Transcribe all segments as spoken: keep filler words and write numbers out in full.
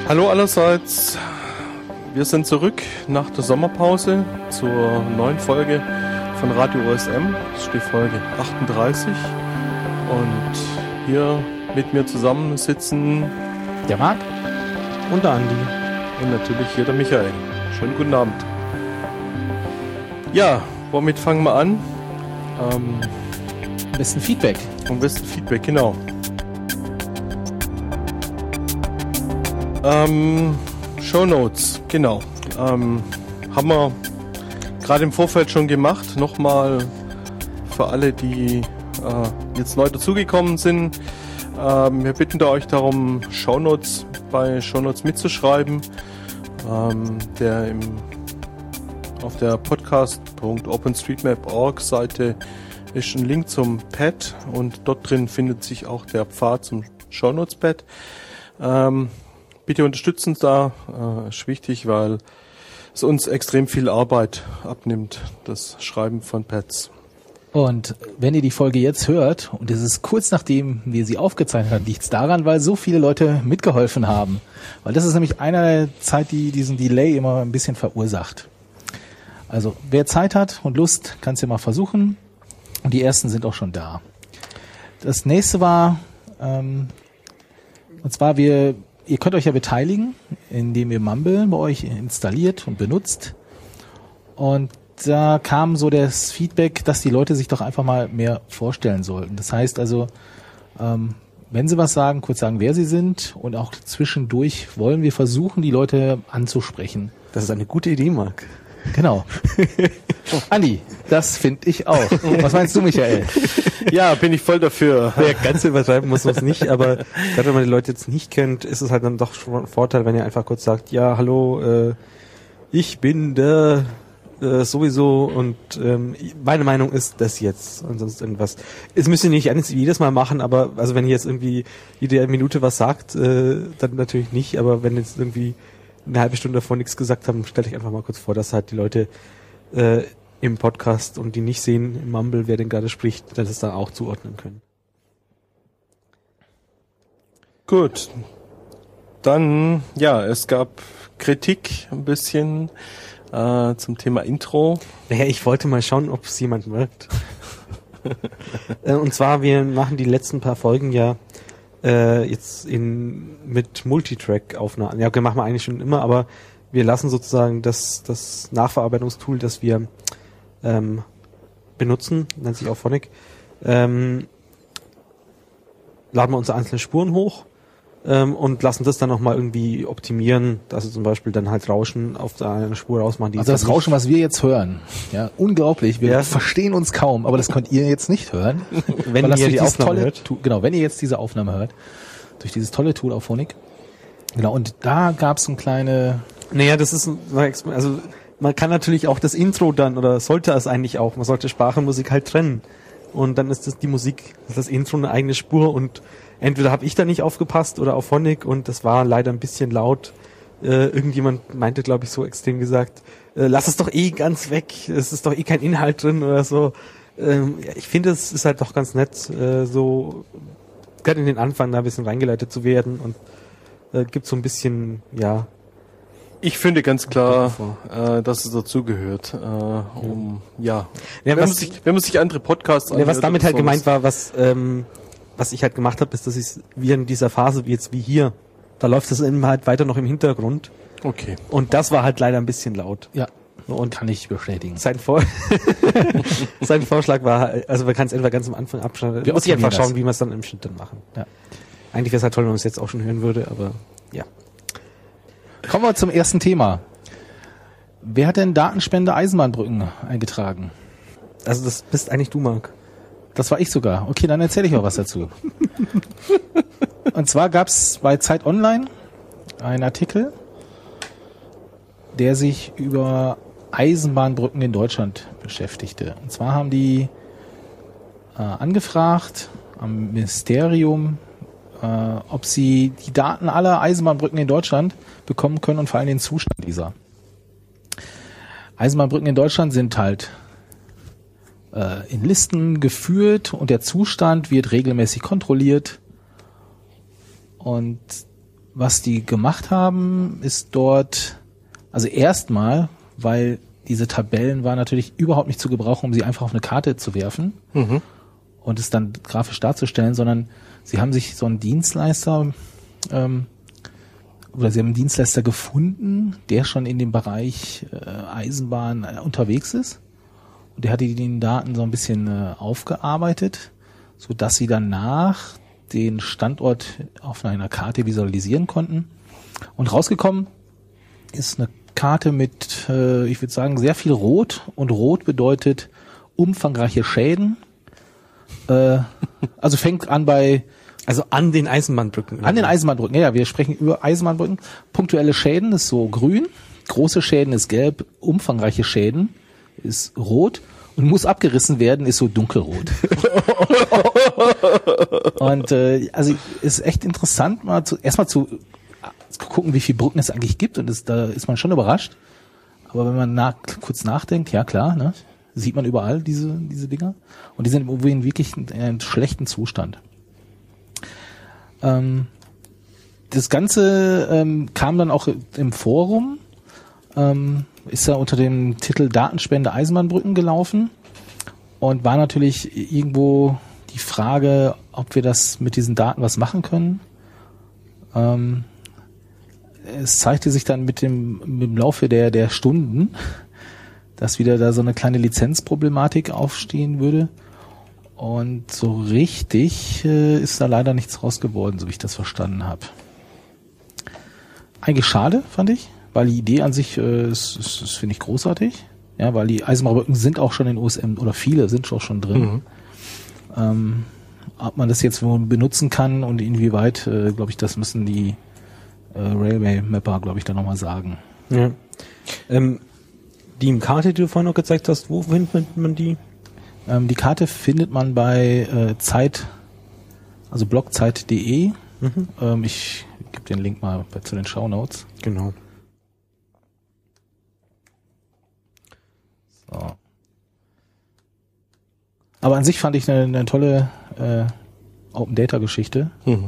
Hallo allerseits, wir sind zurück nach der Sommerpause zur neuen Folge von Radio O S M. Das ist die Folge achtunddreißig und hier mit mir zusammen sitzen der Marc und der Andi und natürlich hier der Michael. Schönen guten Abend. Ja, womit fangen wir an? Ähm, am besten Feedback. Am besten Feedback, genau. Ähm, Shownotes, genau. Ähm, haben wir gerade im Vorfeld schon gemacht. Nochmal für alle, die äh, jetzt neu dazugekommen sind. Ähm, wir bitten da euch darum, Shownotes bei Shownotes mitzuschreiben. Ähm, der im, auf der podcast punkt openstreetmap punkt org Seite ist ein Link zum Pad und dort drin findet sich auch der Pfad zum Shownotes-Pad. Ähm, Bitte unterstützen uns da, äh, ist wichtig, weil es uns extrem viel Arbeit abnimmt, das Schreiben von Pads. Und wenn ihr die Folge jetzt hört, und es ist kurz nachdem wir sie aufgezeichnet haben, liegt es daran, weil so viele Leute mitgeholfen haben. Weil das ist nämlich eine Zeit, die diesen Delay immer ein bisschen verursacht. Also wer Zeit hat und Lust, kann es ja mal versuchen. Und die ersten sind auch schon da. Das nächste war, ähm, und zwar wir... Ihr könnt euch ja beteiligen, indem ihr Mumble bei euch installiert und benutzt. Und da kam so das Feedback, dass die Leute sich doch einfach mal mehr vorstellen sollten. Das heißt also, ähm, wenn sie was sagen, kurz sagen, wer sie sind. Und auch zwischendurch wollen wir versuchen, die Leute anzusprechen. Das ist eine gute Idee, Marc. Genau. Andi, das finde ich auch. Was meinst du, Michael? Ja, bin ich voll dafür. Ja, ganz übertreiben muss man es nicht, aber gerade wenn man die Leute jetzt nicht kennt, ist es halt dann doch schon ein Vorteil, wenn ihr einfach kurz sagt, ja, hallo, äh, ich bin der äh, sowieso und ähm, meine Meinung ist das jetzt und sonst irgendwas. Es müsst ihr nicht jedes Mal machen, aber also wenn ihr jetzt irgendwie jede Minute was sagt, äh, dann natürlich nicht, aber wenn jetzt irgendwie eine halbe Stunde davor nichts gesagt haben, stelle ich einfach mal kurz vor, dass halt die Leute äh, im Podcast und die nicht sehen im Mumble, wer denn gerade spricht, dass es dann auch zuordnen können. Gut. Dann, ja, es gab Kritik ein bisschen äh, zum Thema Intro. Naja, ich wollte mal schauen, ob es jemand merkt. äh, und zwar, wir machen die letzten paar Folgen ja äh, jetzt in mit Multitrack-Aufnahmen. Ja, okay, machen wir eigentlich schon immer, aber wir lassen sozusagen das, das Nachverarbeitungstool, das wir ähm, benutzen, nennt sich auch Phonic, ähm, laden wir unsere einzelnen Spuren hoch ähm, und lassen das dann nochmal irgendwie optimieren, also zum Beispiel dann halt Rauschen auf einer Spur rausmachen. Die also das Rauschen, was wir jetzt hören, ja, unglaublich, wir ja. verstehen uns kaum, aber das könnt ihr jetzt nicht hören. Wenn ihr die Aufnahme tolle hört. Tool, genau, wenn ihr jetzt diese Aufnahme hört, durch dieses tolle Tool auf Phonic. Genau, und da gab es eine kleine... Naja, das ist, also man kann natürlich auch das Intro dann, oder sollte es eigentlich auch, man sollte Sprache und Musik halt trennen. Und dann ist das die Musik, das, das Intro eine eigene Spur und entweder habe ich da nicht aufgepasst oder auf Phonic und das war leider ein bisschen laut. Äh, irgendjemand meinte, glaube ich, so extrem gesagt, äh, lass es doch eh ganz weg, es ist doch eh kein Inhalt drin oder so. Ähm, ja, ich finde, es ist halt doch ganz nett, äh, so gerade in den Anfang da ein bisschen reingeleitet zu werden und äh, gibt so ein bisschen, ja, ich finde ganz klar, äh, dass es dazugehört, äh, um, ja, ja wenn, man sich, wenn man sich andere Podcasts anhört. Ja, was damit halt gemeint war, was ähm, was ich halt gemacht habe, ist, dass ich wie in dieser Phase, wie jetzt wie hier, da läuft das immer halt weiter noch im Hintergrund. Okay. Und das war halt leider ein bisschen laut. Ja, und kann ich bestätigen. Sein, Vor sein Vorschlag war, also man kann es entweder ganz am Anfang abschneiden, muss ich einfach schauen, das. wie wir es dann im Schnitt dann machen. Ja. Eigentlich wäre es halt toll, wenn man es jetzt auch schon hören würde, aber ja. Kommen wir zum ersten Thema. Wer hat denn Datenspende Eisenbahnbrücken eingetragen? Also das bist eigentlich du, Marc. Das war ich sogar. Okay, dann erzähle ich mal was dazu. Und zwar gab es bei Zeit Online einen Artikel, der sich über Eisenbahnbrücken in Deutschland beschäftigte. Und zwar haben die äh, angefragt am Ministerium, äh, ob sie die Daten aller Eisenbahnbrücken in Deutschland bekommen können und vor allem den Zustand dieser. Eisenbahnbrücken in Deutschland sind halt äh, in Listen geführt und der Zustand wird regelmäßig kontrolliert und was die gemacht haben, ist dort, also erstmal, weil diese Tabellen waren natürlich überhaupt nicht zu gebrauchen, um sie einfach auf eine Karte zu werfen mhm. und es dann grafisch darzustellen, sondern sie haben sich so einen Dienstleister ähm, oder sie haben einen Dienstleister gefunden, der schon in dem Bereich äh, Eisenbahn äh, unterwegs ist. Und der hat die den Daten so ein bisschen äh, aufgearbeitet, so dass sie danach den Standort auf einer Karte visualisieren konnten. Und rausgekommen ist eine Karte mit, äh, ich würde sagen, sehr viel Rot. Und Rot bedeutet umfangreiche Schäden. Äh, also fängt an bei... Also an den Eisenbahnbrücken. An den Eisenbahnbrücken, ja, wir sprechen über Eisenbahnbrücken. Punktuelle Schäden ist so grün, große Schäden ist gelb, umfangreiche Schäden ist rot und muss abgerissen werden, ist so dunkelrot. Und äh, also ist echt interessant, mal zu erstmal zu, zu gucken, wie viele Brücken es eigentlich gibt, und das, da ist man schon überrascht. Aber wenn man nach, kurz nachdenkt, ja klar, ne, sieht man überall diese diese Dinger, und die sind in wirklich in einem schlechten Zustand. Ähm, das Ganze ähm, kam dann auch im Forum, ähm, ist ja unter dem Titel Datenspende Eisenbahnbrücken gelaufen, und war natürlich irgendwo die Frage, ob wir das mit diesen Daten was machen können. Ähm, es zeigte sich dann mit dem, mit dem Laufe der, der Stunden, dass wieder da so eine kleine Lizenzproblematik aufstehen würde. Und so richtig äh, ist da leider nichts raus geworden, so wie ich das verstanden habe. Eigentlich schade, fand ich, weil die Idee an sich äh, ist, ist, ist finde ich, großartig. Ja, weil die Eisenbahnbrücken sind auch schon in U S M, oder viele sind auch schon drin. Mhm. Ähm, ob man das jetzt benutzen kann und inwieweit, äh, glaube ich, das müssen die äh, Railway Mapper, glaube ich, dann nochmal sagen. Ja. Ähm, die Karte, die du vorhin noch gezeigt hast, wo findet man die? Ähm, die Karte findet man bei äh, Zeit, also blogzeit punkt de. Mhm. Ähm, ich gebe den Link mal bei, zu den Shownotes. Genau. So. Aber an sich fand ich eine, eine tolle äh, Open-Data-Geschichte. Mhm.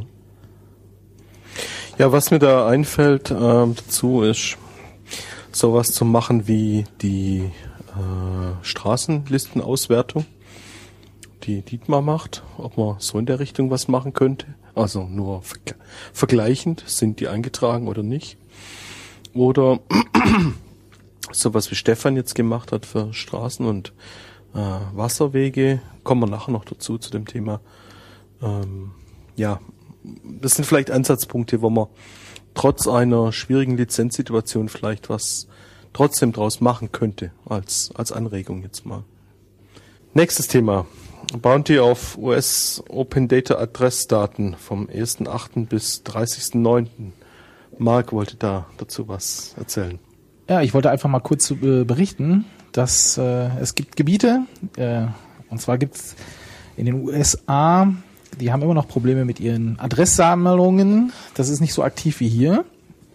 Ja, was mir da einfällt ähm, dazu ist, sowas zu machen wie die äh, Straßenlistenauswertung, die Dietmar macht, ob man so in der Richtung was machen könnte. Also nur ver- vergleichend, sind die eingetragen oder nicht. Oder sowas wie Stefan jetzt gemacht hat für Straßen und äh, Wasserwege. Kommen wir nachher noch dazu, zu dem Thema. Ähm, ja, das sind vielleicht Ansatzpunkte, wo man trotz einer schwierigen Lizenzsituation vielleicht was trotzdem draus machen könnte, als als Anregung jetzt mal. Nächstes Thema. Bounty auf U S Open Data Adressdaten vom ersten achten bis dreißigsten neunten Marc wollte da dazu was erzählen. Ja, ich wollte einfach mal kurz äh, berichten, dass äh, es gibt Gebiete, äh, und zwar gibt es in den U S A, die haben immer noch Probleme mit ihren Adresssammlungen. Das ist nicht so aktiv wie hier.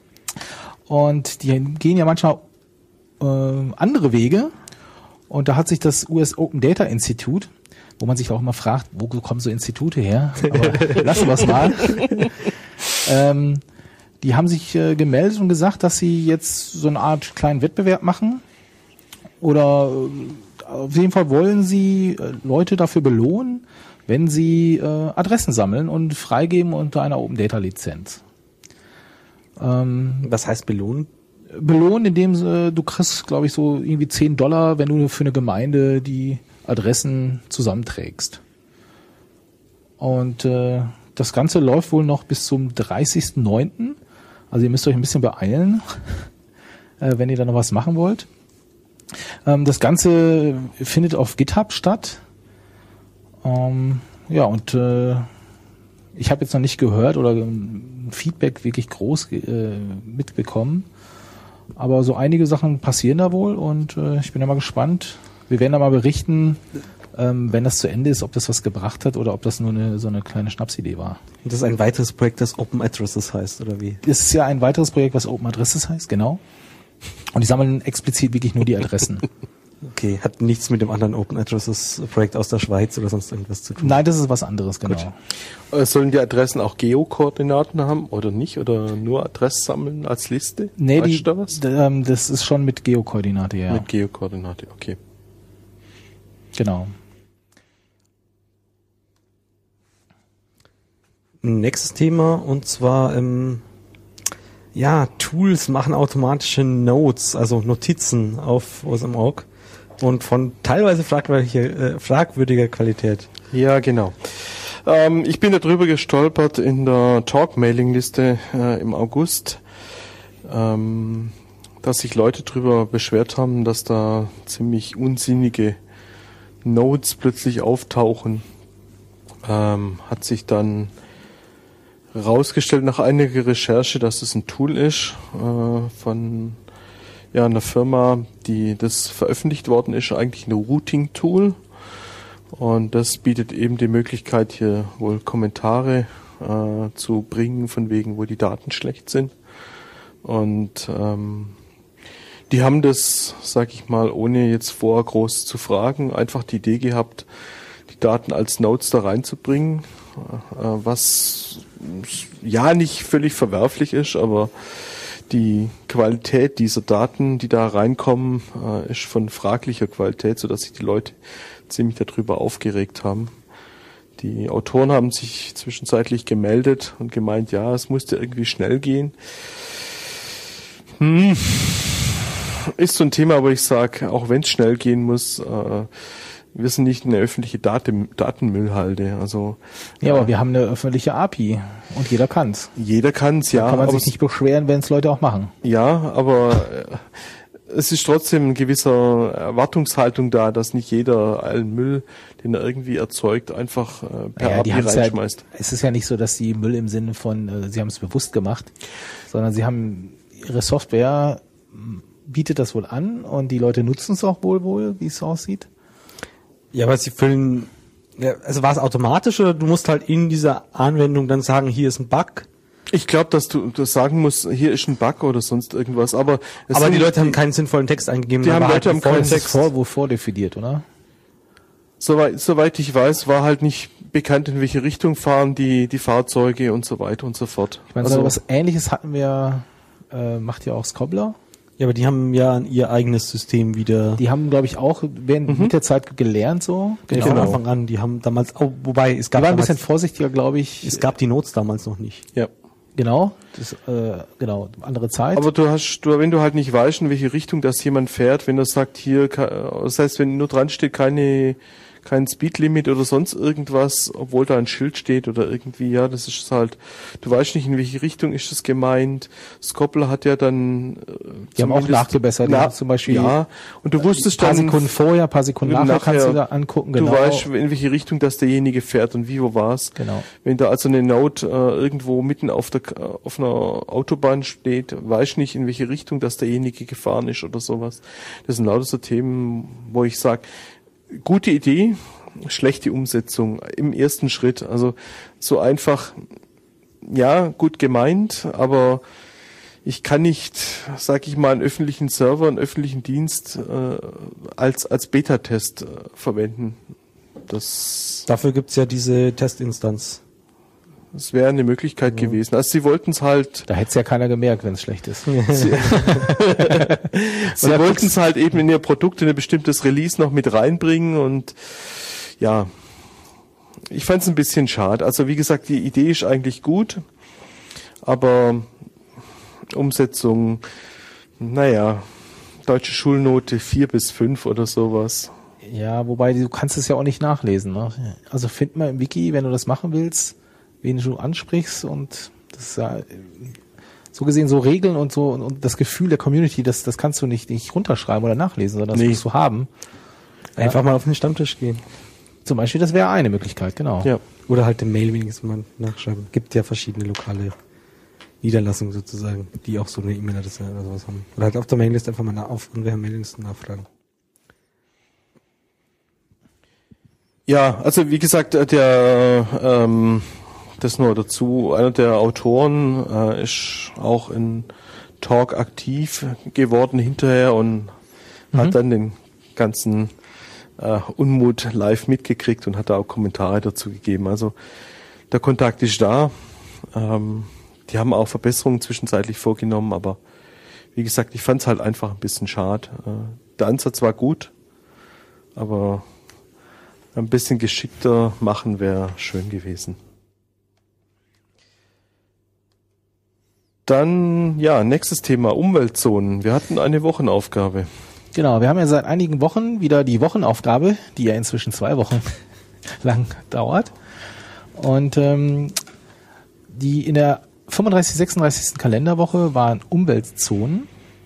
Und die gehen ja manchmal äh, andere Wege. Und da hat sich das U S Open Data Institute, wo man sich auch immer fragt, wo kommen so Institute her? Aber lassen wir es mal. ähm, die haben sich äh, gemeldet und gesagt, dass sie jetzt so eine Art kleinen Wettbewerb machen. Oder äh, auf jeden Fall wollen sie äh, Leute dafür belohnen, wenn sie äh, Adressen sammeln und freigeben unter einer Open Data Lizenz. Ähm, Was heißt belohnen? Belohnen, indem äh, du kriegst, glaube ich, so irgendwie zehn Dollar, wenn du für eine Gemeinde die Adressen zusammenträgst. Und äh, das Ganze läuft wohl noch bis zum dreißigsten neunten Also ihr müsst euch ein bisschen beeilen, äh, wenn ihr da noch was machen wollt. Ähm, das Ganze findet auf GitHub statt. Ähm, ja, und äh, ich habe jetzt noch nicht gehört oder ein Feedback wirklich groß äh, mitbekommen. Aber so einige Sachen passieren da wohl, und äh, ich bin ja mal gespannt. Wir werden da mal berichten, ähm, wenn das zu Ende ist, ob das was gebracht hat oder ob das nur eine, so eine kleine Schnapsidee war. Und das ist ein weiteres Projekt, das Open Addresses heißt, oder wie? Das ist ja ein weiteres Projekt, was Open Addresses heißt, genau. Und die sammeln explizit wirklich nur die Adressen. Okay, hat nichts mit dem anderen Open Addresses Projekt aus der Schweiz oder sonst irgendwas zu tun. Nein, das ist was anderes, genau. Äh, Sollen die Adressen auch Geokoordinaten haben oder nicht? Oder nur Adress sammeln als Liste? Nee, Weißt die, du da was? d- ähm, das ist schon mit Geokoordinate, ja. Mit Geokoordinate, okay. Genau. Nächstes Thema, und zwar, ähm, ja, Tools machen automatische Notes, also Notizen auf O S M Punkt org und von teilweise fragwürdiger, äh, fragwürdiger Qualität. Ja, genau. Ähm, ich bin darüber gestolpert in der Talk-Mailing-Liste äh, im August, ähm, dass sich Leute darüber beschwert haben, dass da ziemlich unsinnige Notes plötzlich auftauchen. Ähm, hat sich dann rausgestellt nach einiger Recherche, dass es ein Tool ist äh, von ja, einer Firma, die das veröffentlicht worden ist, eigentlich ein Routing-Tool. Und das bietet eben die Möglichkeit, hier wohl Kommentare äh, zu bringen, von wegen, wo die Daten schlecht sind. Und ähm, die haben das, sag ich mal, ohne jetzt vorher groß zu fragen, einfach die Idee gehabt, die Daten als Nodes da reinzubringen, äh, was ja nicht völlig verwerflich ist, aber die Qualität dieser Daten, die da reinkommen, äh, ist von fraglicher Qualität, sodass sich die Leute ziemlich darüber aufgeregt haben. Die Autoren haben sich zwischenzeitlich gemeldet und gemeint, ja, es musste irgendwie schnell gehen. Hm. Ist so ein Thema, aber ich sage, auch wenn es schnell gehen muss, äh, wir sind nicht eine öffentliche Daten, Datenmüllhalde. Also Ja, äh, aber wir haben eine öffentliche A P I und jeder kann's. jeder kann es, ja. Da kann man aber sich nicht beschweren, wenn es Leute auch machen. Ja, aber äh, es ist trotzdem eine gewisse Erwartungshaltung da, dass nicht jeder allen Müll, den er irgendwie erzeugt, einfach äh, per Ja, A P die I haben's reinschmeißt. Ja, es ist ja nicht so, dass sie Müll im Sinne von, äh, sie haben es bewusst gemacht, sondern sie haben ihre Software m, bietet das wohl an und die Leute nutzen es auch wohl wohl, wie es aussieht. Ja, aber sie füllen, ja, also war es automatisch oder du musst halt in dieser Anwendung dann sagen, hier ist ein Bug? Ich glaube, dass du das sagen musst, hier ist ein Bug oder sonst irgendwas, aber es Aber sind die Leute haben keinen sinnvollen Text eingegeben. Die haben aber Leute halt haben vollen keinen Das ist Text. vor, wohl vordefiniert, oder? Soweit, soweit ich weiß, war halt nicht bekannt, in welche Richtung fahren die die Fahrzeuge und so weiter und so fort. Ich meine, also, so was Ähnliches hatten wir, äh, macht ja auch Scobbler. Ja, aber die haben ja ihr eigenes System wieder. Die haben, glaube ich, auch während Mhm. mit der Zeit gelernt so. Ja, von Anfang an, die haben damals, oh, wobei es Die gab waren ein damals, bisschen vorsichtiger, glaube ich. es gab die Notes damals noch nicht. ja. Genau, das, äh, genau, andere Zeit. Aber du hast, du, wenn du halt nicht weißt, in welche Richtung das jemand fährt, wenn er sagt, hier, ka- das heißt, wenn nur dran steht, keine, kein Speedlimit oder sonst irgendwas, obwohl da ein Schild steht oder irgendwie, ja, das ist halt, du weißt nicht, in welche Richtung ist das gemeint. Scobbler hat ja dann, äh, die haben auch zumindest- nachgebessert, die Na, haben zum Beispiel ja, und du wusstest ein paar dann, Sekunden vorher, ein paar Sekunden nachher, kannst du da angucken, genau. Du weißt, in welche Richtung das derjenige fährt und wie, wo war's. Genau. Wenn da also eine Note äh, irgendwo mitten auf der auf einer Autobahn steht, weiß nicht, in welche Richtung das derjenige gefahren ist oder sowas. Das sind lauter so Themen, wo ich sage, gute Idee, schlechte Umsetzung im ersten Schritt. Also so einfach, ja, gut gemeint, aber ich kann nicht, sag ich mal, einen öffentlichen Server, einen öffentlichen Dienst äh, als als Beta-Test äh, verwenden. Das, Dafür gibt's ja diese Testinstanz. das wäre eine Möglichkeit Ja. gewesen. Also sie wollten es halt, Da hätte es ja keiner gemerkt, wenn es schlecht ist. sie, sie wollten es halt eben in ihr Produkt in ein bestimmtes Release noch mit reinbringen und ja, ich fand es ein bisschen schade. Also wie gesagt, die Idee ist eigentlich gut, aber Umsetzung, naja, deutsche Schulnote vier bis fünf oder sowas. Ja, wobei du kannst es ja auch nicht nachlesen. Ne? Also find mal im Wiki, wenn du das machen willst, wen du ansprichst und das ist ja, so gesehen so Regeln und so und, und das Gefühl der Community, das, das kannst du nicht, nicht runterschreiben oder nachlesen, sondern das Nee. musst du haben. Einfach Ja. mal auf den Stammtisch gehen. Zum Beispiel, das wäre eine Möglichkeit, genau. Ja. Oder halt den Mail wenigstens mal nachschreiben. Gibt ja verschiedene lokale Niederlassungen sozusagen, die auch so eine E-Mail-Adresse oder sowas haben. Oder halt auf der Mailingliste einfach mal nach, auf unserer Mailingliste nachfragen. Ja, also wie gesagt, der ähm, das nur dazu, einer der Autoren äh, ist auch in Talk aktiv geworden hinterher und Mhm. hat dann den ganzen äh, Unmut live mitgekriegt und hat da auch Kommentare dazu gegeben. Also der Kontakt ist da. Ähm, die haben auch Verbesserungen zwischenzeitlich vorgenommen, aber wie gesagt, ich fand es halt einfach ein bisschen schade. Äh, der Ansatz war gut, aber ein bisschen geschickter machen wäre schön gewesen. Dann, ja, nächstes Thema, Umweltzonen. Wir hatten eine Wochenaufgabe. Genau, wir haben ja seit einigen Wochen wieder die Wochenaufgabe, die ja inzwischen zwei Wochen lang dauert. Und ähm, die in der fünfunddreißigsten, sechsunddreißigsten Kalenderwoche waren Umweltzonen.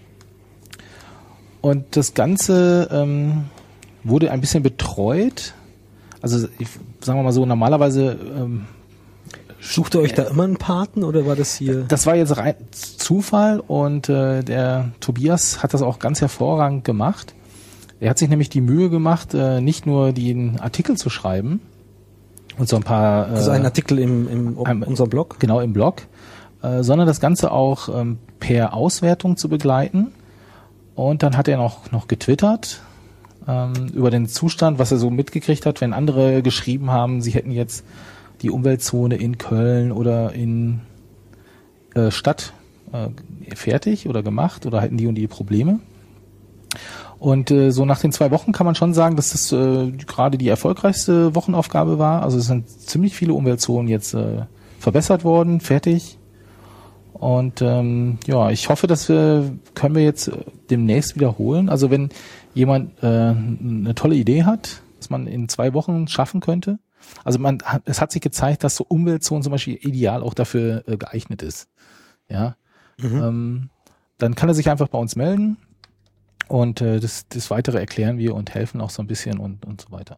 Und das Ganze ähm, wurde ein bisschen betreut. Also ich, sagen wir mal so, normalerweise ähm, sucht ihr euch da immer einen Paten oder war das hier? Das war jetzt rein Zufall und äh, der Tobias hat das auch ganz hervorragend gemacht. Er hat sich nämlich die Mühe gemacht, äh, nicht nur den Artikel zu schreiben und so ein paar... Äh, also ein Artikel im, im um, unserem Blog? Genau, im Blog, äh, sondern das Ganze auch ähm, per Auswertung zu begleiten. Und dann hat er noch, noch getwittert ähm, über den Zustand, was er so mitgekriegt hat, wenn andere geschrieben haben, sie hätten jetzt die Umweltzone in Köln oder in äh, Stadt äh, fertig oder gemacht oder hatten die und die Probleme. Und äh, so nach den zwei Wochen kann man schon sagen, dass das äh, gerade die erfolgreichste Wochenaufgabe war. Also es sind ziemlich viele Umweltzonen jetzt äh, verbessert worden, fertig. Und ähm, ja, ich hoffe, dass wir können wir jetzt demnächst wiederholen. Also wenn jemand äh, eine tolle Idee hat, was man in zwei Wochen schaffen könnte. Also man hat, es hat sich gezeigt, dass so Umweltzonen zum Beispiel ideal auch dafür äh, geeignet ist. Ja, mhm. ähm, dann kann er sich einfach bei uns melden und äh, das, das Weitere erklären wir und helfen auch so ein bisschen und und so weiter.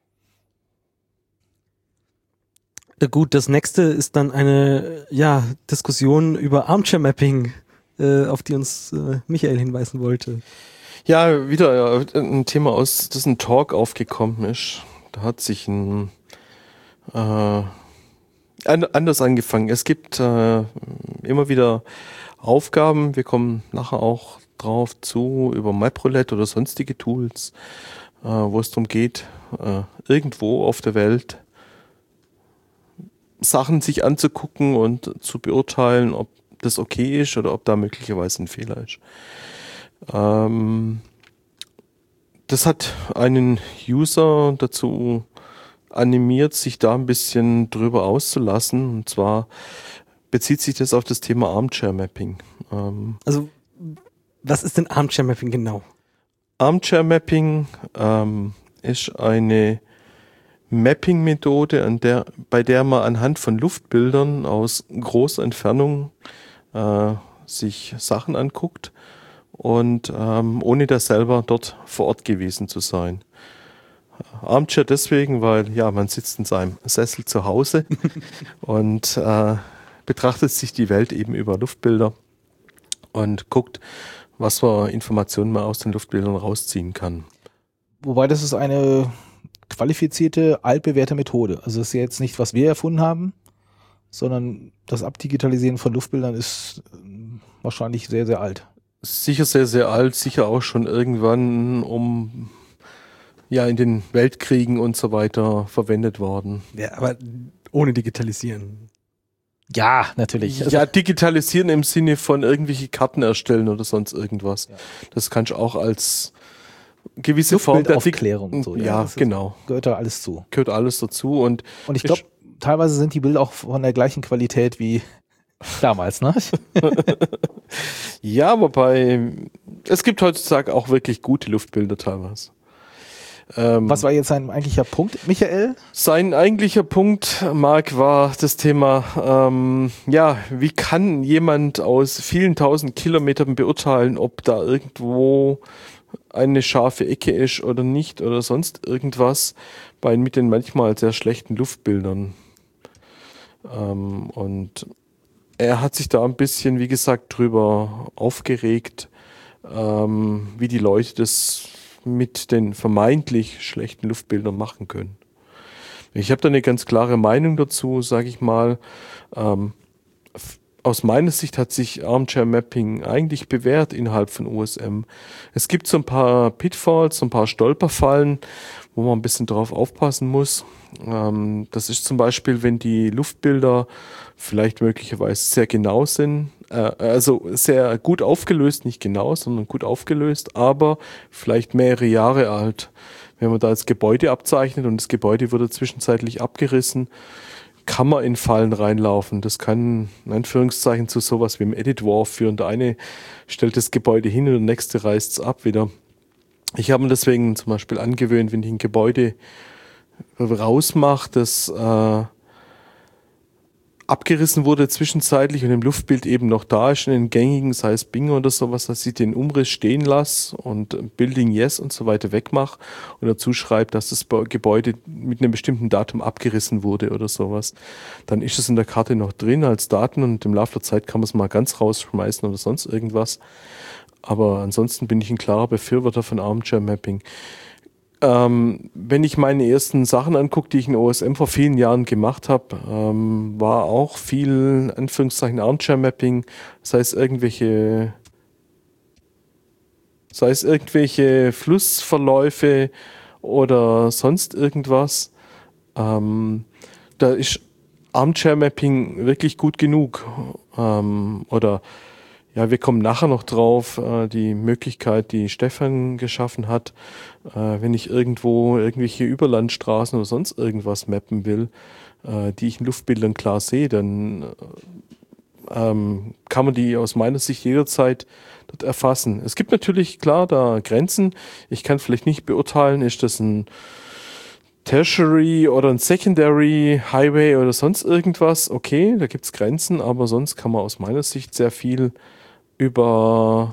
Gut, das nächste ist dann eine ja Diskussion über Armchair Mapping, äh, auf die uns äh, Michael hinweisen wollte. Ja, wieder ein Thema aus, das ein Talk aufgekommen ist. Da hat sich ein äh, anders angefangen. Es gibt äh, immer wieder Aufgaben, wir kommen nachher auch drauf zu, über MapRoulette oder sonstige Tools, äh, wo es darum geht, äh, irgendwo auf der Welt Sachen sich anzugucken und zu beurteilen, ob das okay ist oder ob da möglicherweise ein Fehler ist. Ähm, das hat einen User dazu animiert, sich da ein bisschen drüber auszulassen. Und zwar bezieht sich das auf das Thema Armchair Mapping. Ähm, also, was ist denn Armchair Mapping genau? Armchair Mapping ähm, ist eine Mapping-Methode, an der, bei der man anhand von Luftbildern aus großer Entfernung äh, sich Sachen anguckt und ähm, ohne da selber dort vor Ort gewesen zu sein. Armchair deswegen, weil ja man sitzt in seinem Sessel zu Hause und äh, betrachtet sich die Welt eben über Luftbilder und guckt, was für Informationen man aus den Luftbildern rausziehen kann. Wobei das ist eine qualifizierte, altbewährte Methode. Also das ist ja jetzt nicht, was wir erfunden haben, sondern das Abdigitalisieren von Luftbildern ist wahrscheinlich sehr, sehr alt. Sicher sehr, sehr alt, sicher auch schon irgendwann um ja in den Weltkriegen und so weiter verwendet worden. Ja, aber ohne Digitalisieren. Ja, natürlich. Ja, digitalisieren im Sinne von irgendwelche Karten erstellen oder sonst irgendwas. Ja. Das kannst du auch als gewisse Form der Aufklärung und so. Ja, ja genau. Gehört da alles zu. Gehört alles dazu. Und, und ich glaube, teilweise sind die Bilder auch von der gleichen Qualität wie damals, ne? Ja, wobei es gibt heutzutage auch wirklich gute Luftbilder teilweise. Ähm, Was war jetzt sein eigentlicher Punkt, Michael? Sein eigentlicher Punkt, Marc, war das Thema, ähm, ja, wie kann jemand aus vielen tausend Kilometern beurteilen, ob da irgendwo eine scharfe Ecke ist oder nicht oder sonst irgendwas bei mit den manchmal sehr schlechten Luftbildern. Ähm, und er hat sich da ein bisschen, wie gesagt, drüber aufgeregt, ähm, wie die Leute das mit den vermeintlich schlechten Luftbildern machen können. Ich habe da eine ganz klare Meinung dazu, sage ich mal. Ähm, aus meiner Sicht hat sich Armchair Mapping eigentlich bewährt innerhalb von O S M. Es gibt so ein paar Pitfalls, so ein paar Stolperfallen, wo man ein bisschen drauf aufpassen muss. Ähm, das ist zum Beispiel, wenn die Luftbilder vielleicht möglicherweise sehr genau sind, äh, also sehr gut aufgelöst, nicht genau, sondern gut aufgelöst, aber vielleicht mehrere Jahre alt. Wenn man da das Gebäude abzeichnet und das Gebäude wurde zwischenzeitlich abgerissen, kann man in Fallen reinlaufen. Das kann in Anführungszeichen zu sowas wie im Edit-War führen. Der eine stellt das Gebäude hin und der nächste reißt es ab wieder. Ich habe mir deswegen zum Beispiel angewöhnt, wenn ich ein Gebäude rausmache, das äh, abgerissen wurde zwischenzeitlich und im Luftbild eben noch da ist, in den gängigen, sei es Bing oder sowas, dass ich den Umriss stehen lasse und Building Yes und so weiter wegmache und dazu schreibe, dass das Gebäude mit einem bestimmten Datum abgerissen wurde oder sowas. Dann ist es in der Karte noch drin als Daten und im Laufe der Zeit kann man es mal ganz rausschmeißen oder sonst irgendwas. Aber ansonsten bin ich ein klarer Befürworter von Armchair Mapping. Ähm, wenn ich meine ersten Sachen angucke, die ich in O S M vor vielen Jahren gemacht habe, ähm, war auch viel, Anführungszeichen, Armchair-Mapping, sei es irgendwelche, sei es irgendwelche Flussverläufe oder sonst irgendwas. Ähm, da ist Armchair-Mapping wirklich gut genug. Ähm, oder ja, wir kommen nachher noch drauf, äh, die Möglichkeit, die Stefan geschaffen hat, äh, wenn ich irgendwo irgendwelche Überlandstraßen oder sonst irgendwas mappen will, äh, die ich in Luftbildern klar sehe, dann ähm, kann man die aus meiner Sicht jederzeit dort erfassen. Es gibt natürlich klar da Grenzen. Ich kann vielleicht nicht beurteilen, ist das ein Tertiary oder ein Secondary Highway oder sonst irgendwas. Okay, da gibt's Grenzen, aber sonst kann man aus meiner Sicht sehr viel über,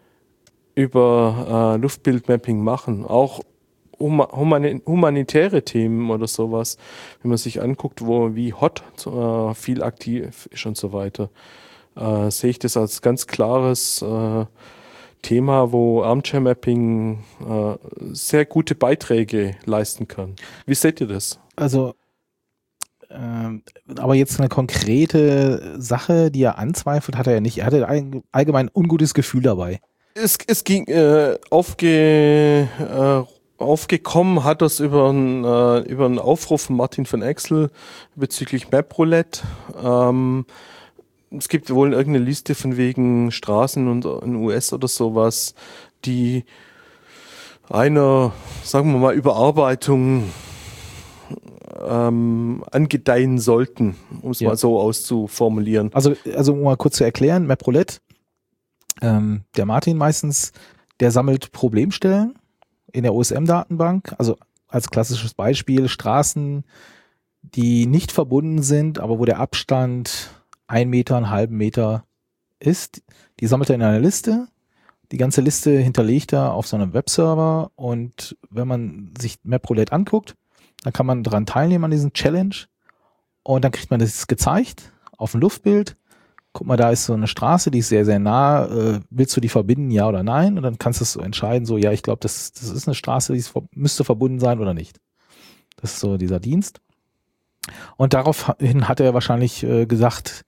über äh, Luftbildmapping machen. Auch humani- humanitäre Themen oder sowas, wenn man sich anguckt, wo wie hot äh, viel aktiv ist und so weiter, äh, sehe ich das als ganz klares äh, Thema, wo Armchair Mapping äh, sehr gute Beiträge leisten kann. Wie seht ihr das? Also Ähm, aber jetzt eine konkrete Sache, die er anzweifelt, hat er ja nicht. Er hatte ein allgemein ein ungutes Gefühl dabei. Es, es ging äh, aufge, äh, aufgekommen, hat das über einen äh, über einen Aufruf von Martin von Exel bezüglich MapRoulette. Ähm, es gibt wohl irgendeine Liste von wegen Straßen und in U S oder sowas, die einer, sagen wir mal, Überarbeitung Ähm, angedeihen sollten, um es Ja. mal so auszuformulieren. Also, also um mal kurz zu erklären, MapRoulette, ähm, der Martin meistens, der sammelt Problemstellen in der O S M-Datenbank, also als klassisches Beispiel Straßen, die nicht verbunden sind, aber wo der Abstand ein Meter, einen halben Meter ist, die sammelt er in einer Liste. Die ganze Liste hinterlegt er auf so einem Webserver und wenn man sich MapRoulette anguckt, dann kann man daran teilnehmen an diesem Challenge und dann kriegt man das gezeigt auf dem Luftbild. Guck mal, da ist so eine Straße, die ist sehr, sehr nah. Äh, willst du die verbinden, ja oder nein? Und dann kannst du es so entscheiden, so ja, ich glaube, das, das ist eine Straße, die ist, müsste verbunden sein oder nicht. Das ist so dieser Dienst. Und daraufhin hat er wahrscheinlich äh, gesagt,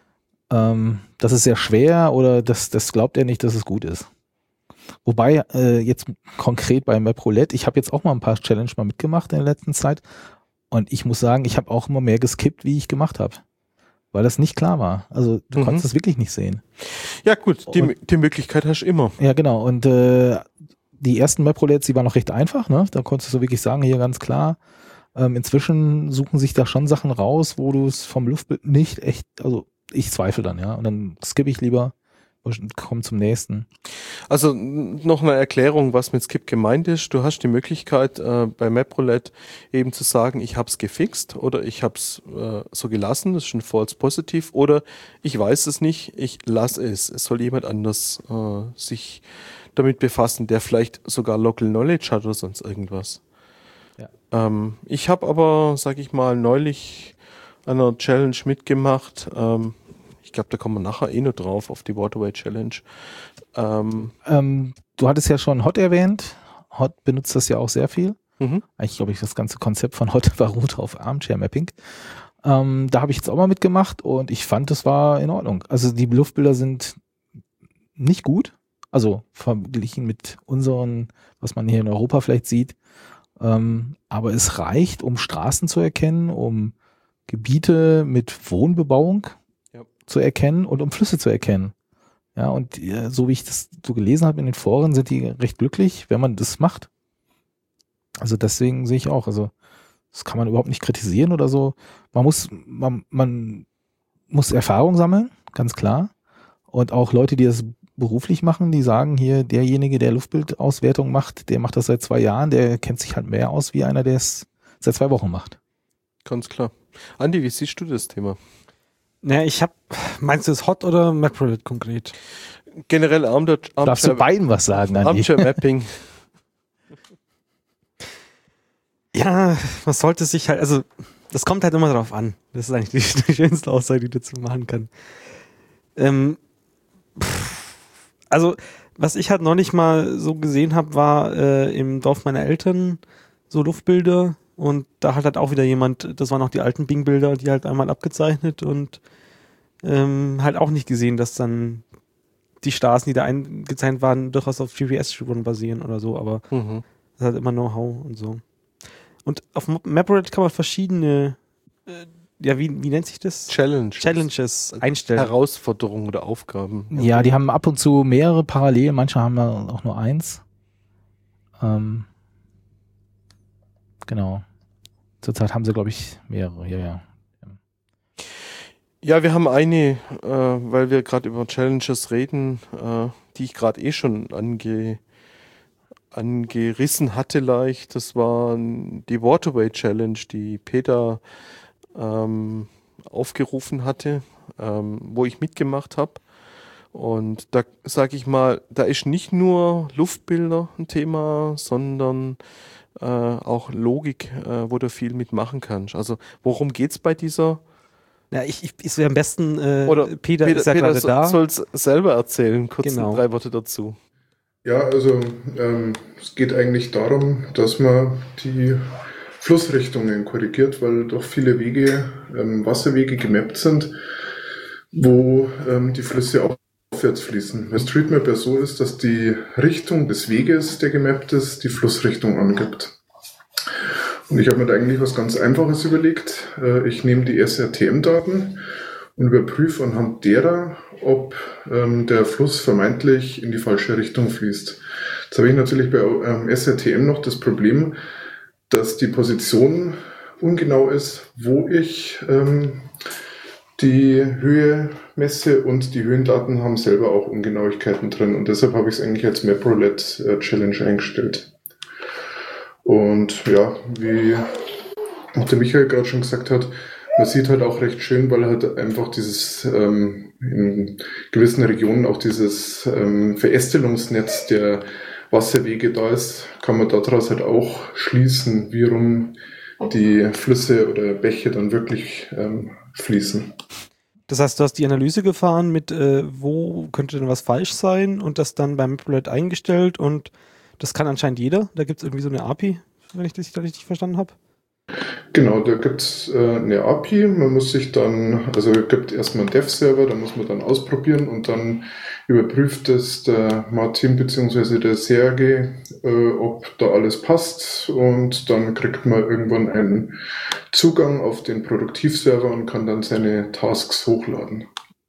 ähm, das ist sehr schwer oder das, das glaubt er nicht, dass es gut ist. Wobei, äh, jetzt konkret bei MapRoulette, ich habe jetzt auch mal ein paar Challenge mal mitgemacht in der letzten Zeit und ich muss sagen, ich habe auch immer mehr geskippt, wie ich gemacht habe. Weil das nicht klar war. Also du Mhm. konntest es wirklich nicht sehen. Ja gut, die, Und- die Möglichkeit hast du immer. Ja, genau. Und äh, die ersten MapRoulettes, die waren noch recht einfach, ne? Da konntest du wirklich sagen, hier ganz klar. Ähm, inzwischen suchen sich da schon Sachen raus, wo du es vom Luftbild nicht echt, also ich zweifle dann, ja. Und dann skippe ich lieber und komme zum nächsten. Also n- noch eine Erklärung, was mit Skip gemeint ist. Du hast die Möglichkeit äh, bei MapRoulette eben zu sagen, ich habe es gefixt oder ich habe es äh, so gelassen, das ist schon false positiv, oder ich weiß es nicht, ich lasse es. Es soll jemand anders äh, sich damit befassen, der vielleicht sogar Local Knowledge hat oder sonst irgendwas. Ja. Ähm, ich habe aber, sag ich mal, neulich an einer Challenge mitgemacht. Ähm, ich glaube, da kommen wir nachher eh noch drauf, auf die Waterway Challenge. Ähm, Ähm, du hattest ja schon Hot erwähnt. Hot benutzt das ja auch sehr viel. mhm. Eigentlich glaube ich, das ganze Konzept von Hot beruht auf Armchair Mapping. Ähm, da habe ich jetzt auch mal mitgemacht und ich fand, das war in Ordnung. Also die Luftbilder sind nicht gut, also verglichen mit unseren, was man hier in Europa vielleicht sieht. Ähm, aber es reicht, um Straßen zu erkennen, um Gebiete mit Wohnbebauung ja. zu erkennen und um Flüsse zu erkennen. Ja, und äh, so wie ich das so gelesen habe in den Foren, sind die recht glücklich, wenn man das macht. Also deswegen sehe ich auch, also das kann man überhaupt nicht kritisieren oder so. Man muss, man, man muss Erfahrung sammeln, ganz klar. Und auch Leute, die das beruflich machen, die sagen hier, derjenige, der Luftbildauswertung macht, der macht das seit zwei Jahren, der kennt sich halt mehr aus wie einer, der es seit zwei Wochen macht. Ganz klar. Andi, wie siehst du das Thema? Naja, ich habe, meinst du es Hot oder MapReddit konkret? Generell Armchair, Armchair, darfst du beiden was sagen, Andi? Armchair Mapping. Ja, man sollte sich halt, also das kommt halt immer drauf an. Das ist eigentlich die, die schönste Aussage, die du dazu machen kann. Ähm, pff, also, was ich halt noch nicht mal so gesehen habe, war äh, im Dorf meiner Eltern so Luftbilder und da hat halt auch wieder jemand, das waren auch die alten Bing-Bilder, die halt einmal abgezeichnet und ähm, halt auch nicht gesehen, dass dann die Straßen, die da eingezeichnet waren, durchaus auf G P S-Spuren basieren oder so, aber mhm. das ist halt immer Know-how und so. Und auf MapReddit kann man verschiedene, äh, ja, wie, wie nennt sich das? Challenge. Challenges einstellen. Herausforderungen oder Aufgaben. Ja, die haben ab und zu mehrere parallel, manche haben auch nur eins. Ähm, genau. Zurzeit haben sie, glaube ich, mehrere, ja, ja. Ja, wir haben eine, äh, weil wir gerade über Challenges reden, äh, die ich gerade eh schon ange... angerissen hatte leicht. Das war die Waterway Challenge, die Peter ähm, aufgerufen hatte, ähm, wo ich mitgemacht habe. Und da sage ich mal, da ist nicht nur Luftbilder ein Thema, sondern äh, auch Logik, äh, wo du viel mitmachen kannst. Also worum geht's bei dieser? Ja, ich, ich, ich so am besten, äh, Oder Peter, Peter ist ja Peter gerade so, da. soll es selber erzählen, kurz Genau. drei Worte dazu. Ja, also ähm, es geht eigentlich darum, dass man die Flussrichtungen korrigiert, weil doch viele Wege, ähm, Wasserwege gemappt sind, wo ähm, die Flüsse aufwärts fließen. Bei Streetmap ja so ist, dass die Richtung des Weges, der gemappt ist, die Flussrichtung angibt. Und ich habe mir da eigentlich was ganz Einfaches überlegt. Äh, ich nehme die S R T M-Daten und überprüfe anhand derer, ob ähm, der Fluss vermeintlich in die falsche Richtung fließt. Jetzt habe ich natürlich bei ähm, S R T M noch das Problem, dass die Position ungenau ist, wo ich ähm, die Höhe messe und die Höhendaten haben selber auch Ungenauigkeiten drin und deshalb habe ich es eigentlich als MapRoulette äh, Challenge eingestellt. Und ja, wie der Michael gerade schon gesagt hat, man sieht halt auch recht schön, weil halt einfach dieses ähm, in gewissen Regionen auch dieses ähm, Verästelungsnetz der Wasserwege da ist, kann man daraus halt auch schließen, wie rum die Flüsse oder Bäche dann wirklich ähm, fließen. Das heißt, du hast die Analyse gefahren mit, äh, wo könnte denn was falsch sein und das dann beim MapReddit eingestellt und das kann anscheinend jeder. Da gibt es irgendwie so eine A P I, wenn ich das richtig verstanden habe. Genau, da gibt es äh, eine A P I. Man muss sich dann, also es gibt erstmal einen Dev-Server, da muss man dann ausprobieren und dann überprüft es der Martin bzw. der Sergej, äh, ob da alles passt und dann kriegt man irgendwann einen Zugang auf den Produktivserver und kann dann seine Tasks hochladen.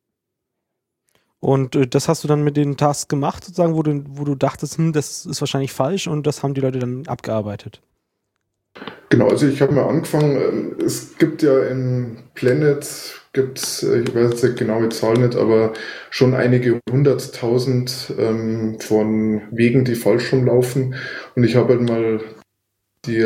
Und äh, das hast du dann mit den Tasks gemacht, sozusagen, wo du, wo du dachtest, hm, das ist wahrscheinlich falsch und das haben die Leute dann abgearbeitet. Genau, also ich habe mal angefangen, es gibt ja in Planet, gibt's, ich weiß jetzt die genaue Zahl nicht, aber schon einige hunderttausend ähm, von Wegen, die falsch rumlaufen. Und ich habe halt mal die,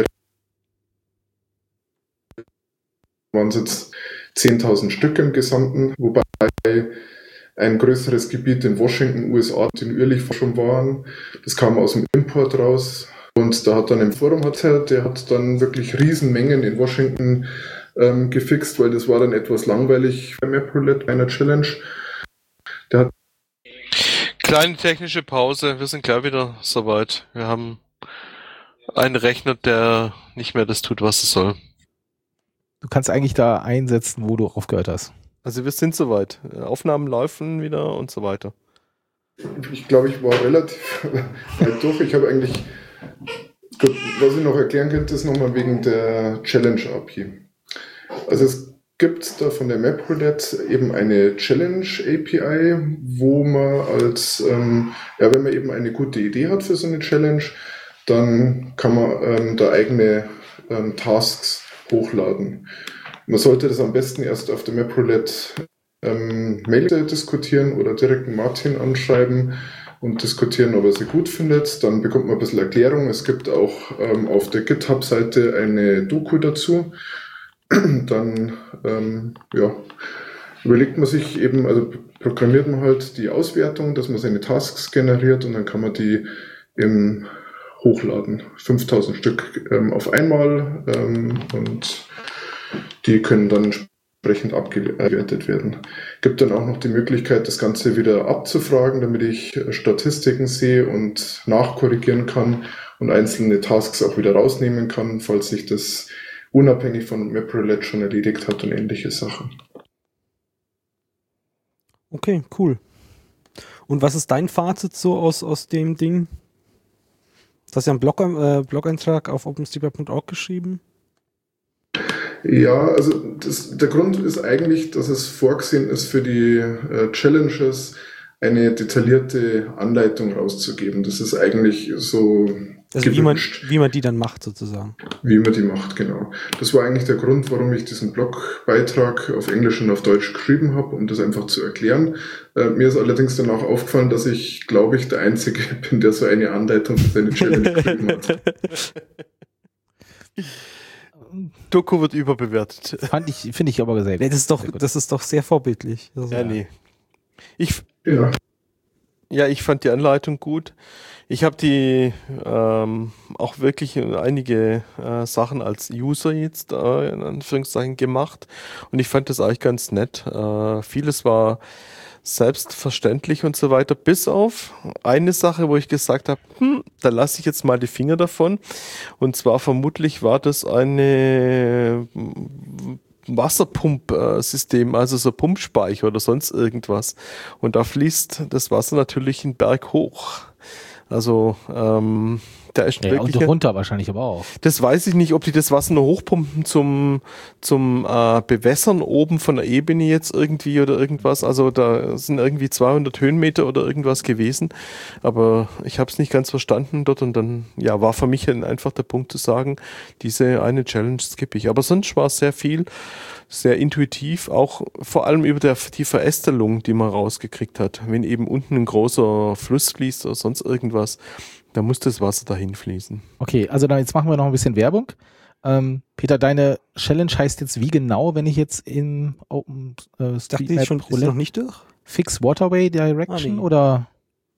waren es jetzt zehntausend Stück im Gesamten, wobei ein größeres Gebiet in Washington, U S A, kontinuierlich schon waren. Das kam aus dem Import raus. Und da hat dann im Forum, hat er, der hat dann wirklich Riesenmengen in Washington ähm, gefixt, weil das war dann etwas langweilig bei MapRoulette, bei einer Challenge. Der hat Kleine technische Pause, wir sind gleich wieder soweit. Wir haben einen Rechner, der nicht mehr das tut, was es soll. du kannst eigentlich da einsetzen, wo du aufgehört hast. Also wir sind soweit. Aufnahmen laufen wieder und so weiter. Ich glaube, ich war relativ weit durch. Ich habe eigentlich, gut, was ich noch erklären könnte, ist nochmal wegen der Challenge-A P I. Also es gibt da von der MapRoulette eben eine Challenge-A P I, wo man als, ähm, ja, wenn man eben eine gute Idee hat für so eine Challenge, dann kann man ähm, da eigene ähm, Tasks hochladen. Man sollte das am besten erst auf der MapRoulette ähm, Mail diskutieren oder direkt Martin anschreiben und diskutieren, ob er sie gut findet. Dann bekommt man ein bisschen Erklärung. Es gibt auch ähm, auf der GitHub-Seite eine Doku dazu. Dann ähm, ja, überlegt man sich eben, also programmiert man halt die Auswertung, dass man seine Tasks generiert und dann kann man die im hochladen. fünftausend Stück ähm, auf einmal ähm, und die können dann entsprechend abgewertet werden. Gibt dann auch noch die Möglichkeit, das Ganze wieder abzufragen, damit ich Statistiken sehe und nachkorrigieren kann und einzelne Tasks auch wieder rausnehmen kann, falls sich das unabhängig von MapRoulette schon erledigt hat und ähnliche Sachen. Okay, cool. Und was ist dein Fazit so aus, aus dem Ding? Du hast ja einen Blog, äh, Blog-Eintrag auf openstreetmap punkt org geschrieben. Ja, also das, der Grund ist eigentlich, dass es vorgesehen ist, für die äh, Challenges eine detaillierte Anleitung rauszugeben. Das ist eigentlich so also wie man, wie man die dann macht sozusagen. Wie man die macht, genau. Das war eigentlich der Grund, warum ich diesen Blogbeitrag auf Englisch und auf Deutsch geschrieben habe, um das einfach zu erklären. Äh, mir ist allerdings dann auch aufgefallen, dass ich, glaube ich, der Einzige bin, der so eine Anleitung für seine Challenge geschrieben hat. Doku wird überbewertet. Fand ich, finde ich aber sehr. Das ist doch, das ist doch sehr vorbildlich. Also, ja, nee. Ich, ja. ja, ich fand die Anleitung gut. Ich habe die ähm, auch wirklich einige äh, Sachen als User jetzt äh, in Anführungszeichen gemacht und ich fand das eigentlich ganz nett. Äh, vieles war selbstverständlich und so weiter, bis auf eine Sache, wo ich gesagt habe, hm, da lasse ich jetzt mal die Finger davon. Und zwar vermutlich war das eine Wasserpumpsystem, also so Pumpspeicher oder sonst irgendwas. Und da fließt das Wasser natürlich einen Berg hoch. Also ähm, da ist ja, wirklich... Und runter wahrscheinlich aber auch. Das weiß ich nicht, ob die das Wasser nur hochpumpen zum zum äh, Bewässern oben von der Ebene jetzt irgendwie oder irgendwas. Also da sind irgendwie zweihundert Höhenmeter oder irgendwas gewesen. Aber ich habe es nicht ganz verstanden dort und dann ja war für mich dann einfach der Punkt zu sagen, diese eine Challenge skippe ich. Aber sonst war es sehr viel, sehr intuitiv, auch vor allem über der, die Verästelung, die man rausgekriegt hat. Wenn eben unten ein großer Fluss fließt oder sonst irgendwas, da muss das Wasser dahin fließen. Okay, also dann jetzt machen wir noch ein bisschen Werbung. Ähm, Peter, deine Challenge heißt jetzt wie genau, wenn ich jetzt in OpenStreetMap schon ist noch nicht durch? Fix Waterway Direction ah, nee. oder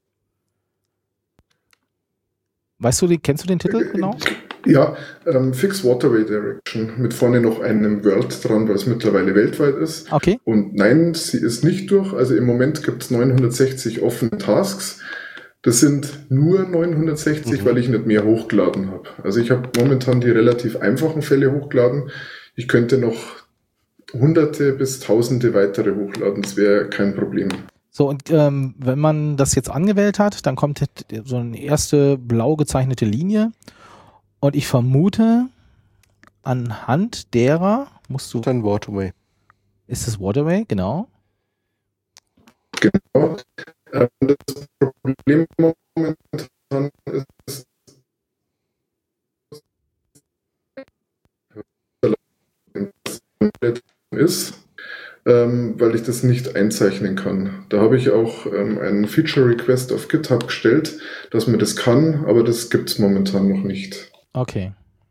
weißt du, kennst du den Titel genau? Ja, ähm, Fix Waterway Direction mit vorne noch einem World dran, weil es mittlerweile weltweit ist. Okay. Und nein, sie ist nicht durch. Also im Moment gibt es neunhundertsechzig offene Tasks. Das sind nur neunhundertsechzig, mhm. weil ich nicht mehr hochgeladen habe. Also ich habe momentan die relativ einfachen Fälle hochgeladen. Ich könnte noch hunderte bis tausende weitere hochladen. Das wäre kein Problem. So, und ähm, wenn man das jetzt angewählt hat, dann kommt so eine erste blau gezeichnete Linie. Und ich vermute, anhand derer musst du... Dann Waterway. Ist das Waterway? Genau. Genau. Das Problem momentan ist, ist ähm, weil ich das nicht einzeichnen kann. Da habe ich auch ähm, einen Feature-Request auf GitHub gestellt, dass man das kann, aber das gibt es momentan noch nicht. Okay.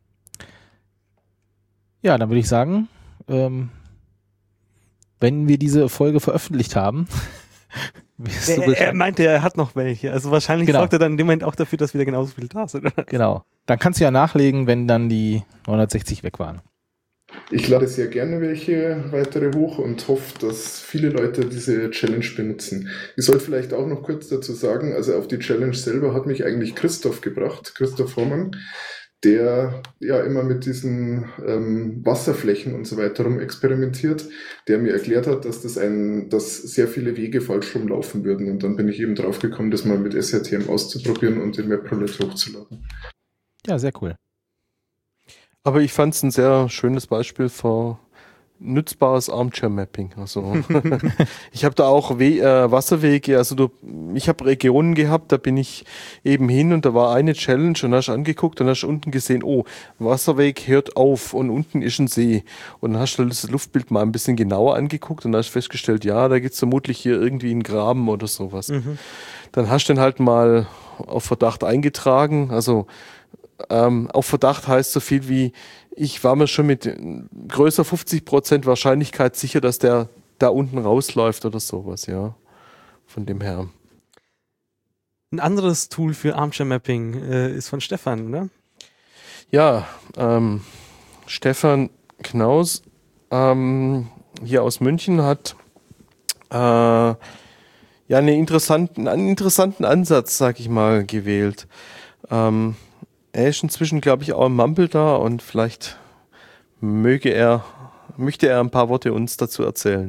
Ja, dann würde ich sagen, ähm, wenn wir diese Folge veröffentlicht haben... Er, er meinte, er hat noch welche. Also wahrscheinlich genau. sorgt er dann in dem Moment auch dafür, dass wieder genauso viel da sind. Genau. Dann kannst du ja nachlegen, wenn dann die neunhundertsechzig weg waren. Ich lade sehr gerne welche weitere hoch und hoffe, dass viele Leute diese Challenge benutzen. Ich sollte vielleicht auch noch kurz dazu sagen, also auf die Challenge selber hat mich eigentlich Christoph gebracht, Christoph Hormann. der ja immer mit diesen ähm, Wasserflächen und so weiter rum experimentiert, der mir erklärt hat, dass das ein, dass sehr viele Wege falsch rumlaufen würden. Und dann bin ich eben drauf gekommen, das mal mit S R T M auszuprobieren und den MapRoulette hochzuladen. Ja, sehr cool. Aber ich fand es ein sehr schönes Beispiel für nützbares Armchair-Mapping. Also ich habe da auch We äh, Wasserwege, also du, ich habe Regionen gehabt, da bin ich eben hin und da war eine Challenge und hast angeguckt und hast unten gesehen, oh, Wasserweg hört auf und unten ist ein See. Und dann hast du das Luftbild mal ein bisschen genauer angeguckt und dann hast festgestellt, ja, da gibt es vermutlich hier irgendwie einen Graben oder sowas. Mhm. Dann hast du den halt mal auf Verdacht eingetragen, also ähm, auf Verdacht heißt so viel wie, ich war mir schon mit größer fünfzig Prozent Wahrscheinlichkeit sicher, dass der da unten rausläuft oder sowas, ja. Von dem her. Ein anderes Tool für Armchair-Mapping äh, ist von Stefan, oder? Ja, ähm, Stefan Knaus ähm, hier aus München hat äh, ja einen interessanten, einen interessanten Ansatz, sag ich mal, gewählt. Ähm, Er ist inzwischen, glaube ich, auch im Mumble da und vielleicht möge er, möchte er ein paar Worte uns dazu erzählen.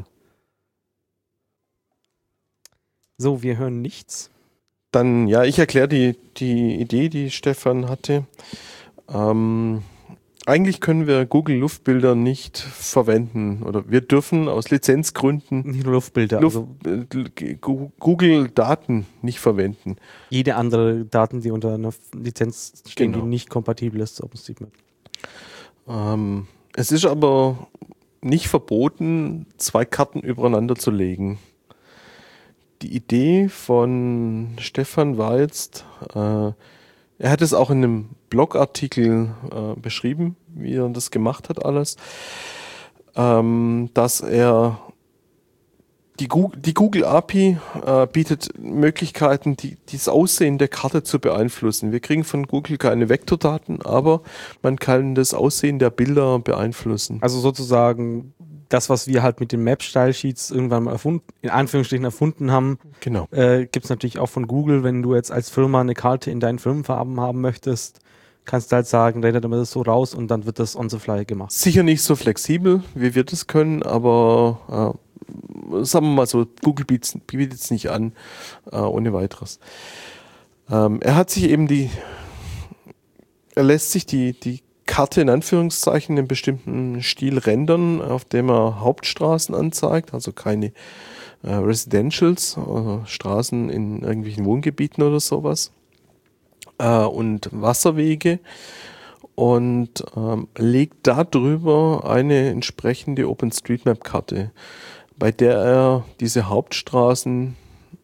So, wir hören nichts. Dann, ja, ich erkläre die, die Idee, die Stefan hatte. Ähm, eigentlich können wir Google Luftbilder nicht verwenden oder wir dürfen aus Lizenzgründen nicht nur Luftbilder, Luft, also äh, Google Daten nicht verwenden. Jede andere Daten, die unter einer Lizenz stehen, Genau. die nicht kompatibel ist zu OpenStreetMap. Ähm, es ist aber nicht verboten, zwei Karten übereinander zu legen. Die Idee von Stefan war jetzt, äh, er hat es auch in einem Blogartikel äh, beschrieben, wie er das gemacht hat alles, ähm, dass er die Google, die Google A P I äh, bietet Möglichkeiten, die, das Aussehen der Karte zu beeinflussen. Wir kriegen von Google keine Vektordaten, aber man kann das Aussehen der Bilder beeinflussen. Also sozusagen das, was wir halt mit den Map-Style-Sheets irgendwann mal erfunden, in Anführungsstrichen erfunden haben, Genau. äh, gibt es natürlich auch von Google. Wenn du jetzt als Firma eine Karte in deinen Firmenfarben haben möchtest, kannst du halt sagen, rendert immer das so raus und dann wird das on the fly gemacht. Sicher nicht so flexibel, wie wir das können, aber äh, sagen wir mal so, Google bietet es nicht an, äh, ohne weiteres. Ähm, er hat sich eben die, er lässt sich die, die Karte in Anführungszeichen in einem bestimmten Stil rendern, auf dem er Hauptstraßen anzeigt, also keine äh, Residentials, also Straßen in irgendwelchen Wohngebieten oder sowas, äh, und Wasserwege, und ähm, legt darüber eine entsprechende OpenStreetMap-Karte, bei der er diese Hauptstraßen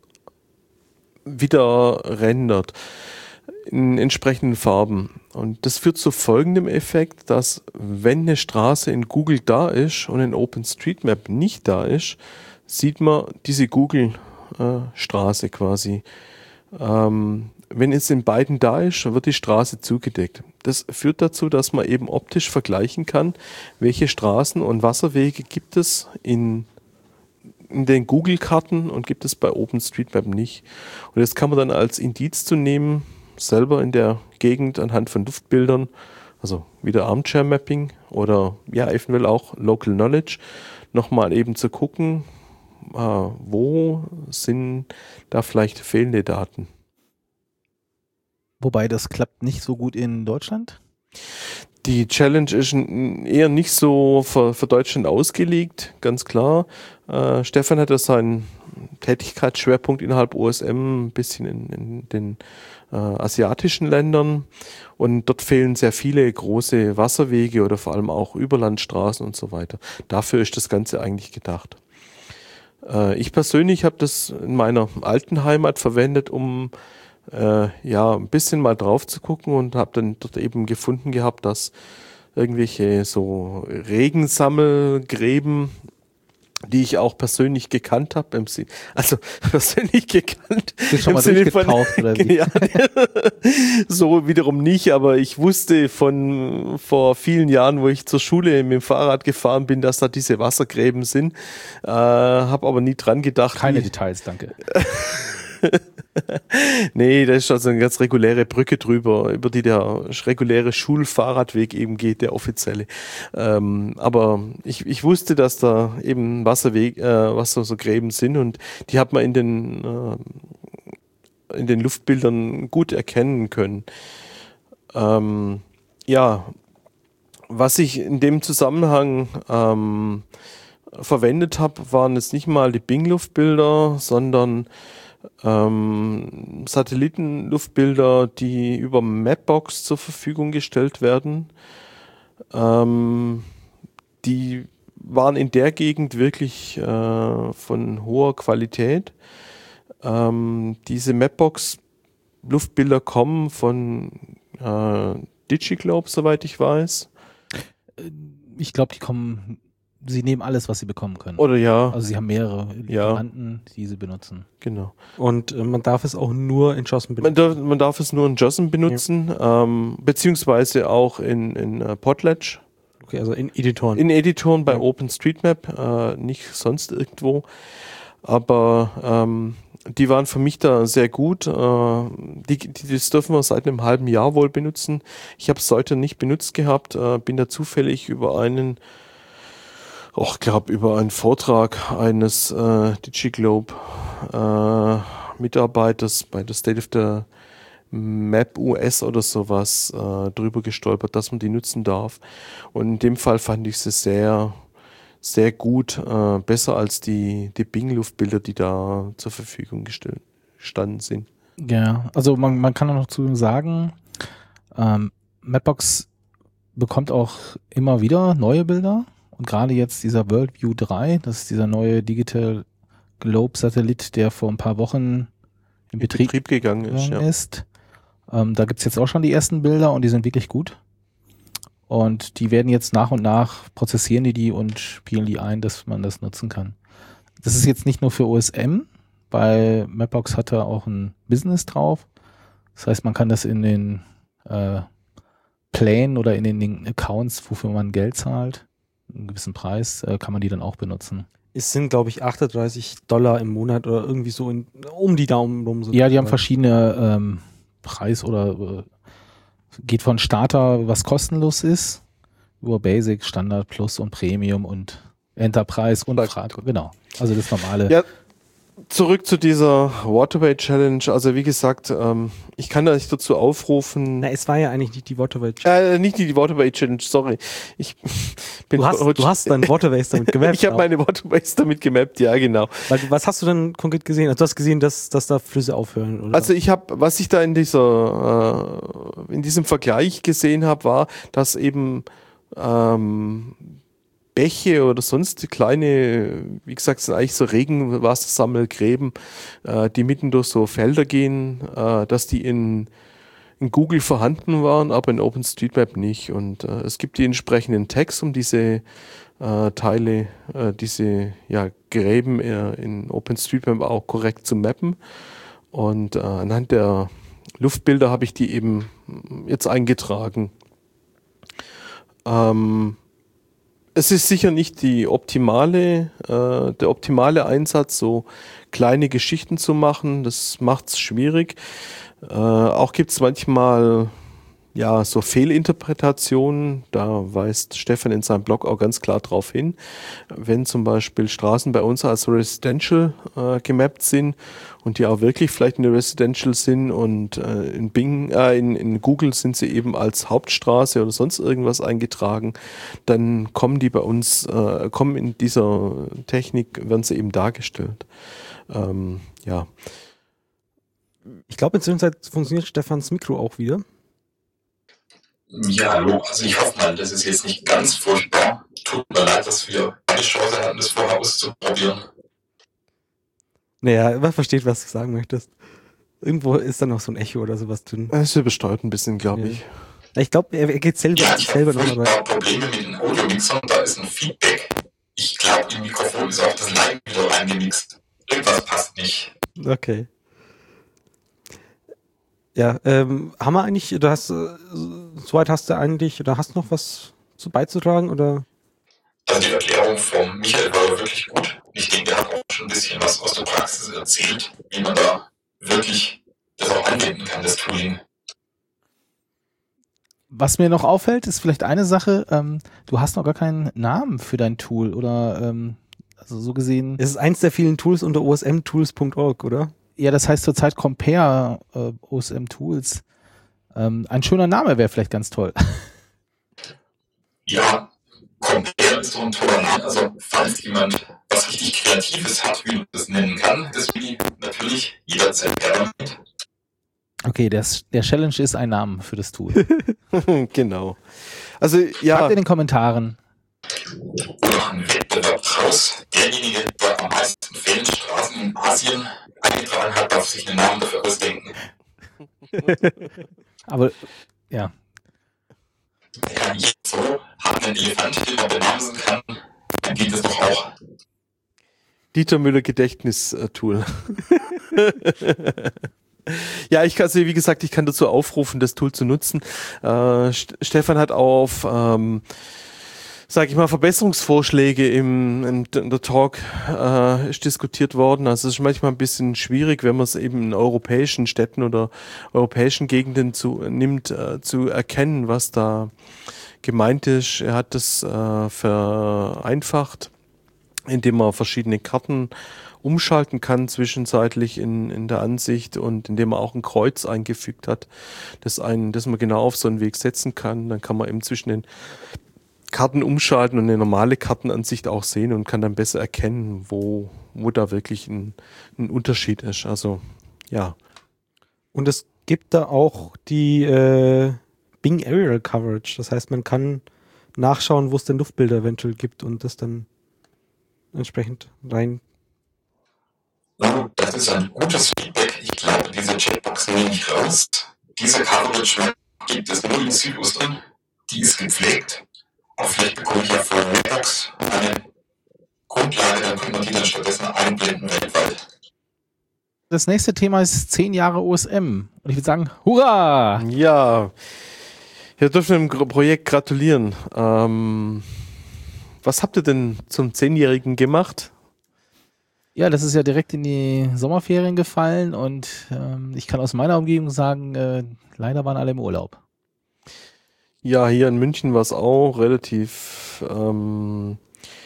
wieder rendert in entsprechenden Farben. Und das führt zu folgendem Effekt, dass wenn eine Straße in Google da ist und in OpenStreetMap nicht da ist, sieht man diese Google-Straße äh, quasi. Ähm, wenn es in beiden da ist, wird die Straße zugedeckt. Das führt dazu, dass man eben optisch vergleichen kann, welche Straßen und Wasserwege gibt es in, in den Google-Karten und gibt es bei OpenStreetMap nicht. Und das kann man dann als Indiz zu nehmen, selber in der Gegend anhand von Luftbildern, also wieder Armchair-Mapping oder ja, eventuell auch Local Knowledge, nochmal eben zu gucken, äh, wo sind da vielleicht fehlende Daten. Wobei das klappt nicht so gut in Deutschland? Die Challenge ist eher nicht so für, für Deutschland ausgelegt, ganz klar. Äh, Stefan hat ja seinen Tätigkeitsschwerpunkt innerhalb O S M ein bisschen in, in den äh, asiatischen Ländern und dort fehlen sehr viele große Wasserwege oder vor allem auch Überlandstraßen und so weiter. Dafür ist das Ganze eigentlich gedacht. Äh, ich persönlich habe das in meiner alten Heimat verwendet, um Äh, ja, ein bisschen mal drauf zu gucken und habe dann dort eben gefunden gehabt, dass irgendwelche so Regensammelgräben, die ich auch persönlich gekannt habe, im Sinne, also persönlich gekannt, Bist schon mal durchgetaucht oder wie? Ja, so wiederum nicht, aber ich wusste von vor vielen Jahren, wo ich zur Schule mit dem Fahrrad gefahren bin, dass da diese Wassergräben sind, äh, habe aber nie dran gedacht. Keine wie, Details, danke. Nee, da ist also eine ganz reguläre Brücke drüber, über die der reguläre Schulfahrradweg eben geht, der offizielle. Ähm, aber ich, ich wusste, dass da eben Wasserweg, äh, Wasser so Gräben sind und die hat man in den äh, in den Luftbildern gut erkennen können. Ähm, ja, was ich in dem Zusammenhang ähm, verwendet habe, waren jetzt nicht mal die Bing-Luftbilder, sondern ähm, Satellitenluftbilder, die über Mapbox zur Verfügung gestellt werden. Ähm, die waren in der Gegend wirklich äh, von hoher Qualität. Ähm, diese Mapbox-Luftbilder kommen von äh, DigiGlobe, soweit ich weiß. Ich glaube, die kommen, sie nehmen alles, was sie bekommen können. Oder ja. Also sie haben mehrere Ja. Lieferanten, die sie benutzen. Genau. Und äh, man darf es auch nur in JOSM Man benutzen. darf, man darf es nur in JOSM benutzen, ähm, beziehungsweise auch in, in uh, Potlatch. Okay, also in Editoren. In Editoren bei Ja. OpenStreetMap, äh, nicht sonst irgendwo. Aber ähm, die waren für mich da sehr gut. Äh, die, die, das dürfen wir seit einem halben Jahr wohl benutzen. Ich habe es heute nicht benutzt gehabt, äh, bin da zufällig über einen, oh, ich glaube über einen Vortrag eines äh, DigiGlobe äh, Mitarbeiters bei der State of the Map U S oder sowas äh, drüber gestolpert, dass man die nutzen darf. Und in dem Fall fand ich sie sehr sehr gut, äh, besser als die, die Bing-Luftbilder, die da zur Verfügung gestellt, gestanden sind. Ja, also man, man kann auch noch zu sagen, ähm, Mapbox bekommt auch immer wieder neue Bilder und gerade jetzt dieser WorldView drei, das ist dieser neue Digital Globe Satellit, der vor ein paar Wochen in In Betrieb, Betrieb gegangen ist, gegangen ja. ist. Ähm, da gibt's jetzt auch schon die ersten Bilder und die sind wirklich gut. Und die werden jetzt nach und nach, prozessieren die die und spielen die ein, dass man das nutzen kann. Das ist jetzt nicht nur für O S M, bei Mapbox hat er auch ein Business drauf. Das heißt, man kann das in den äh, Plänen oder in den Accounts, wofür man Geld zahlt, einen gewissen Preis, äh, kann man die dann auch benutzen. Es sind, glaube ich, achtunddreißig Dollar im Monat oder irgendwie so in, um die Daumen rum. Ja, die haben verschiedene ähm, Preis- oder äh, geht von Starter, was kostenlos ist, über Basic, Standard, Plus und Premium und Enterprise und Frage. Genau. Also das normale. Ja, zurück zu dieser Waterway Challenge. Also wie gesagt, ähm, ich kann da nicht dazu aufrufen. Na, es war ja eigentlich nicht die Waterway Äh, nicht die Waterway Challenge, sorry. Ich bin Du hast, du hast dann Waterways damit gemappt. Ich habe meine Waterways damit gemappt, ja genau. Weil, du- was hast du denn konkret gesehen? Also du hast gesehen, dass, dass da Flüsse aufhören, oder? Also ich habe, was ich da in dieser, äh, in diesem Vergleich gesehen habe, war, dass eben ähm, Bäche oder sonst kleine, wie gesagt, sind eigentlich so Regenwassersammelgräben, äh, die mitten durch so Felder gehen, äh, dass die in, in Google vorhanden waren, aber in OpenStreetMap nicht. Und äh, es gibt die entsprechenden Tags, um diese äh, Teile, äh, diese ja, Gräben äh, in OpenStreetMap auch korrekt zu mappen. Und äh, anhand der Luftbilder habe ich die eben jetzt eingetragen. Ähm, es ist sicher nicht die optimale, äh, der optimale Einsatz, so kleine Geschichten zu machen. Das macht es schwierig. Äh, auch gibt es manchmal ja so Fehlinterpretationen. Da weist Stefan in seinem Blog auch ganz klar drauf hin. Wenn zum Beispiel Straßen bei uns als Residential äh, gemappt sind und die auch wirklich vielleicht eine Residential sind und äh, in Bing, äh, in, in Google sind sie eben als Hauptstraße oder sonst irgendwas eingetragen, dann kommen die bei uns, äh, kommen in dieser Technik, werden sie eben dargestellt. Ähm, ja. Ich glaube, inzwischen funktioniert Stefans Mikro auch wieder. Ja, hallo. Also ich hoffe mal, das ist jetzt nicht ganz furchtbar. Tut mir leid, dass wir keine Chance hatten, das vorher auszuprobieren. Naja, man versteht, was du sagen möchtest. Irgendwo ist da noch so ein Echo oder sowas drin. Es übersteuert ein bisschen, glaube Ja. ich. Ich glaube, er, er geht selber, Ja, ich selber habe noch dabei. furchtbar Probleme mit den Audiomixern. Da ist ein Feedback. Ich glaube, im Mikrofon ist auch das Line wieder reingemixt. Irgendwas passt nicht. Okay. Ja, ähm, haben wir eigentlich, du hast, äh, soweit hast du eigentlich, oder hast noch was zu beizutragen, oder? Also die Erklärung von Michael war wirklich gut. Ich denke, der hat auch schon ein bisschen was aus der Praxis erzählt, wie man da wirklich das auch das Tooling. Was mir noch auffällt, ist vielleicht eine Sache, ähm, du hast noch gar keinen Namen für dein Tool oder ähm, also so gesehen. Es ist eins der vielen Tools unter o s m tools punkt org, oder? Ja, das heißt zurzeit Compare äh, O S M Tools. Ähm, ein schöner Name wäre vielleicht ganz toll. Ja, Compare ist so ein toller Name. Also falls jemand was richtig Kreatives hat, wie man das nennen kann, ist wie natürlich jederzeit gerne mit. Okay, der, der Challenge ist ein Name für das Tool. Genau. Also ja. Schreibt in den Kommentaren. Oder einen Wettbewerb draus. Derjenige, der am meisten Feenstraßen in Asien eingetragen hat, darf sich einen Namen dafür ausdenken. Aber, ja. Ja, jetzt so hat einen Elefant, den man benamsen kann, dann geht es doch auch. Dieter Müller Gedächtnis-Tool. Ja, ich kann, also wie gesagt, ich kann dazu aufrufen, das Tool zu nutzen. Äh, St- Stefan hat auf, ähm, sage ich mal, Verbesserungsvorschläge im, im in der Talk äh, ist diskutiert worden. Also es ist manchmal ein bisschen schwierig, wenn man es eben in europäischen Städten oder europäischen Gegenden zu, nimmt, äh, zu erkennen, was da gemeint ist. Er hat das äh, vereinfacht, indem man verschiedene Karten umschalten kann zwischenzeitlich in, in der Ansicht und indem man auch ein Kreuz eingefügt hat, das einen, das man genau auf so einen Weg setzen kann. Dann kann man eben zwischen den Karten umschalten und eine normale Kartenansicht auch sehen und kann dann besser erkennen, wo, wo da wirklich ein, ein Unterschied ist. Also, ja. Und es gibt da auch die äh, Bing Aerial Coverage. Das heißt, man kann nachschauen, wo es denn Luftbilder eventuell gibt und das dann entsprechend rein. Oh, das ist ein gutes Feedback. Ich glaube, diese Chatbox nehme ich raus. Diese Coverage gibt es nur in Südostern. Die ist gepflegt. Aber vielleicht bekomme ich ja von Redbox eine Grundlage, dann können wir die dann stattdessen einblenden weltweit. Das nächste Thema ist zehn Jahre O S M. Und ich würde sagen, hurra! Ja, wir dürfen dem Gr- Projekt gratulieren. Ähm, was habt ihr denn zum Zehnjährigen gemacht? Ja, das ist ja direkt in die Sommerferien gefallen und ähm, ich kann aus meiner Umgebung sagen, äh, leider waren alle im Urlaub. Ja, hier in München war es auch relativ ähm,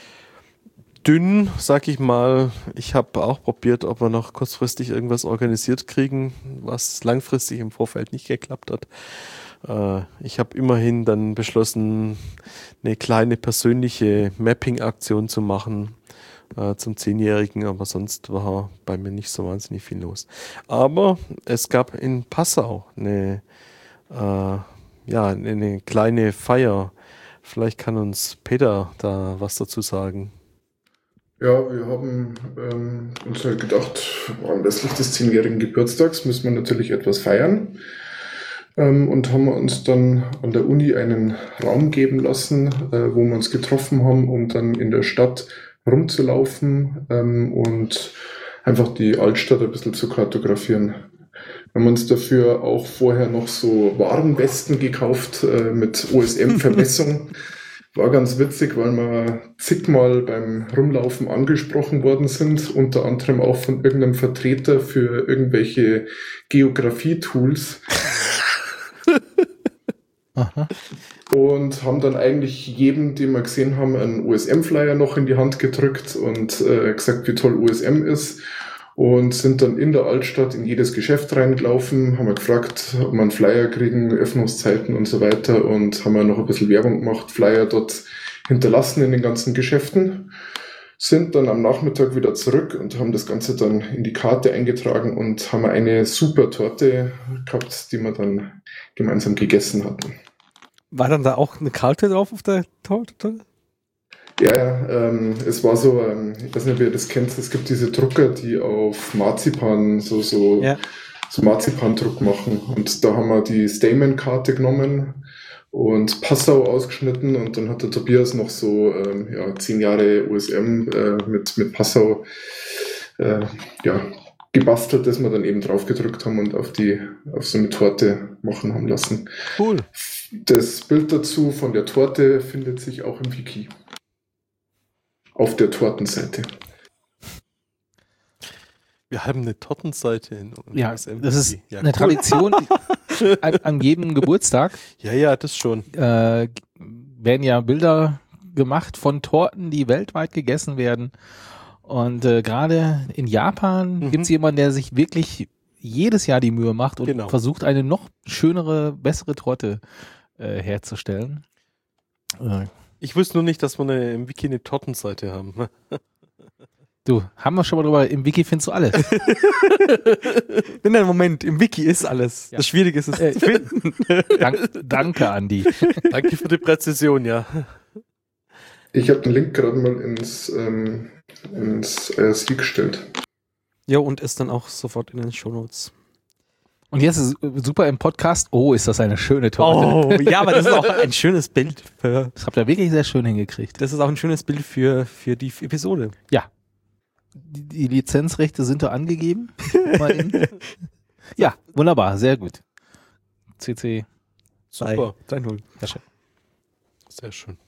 dünn, sag ich mal. Ich habe auch probiert, ob wir noch kurzfristig irgendwas organisiert kriegen, was langfristig im Vorfeld nicht geklappt hat. Äh, ich habe immerhin dann beschlossen, eine kleine persönliche Mapping-Aktion zu machen äh, zum Zehnjährigen, aber sonst war bei mir nicht so wahnsinnig viel los. Aber es gab in Passau eine äh, ja, eine kleine Feier. Vielleicht kann uns Peter da was dazu sagen. Ja, wir haben ähm, uns halt gedacht, anlässlich des zehnjährigen Geburtstags müssen wir natürlich etwas feiern. Ähm, und haben uns dann an der Uni einen Raum geben lassen, äh, wo wir uns getroffen haben, um dann in der Stadt rumzulaufen ähm, und einfach die Altstadt ein bisschen zu kartografieren. Wir haben uns dafür auch vorher noch so Warnwesten gekauft äh, mit O S M-Vermessung. War ganz witzig, weil wir zigmal beim Rumlaufen angesprochen worden sind, unter anderem auch von irgendeinem Vertreter für irgendwelche Geografie-Tools. Aha. Und haben dann eigentlich jedem, den wir gesehen haben, einen O S M-Flyer noch in die Hand gedrückt und äh, gesagt, wie toll O S M ist. Und sind dann in der Altstadt in jedes Geschäft reingelaufen, haben wir gefragt, ob wir einen Flyer kriegen, Öffnungszeiten und so weiter, und haben wir noch ein bisschen Werbung gemacht, Flyer dort hinterlassen in den ganzen Geschäften, sind dann am Nachmittag wieder zurück und haben das Ganze dann in die Karte eingetragen und haben eine super Torte gehabt, die wir dann gemeinsam gegessen hatten. War dann da auch eine Karte drauf auf der Torte? Ja, ja, ähm, es war so, ähm, ich weiß nicht, ob ihr das kennt, es gibt diese Drucker, die auf Marzipan so, so, Ja. so Marzipandruck machen. Und da haben wir die Stayman-Karte genommen und Passau ausgeschnitten, und dann hat der Tobias noch so ähm, ja, zehn Jahre O S M äh, mit, mit Passau äh, ja, gebastelt, das wir dann eben drauf gedrückt haben und auf die auf so eine Torte machen haben lassen. Cool. Das Bild dazu von der Torte findet sich auch im Wiki. Auf der Tortenseite. Wir haben eine Tortenseite in Ja, unserem M V P. das ist Ja, eine cool. Tradition. an, an jedem Geburtstag Ja, ja, das schon. äh, werden ja Bilder gemacht von Torten, die weltweit gegessen werden. Und äh, gerade in Japan Mhm. gibt es jemanden, der sich wirklich jedes Jahr die Mühe macht und Genau. versucht, eine noch schönere, bessere Torte äh, herzustellen. Äh, Ich wusste nur nicht, dass wir eine, im Wiki eine Tortenseite haben. du, haben wir schon mal drüber, im Wiki findest du alles. In einem Moment, im Wiki ist alles. Ja. Das Schwierige ist es Äh, zu finden. Dank, danke, Andi. Danke für die Präzision, ja. Ich habe den Link gerade mal ins, ähm, ins I R C gestellt. Ja, und ist dann auch sofort in den Shownotes. Und jetzt ist es super im Podcast. Oh, ist das eine schöne Torte. Oh, ja, aber das ist auch ein schönes Bild für, Das habt ihr wirklich sehr schön hingekriegt. das ist auch ein schönes Bild für, für die Episode. Ja. Die, die Lizenzrechte sind da angegeben. Mal eben. Ja, wunderbar, sehr gut. C C. Super. drei null. Sehr schön. Sehr schön.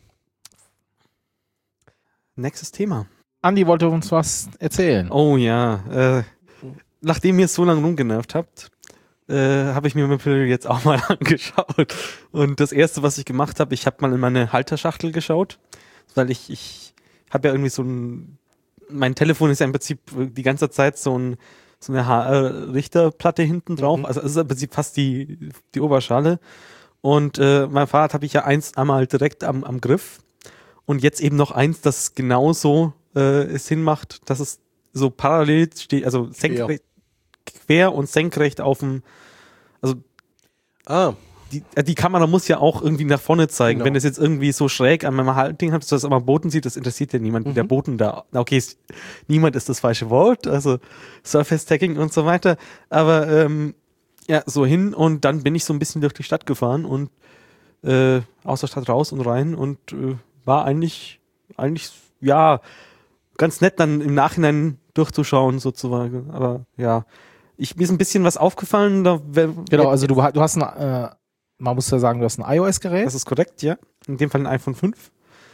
Nächstes Thema. Andi wollte uns was erzählen. Oh ja, äh, nachdem ihr es so lange rumgenervt habt, äh, habe ich mir Mapillary jetzt auch mal angeschaut. Und das erste, was ich gemacht habe, ich habe mal in meine Halterschachtel geschaut, weil ich, ich habe ja irgendwie so ein, mein Telefon ist ja im Prinzip die ganze Zeit so ein so eine H R-Richterplatte hinten drauf, Mhm. also es ist im Prinzip fast die, die Oberschale. Und äh, mein Fahrrad habe ich ja eins einmal direkt am, am Griff und jetzt eben noch eins, das genauso äh, es hinmacht, dass es so parallel steht, also senkrecht, quer und senkrecht auf dem, also Ah, die, äh, die Kamera muss ja auch irgendwie nach vorne zeigen. Genau. Wenn das jetzt irgendwie so schräg an meinem Haltding hat, dass das am Boden sieht, das interessiert ja niemanden. Mhm. Der Boden da, okay, ist, niemand ist das falsche Wort, also Surface Tagging und so weiter, aber ähm, ja, so hin und dann bin ich so ein bisschen durch die Stadt gefahren und äh, aus der Stadt raus und rein und äh, war eigentlich, eigentlich, ja, ganz nett dann im Nachhinein durchzuschauen sozusagen, aber ja, ich, mir ist ein bisschen was aufgefallen, da wär, Genau, also du, ha- du hast ein, äh, man muss ja sagen, du hast ein iOS-Gerät. das ist korrekt, ja. In dem Fall ein iPhone fünf.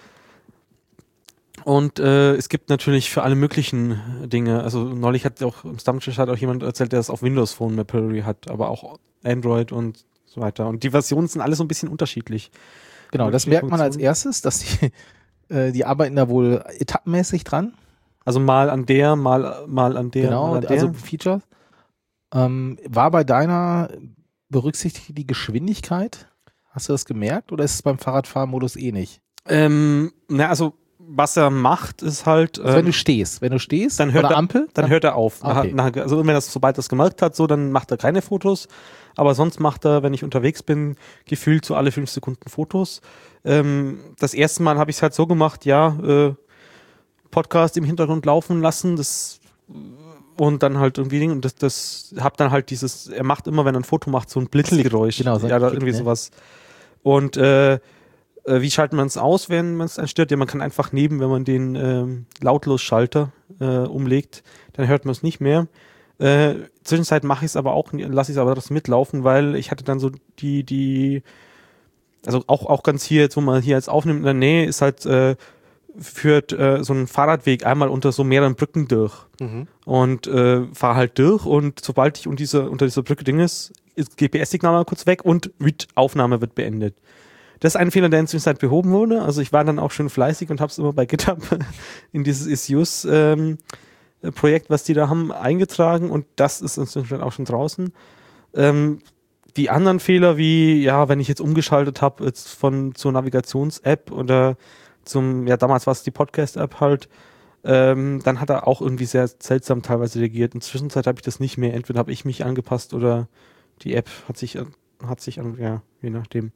Und äh, es gibt natürlich für alle möglichen Dinge, also neulich hat auch im Stammtisch hat auch jemand erzählt, der es auf Windows Phone Mapillary hat, aber auch Android und so weiter. Und die Versionen sind alle so ein bisschen unterschiedlich. Genau, das mögliche merkt man als Funktionen. erstes, dass die, äh, die arbeiten da wohl etappenmäßig dran. Also mal an der, mal, mal an der, Genau, mal an der. also Features. Ähm, war bei deiner berücksichtigt die Geschwindigkeit? Hast du das gemerkt oder ist es beim Fahrradfahrmodus eh nicht? ähm, na, also was er macht, ist halt, Also wenn ähm, du stehst, wenn du stehst, dann hört oder er- Ampel, dann hört er auf. Okay. Nach, nach, also wenn er das, sobald er es gemerkt hat, so, dann macht er keine Fotos. Aber sonst macht er, wenn ich unterwegs bin, gefühlt so alle fünf Sekunden Fotos. Ähm, das erste Mal habe ich es halt so gemacht, ja, äh, Podcast im Hintergrund laufen lassen, das und dann halt irgendwie und das, das hab dann halt dieses, er macht immer, wenn er ein Foto macht, so ein Blitzgeräusch. genau, so ein ja, da Klick, irgendwie ne? sowas. Und äh, äh, wie schaltet man es aus, wenn man es dann stört? Ja, man kann einfach neben, wenn man den ähm, Lautlos-Schalter äh, umlegt, dann hört man es nicht mehr. Äh, Zwischenzeit mache ich es aber auch, lasse ich es aber das mitlaufen, weil ich hatte dann so die, die, also auch, auch ganz hier, jetzt, wo man hier jetzt aufnimmt in der Nähe, ist halt, äh, führt äh, so ein Fahrradweg einmal unter so mehreren Brücken durch mhm. und äh, fahre halt durch und sobald ich unter dieser, unter dieser Brücke Ding ist, ist G P S-Signal mal kurz weg und mit Aufnahme wird beendet. Das ist ein Fehler, der in der Zwischenzeit behoben wurde. Also ich war dann auch schön fleißig und habe es immer bei GitHub in dieses Issues ähm, Projekt, was die da haben, eingetragen und das ist inzwischen auch schon draußen. Ähm, die anderen Fehler, wie, ja, wenn ich jetzt umgeschaltet habe, jetzt von zur Navigations-App oder zum, ja, damals war es die Podcast-App halt, ähm, dann hat er auch irgendwie sehr seltsam teilweise reagiert. In der Zwischenzeit habe ich das nicht mehr. Entweder habe ich mich angepasst oder die App hat sich, hat sich an, ja, je nachdem.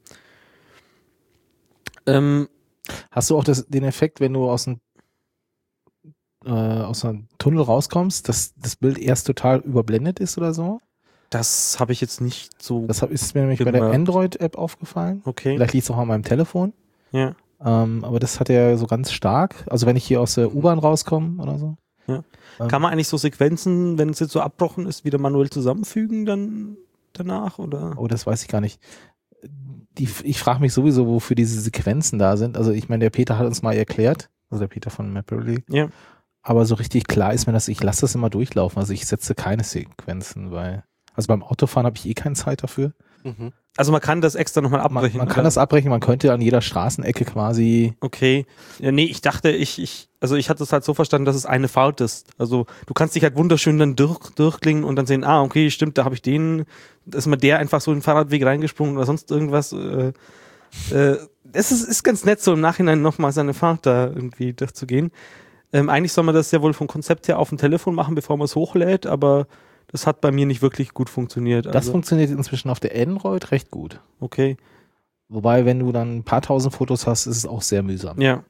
Ähm, Hast du auch das, den Effekt, wenn du aus dem äh, aus einem Tunnel rauskommst, dass das Bild erst total überblendet ist oder so? das habe ich jetzt nicht so. Das hab, ist mir nämlich bei der Gemerkt. Android-App aufgefallen. Okay. Vielleicht liegt es auch an meinem Telefon. Ja. Ähm, aber das hat er so ganz stark. Also wenn ich hier aus der U-Bahn rauskomme oder so. Ja. Ähm, Kann man eigentlich so Sequenzen, wenn es jetzt so abbrochen ist, wieder manuell zusammenfügen dann danach? Oder? Oh, das weiß ich gar nicht. Die, ich frage mich sowieso, wofür diese Sequenzen da sind. Also ich meine, der Peter hat uns mal erklärt, also der Peter von Mapillary, Ja. aber so richtig klar ist mir das, ich lasse das immer durchlaufen. Also ich setze keine Sequenzen, weil, also beim Autofahren habe ich eh keine Zeit dafür. Mhm. Also man kann das extra nochmal Man, abbrechen. man kann oder? das abbrechen, man könnte an jeder Straßenecke quasi. Okay. Ja, nee, ich dachte, ich, ich, also ich hatte es halt so verstanden, dass es eine Fahrt ist. Also du kannst dich halt wunderschön dann durch, durchklingen und dann sehen, ah, okay, stimmt, da habe ich den, da ist mal der einfach so in den Fahrradweg reingesprungen oder sonst irgendwas. Äh, äh, es ist, ist ganz nett, so im Nachhinein nochmal seine Fahrt da irgendwie durchzugehen. Ähm, eigentlich soll man das ja wohl vom Konzept her auf dem Telefon machen, bevor man es hochlädt, aber das hat bei mir nicht wirklich gut funktioniert. Das also, funktioniert inzwischen auf der Android recht gut. okay. Wobei, wenn du dann ein paar tausend Fotos hast, ist es auch sehr mühsam. Ja.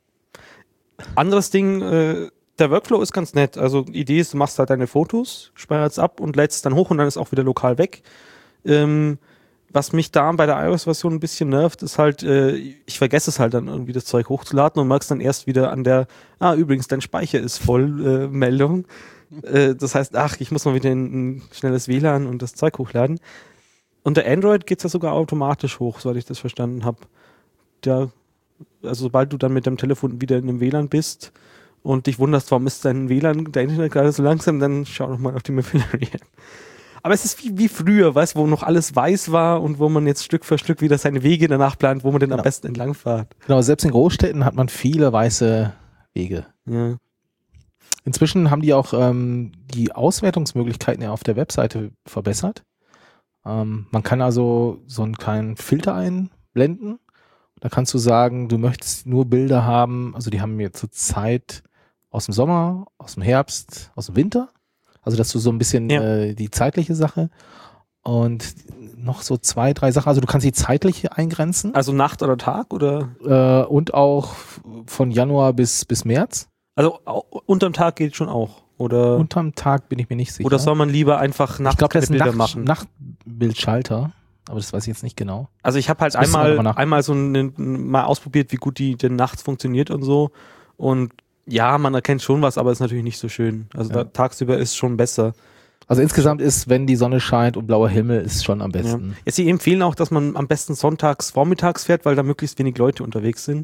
Anderes Ding, äh, der Workflow ist ganz nett. Also die Idee ist, du machst halt deine Fotos, speicherst ab und lädst dann hoch und dann ist auch wieder lokal weg. Ähm, was mich da bei der iOS-Version ein bisschen nervt, ist halt, äh, ich vergesse es halt dann irgendwie das Zeug hochzuladen und merkst dann erst wieder an der, ah übrigens, dein Speicher ist voll, äh, Meldung. Äh, das heißt, ach, ich muss mal wieder in ein schnelles W L A N und das Zeug hochladen. Unter Android geht's ja sogar automatisch hoch, soweit ich das verstanden habe. Da, also sobald du dann mit dem Telefon wieder in dem W L A N bist und dich wunderst, warum ist dein W L A N, dein Internet gerade so langsam, dann schau doch mal auf die Mapillary-App. Aber es ist wie, wie früher, weißt, wo noch alles weiß war und wo man jetzt Stück für Stück wieder seine Wege danach plant, wo man denn Genau. am besten entlang fährt. Genau, selbst in Großstädten hat man viele weiße Wege. Ja. Inzwischen haben die auch ähm, die Auswertungsmöglichkeiten ja auf der Webseite verbessert. Ähm, man kann also so einen kleinen Filter einblenden. Da kannst du sagen, du möchtest nur Bilder haben, also die haben mir zur Zeit aus dem Sommer, aus dem Herbst, aus dem Winter. Also dass du so ein bisschen Ja. äh, die zeitliche Sache und noch so zwei, drei Sachen. Also du kannst die zeitliche eingrenzen Also Nacht oder Tag oder? äh, und auch von Januar bis, bis März. Also au- unterm Tag geht schon auch. Oder, Unterm Tag bin ich mir nicht sicher. oder soll man lieber einfach nachts ich glaube, das ist keine ein Bilder Nacht, machen? Nachtbildschalter, aber das weiß ich jetzt nicht genau. Also ich habe halt Das müssen wir einmal, nochmal nach- einmal so einen, mal ausprobiert, wie gut die denn nachts funktioniert und so. Und ja, man erkennt schon was, aber ist natürlich nicht so schön. Also Ja. da, tagsüber ist schon besser. Also insgesamt ist, wenn die Sonne scheint und blauer Himmel, ist schon am Ja. besten. Ja, sie empfehlen auch, dass man am besten sonntags vormittags fährt, weil da möglichst wenig Leute unterwegs sind.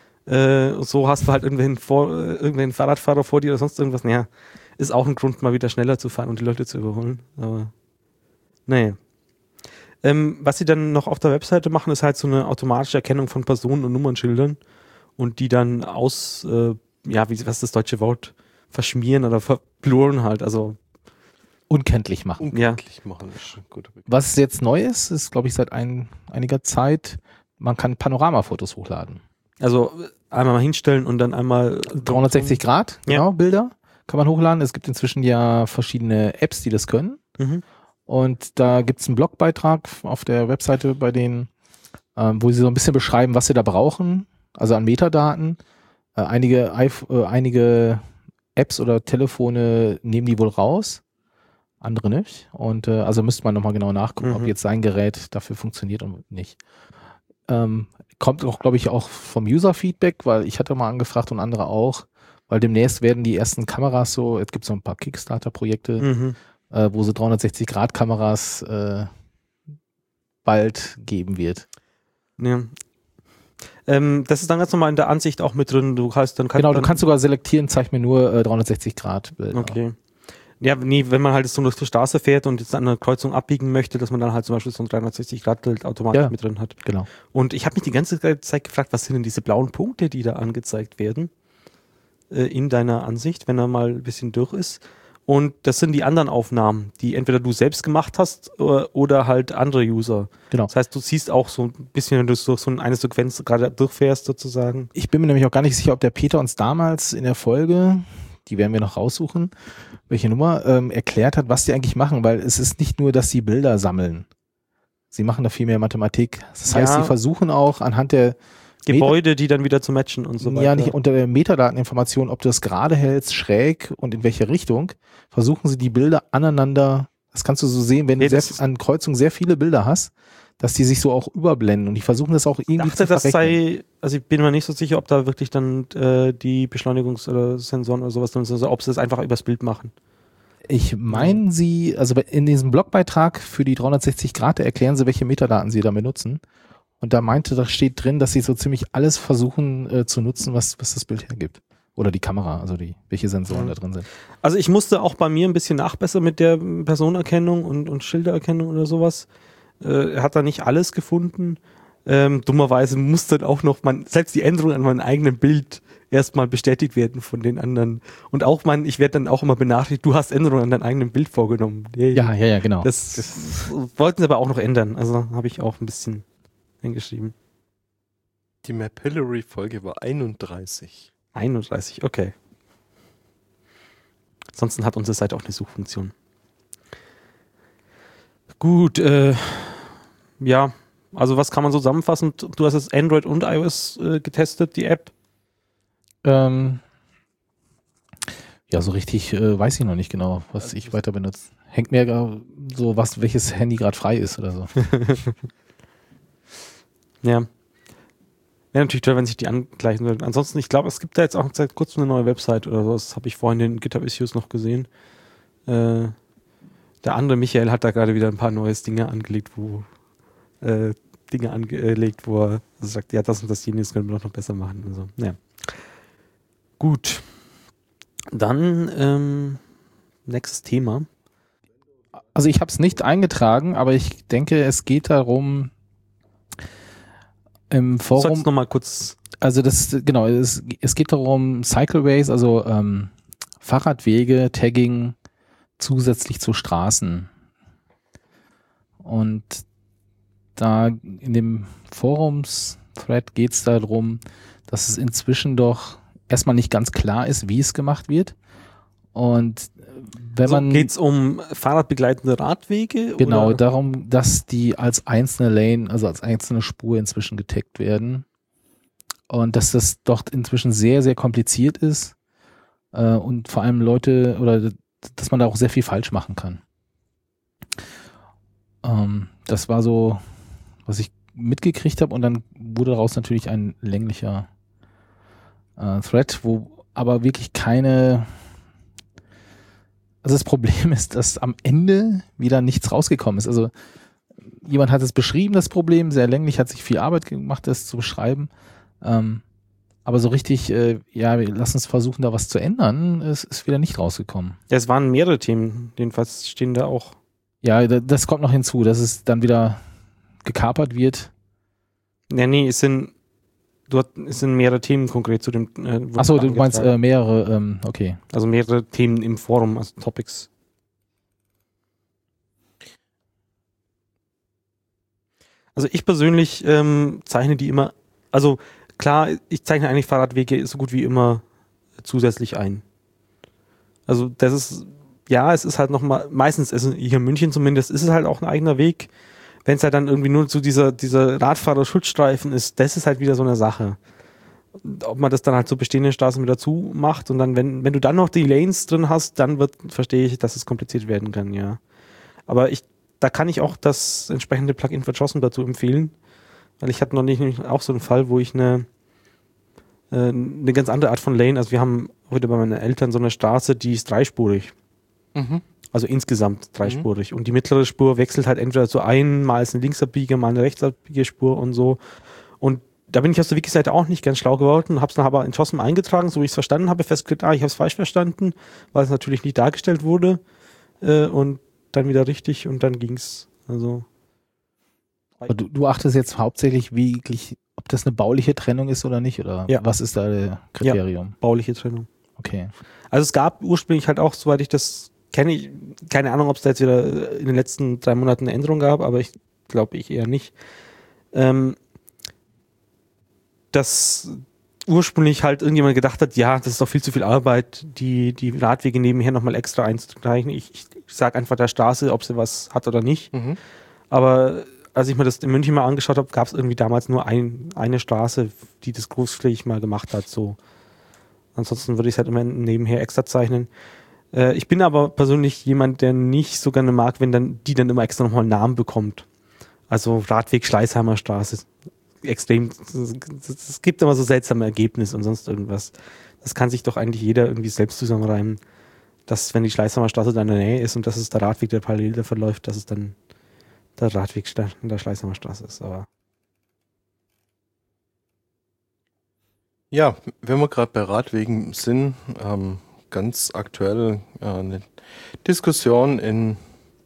Äh, so hast du halt irgendwen, vor, äh, irgendwen Fahrradfahrer vor dir oder sonst irgendwas. Naja, ist auch ein Grund, mal wieder schneller zu fahren und die Leute zu überholen. Aber naja. Ähm, was sie dann noch auf der Webseite machen, ist halt so eine automatische Erkennung von Personen und Nummernschildern und die dann aus, äh, ja, wie, was ist das deutsche Wort? Verschmieren oder verbluren halt. Also, Unkenntlich machen. Unkenntlich machen ist ein guter Begriff. Was jetzt neu ist, ist, glaube ich, seit ein, einiger Zeit, man kann Panoramafotos hochladen. also einmal mal hinstellen und dann einmal dreihundertsechzig Grad, Ja. genau, Bilder kann man hochladen. Es gibt inzwischen ja verschiedene Apps, die das können. Mhm. Und da gibt es einen Blogbeitrag auf der Webseite bei denen, ähm, wo sie so ein bisschen beschreiben, was sie da brauchen, also an Metadaten. Äh, einige, iPh- äh, einige Apps oder Telefone nehmen die wohl raus, andere nicht. Und äh, also müsste man nochmal genau nachgucken, Mhm. ob jetzt sein Gerät dafür funktioniert und nicht. Ähm, kommt auch, glaube ich, auch vom User-Feedback, weil ich hatte mal angefragt und andere auch, weil demnächst werden die ersten Kameras so, es gibt so ein paar Kickstarter-Projekte, Mhm. äh, wo sie dreihundertsechzig Grad Kameras äh, bald geben wird. Ja. Ähm, das ist dann ganz normal in der Ansicht auch mit drin. Du kannst dann Genau, du dann, kannst sogar selektieren, zeig mir nur äh, dreihundertsechzig Grad Bilder. Okay. Ja, nee, wenn man halt so durch die Straße fährt und jetzt an einer Kreuzung abbiegen möchte, dass man dann halt zum Beispiel so ein dreihundertsechzig Grad Bild automatisch Ja. mit drin hat. Genau. Und ich habe mich die ganze Zeit gefragt, was sind denn diese blauen Punkte, die da angezeigt werden äh, in deiner Ansicht, wenn er mal ein bisschen durch ist. Und das sind die anderen Aufnahmen, die entweder du selbst gemacht hast oder, oder halt andere User. Genau. Das heißt, du siehst auch so ein bisschen, wenn du durch so eine Sequenz gerade durchfährst sozusagen. Ich bin mir nämlich auch gar nicht sicher, ob der Peter uns damals in der Folge, die werden wir noch raussuchen, welche Nummer, ähm, erklärt hat, was die eigentlich machen, weil es ist nicht nur, dass sie Bilder sammeln. Sie machen da viel mehr Mathematik. Das heißt, Ja. sie versuchen auch anhand der Gebäude, die dann wieder zu matchen und so weiter. ja, nicht unter der Metadateninformation, ob du das gerade hältst, schräg und in welche Richtung, versuchen sie die Bilder aneinander, das kannst du so sehen, wenn Nee, du das sehr, an Kreuzungen sehr viele Bilder hast, dass die sich so auch überblenden und die versuchen das auch Ich irgendwie dachte, zu das verrechnen. sei, also ich bin mir nicht so sicher, ob da wirklich dann äh, die Beschleunigungs- oder Sensoren oder sowas drin sind, also ob sie das einfach übers Bild machen. Ich meine sie, also in diesem Blogbeitrag für die dreihundertsechzig Grad, da erklären sie, welche Metadaten sie da benutzen. Und da meinte, da steht drin, dass sie so ziemlich alles versuchen äh, zu nutzen, was, was das Bild hergibt. Oder die Kamera, also die, welche Sensoren Mhm. da drin sind. Also ich musste auch bei mir ein bisschen nachbessern mit der Personenerkennung und, und Schildererkennung oder sowas. Äh, er hat da nicht alles gefunden. Ähm, dummerweise musste dann auch noch man, selbst die Änderung an meinem eigenen Bild erstmal bestätigt werden von den anderen. Und auch mein, ich werde dann auch immer benachrichtigt, du hast Änderungen an deinem eigenen Bild vorgenommen. Yay. Ja, ja, ja, genau. Das, das wollten sie aber auch noch ändern. Also habe ich auch ein bisschen hingeschrieben. Die Mapillary-Folge war einunddreißig. einunddreißig, okay. Ansonsten hat unsere Seite auch eine Suchfunktion. Gut, äh, ja, also was kann man so zusammenfassen? Du hast jetzt Android und iOS äh, getestet, die App. Ähm, ja, so richtig äh, weiß ich noch nicht genau, was ich weiter benutze. Hängt mir gar so, was, welches Handy gerade frei ist oder so. Ja. Wäre natürlich toll, wenn sich die angleichen würden. Ansonsten, ich glaube, es gibt da jetzt auch seit kurzem eine neue Website oder so. Das habe ich vorhin in den GitHub-Issues noch gesehen. Äh, der andere Michael hat da gerade wieder ein paar neues Dinge angelegt, wo äh, Dinge angelegt, wo er sagt, ja, das und das jenes können wir doch noch besser machen. Also, ja. Gut. Dann ähm, nächstes Thema. Also ich habe es nicht eingetragen, aber ich denke, es geht darum, im Forum. Forum, Noch mal kurz. also das, genau, es, es geht darum, Cycleways, also ähm, Fahrradwege, Tagging zusätzlich zu Straßen. Und da in dem Forums-Thread geht es darum, dass es inzwischen doch erstmal nicht ganz klar ist, wie es gemacht wird. Und wenn So, man geht es um fahrradbegleitende Radwege? genau oder? darum, dass die als einzelne Lane, also als einzelne Spur inzwischen getaggt werden und dass das doch inzwischen sehr, sehr kompliziert ist äh, und vor allem Leute oder dass man da auch sehr viel falsch machen kann. Ähm, das war so, was ich mitgekriegt habe und dann wurde daraus natürlich ein länglicher äh, Thread, wo aber wirklich keine. Also das Problem ist, dass am Ende wieder nichts rausgekommen ist. Also jemand hat es beschrieben, das Problem, sehr länglich, hat sich viel Arbeit gemacht, das zu beschreiben. Ähm, aber so richtig, äh, ja, lass uns versuchen, da was zu ändern, es ist wieder nicht rausgekommen. Ja, es waren mehrere Themen, jedenfalls stehen da auch. Ja, da, das kommt noch hinzu, dass es dann wieder gekapert wird. Nee, nee, es sind, du hat, es sind mehrere Themen konkret zu dem. Äh, Achso, du meinst angetragen. äh, mehrere, ähm, okay. Also mehrere Themen im Forum, also Topics. Also ich persönlich ähm, zeichne die immer, also klar, ich zeichne eigentlich Fahrradwege so gut wie immer zusätzlich ein. Also das ist, ja, es ist halt nochmal, meistens, also hier in München zumindest, ist es halt auch ein eigener Weg. Wenn es halt dann irgendwie nur zu dieser, dieser Radfahrer-Schutzstreifen ist, das ist halt wieder so eine Sache. Ob man das dann halt so bestehende Straßen wieder zu macht und dann, wenn, wenn du dann noch die Lanes drin hast, dann wird, verstehe ich, dass es kompliziert werden kann, ja. Aber ich, da kann ich auch das entsprechende Plugin für JOSM dazu empfehlen, weil ich hatte noch nicht auch so einen Fall, wo ich eine, äh, eine ganz andere Art von Lane, also wir haben heute bei meinen Eltern so eine Straße, die ist dreispurig. Mhm. Also insgesamt dreispurig. Und die mittlere Spur wechselt halt entweder zu ein, mal ist eine Linksabbieger, mal eine Rechtsabbiegerspur und so. Und da bin ich auf der Wiki-Seite auch nicht ganz schlau geworden, habe es dann aber in JOSM eingetragen, so wie ich es verstanden habe, festgestellt, ah, ich habe es falsch verstanden, weil es natürlich nicht dargestellt wurde. Äh, und dann wieder richtig und dann ging's. Also. Aber du, du achtest jetzt hauptsächlich wirklich, ob das eine bauliche Trennung ist oder nicht, oder Ja. was ist da der Kriterium? Bauliche Trennung. Okay. Also es gab ursprünglich halt auch, soweit ich das kenne, ich, keine Ahnung, ob es da jetzt wieder in den letzten drei Monaten eine Änderung gab, aber ich glaube ich eher nicht. Ähm, dass ursprünglich halt irgendjemand gedacht hat, ja, das ist doch viel zu viel Arbeit, die, die Radwege nebenher nochmal extra einzugleichen. Ich, ich sage einfach der Straße, ob sie was hat oder nicht. Mhm. Aber als ich mir das in München mal angeschaut habe, gab es irgendwie damals nur ein, eine Straße, die das großflächig mal gemacht hat. So. Ansonsten würde ich es halt immer nebenher extra zeichnen. Äh, ich bin aber persönlich jemand, der nicht so gerne mag, wenn dann die dann immer extra nochmal einen Namen bekommt. Also Radweg Schleißheimer Straße. Extrem, es gibt immer so seltsame Ergebnisse und sonst irgendwas. Das kann sich doch eigentlich jeder irgendwie selbst zusammenreimen, dass wenn die Schleißheimer Straße da in der Nähe ist und das ist der Radweg, der parallel da verläuft, dass es dann der Radweg in der Schleißheimer Straße ist. Aber Ja, wenn wir gerade bei Radwegen sind, ähm, ganz aktuell äh, eine Diskussion in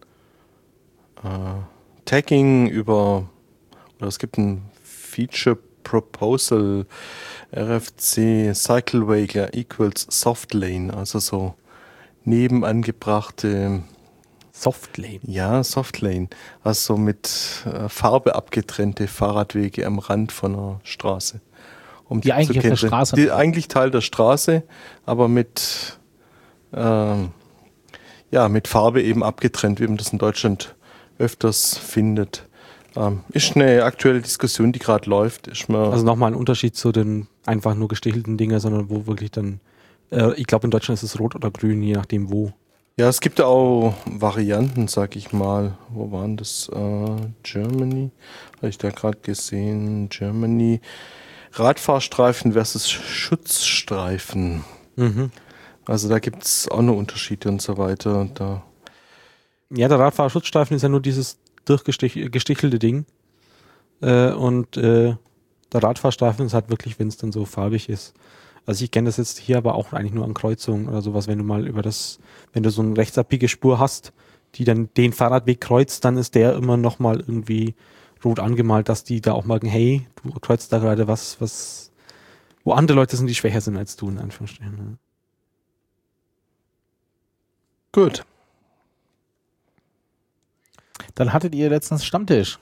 äh, Tagging über, oder es gibt ein Feature Proposal R F C Cycleway equals Softlane, also so nebenangebrachte Softlane. Ja, Softlane, also mit äh, Farbe abgetrennte Fahrradwege am Rand von einer Straße. Um Die eigentlich auf der zu kennzeichnen. Straße. Die eigentlich Teil der Straße, aber mit ähm, ja mit Farbe eben abgetrennt, wie man das in Deutschland öfters findet. Ähm, ist eine aktuelle Diskussion, die gerade läuft. Ist mir Also nochmal ein Unterschied zu den einfach nur gestichelten Dinger, sondern wo wirklich dann, äh, ich glaube in Deutschland ist es rot oder grün, je nachdem wo. ja, es gibt auch Varianten, sag ich mal. Wo waren das? Äh, Germany, habe ich da gerade gesehen. Germany. Radfahrstreifen versus Schutzstreifen. Mhm. Also da gibt's auch noch Unterschiede und so weiter. Da Ja, der Radfahrerschutzstreifen ist ja nur dieses durchgestichelte Ding. Äh, und äh, der Radfahrstreifen ist halt wirklich, wenn es dann so farbig ist. Also ich kenne das jetzt hier aber auch eigentlich nur an Kreuzungen oder sowas, wenn du mal über das, wenn du so eine rechtsabbige Spur hast, die dann den Fahrradweg kreuzt, dann ist der immer nochmal irgendwie rot angemalt, dass die da auch merken, hey, du kreuzt da gerade was, was, wo andere Leute sind, die schwächer sind als du, in Anführungsstrichen. Ne? gut. Dann hattet ihr letztens Stammtisch.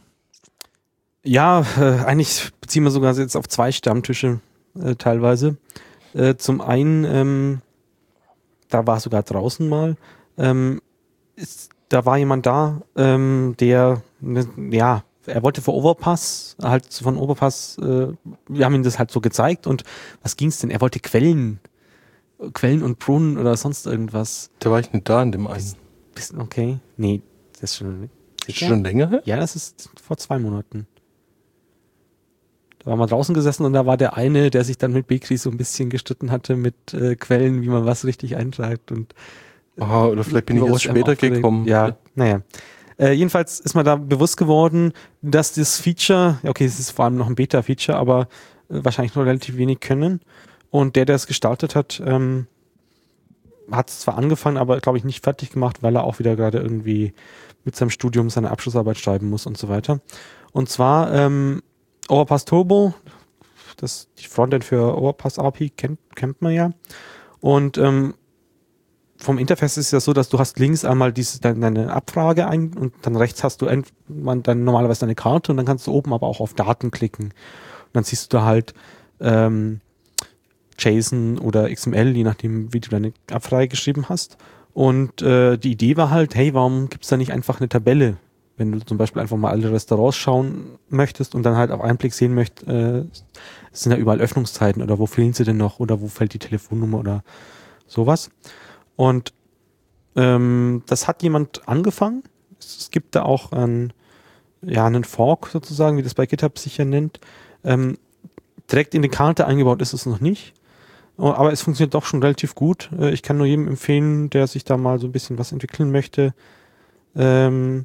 Ja, äh, eigentlich beziehen wir sogar jetzt auf zwei Stammtische äh, teilweise. Äh, zum einen, ähm, da war sogar draußen mal, ähm, ist, da war jemand da, ähm, der, ne, ja, er wollte vor Overpass, halt von Overpass, äh, wir haben ihm das halt so gezeigt und was ging's denn? Er wollte Quellen, Quellen und Brunnen oder sonst irgendwas. Da war ich nicht da in dem einen. Bist, okay, nee, das ist schon, Ist schon länger her? ja, das ist vor zwei Monaten. Da waren wir draußen gesessen und da war der eine, der sich dann mit Bekri so ein bisschen gestritten hatte mit äh, Quellen, wie man was richtig eintreibt und Ah, oder vielleicht bin ich über erst O S M später aufgeregt. gekommen. Ja, naja. Äh, jedenfalls ist mir da bewusst geworden, dass das Feature, okay, es ist vor allem noch ein Beta-Feature, aber äh, wahrscheinlich noch relativ wenig können. Und der, der es gestartet hat, ähm, hat es zwar angefangen, aber glaube ich nicht fertig gemacht, weil er auch wieder gerade irgendwie mit seinem Studium seine Abschlussarbeit schreiben muss und so weiter. Und zwar ähm, Overpass Turbo, das die Frontend für Overpass A P I kennt, kennt man ja. Und ähm, vom Interface ist es ja so, dass du hast links einmal diese, deine Abfrage ein und dann rechts hast du ent, man, dann normalerweise deine Karte und dann kannst du oben aber auch auf Daten klicken. Und dann siehst du halt ähm, JSON oder X M L, je nachdem, wie du deine Abfrage geschrieben hast. Und äh, die Idee war halt, hey, warum gibt's da nicht einfach eine Tabelle? Wenn du zum Beispiel einfach mal alle Restaurants schauen möchtest und dann halt auf einen Blick sehen möchtest, äh, sind da überall Öffnungszeiten oder wo fehlen sie denn noch oder wo fällt die Telefonnummer oder sowas. Und ähm, das hat jemand angefangen. Es gibt da auch ein, ja, einen Fork sozusagen, wie das bei GitHub sich ja nennt. Ähm, direkt in die Karte eingebaut ist es noch nicht. Aber es funktioniert doch schon relativ gut. Äh, ich kann nur jedem empfehlen, der sich da mal so ein bisschen was entwickeln möchte, ähm,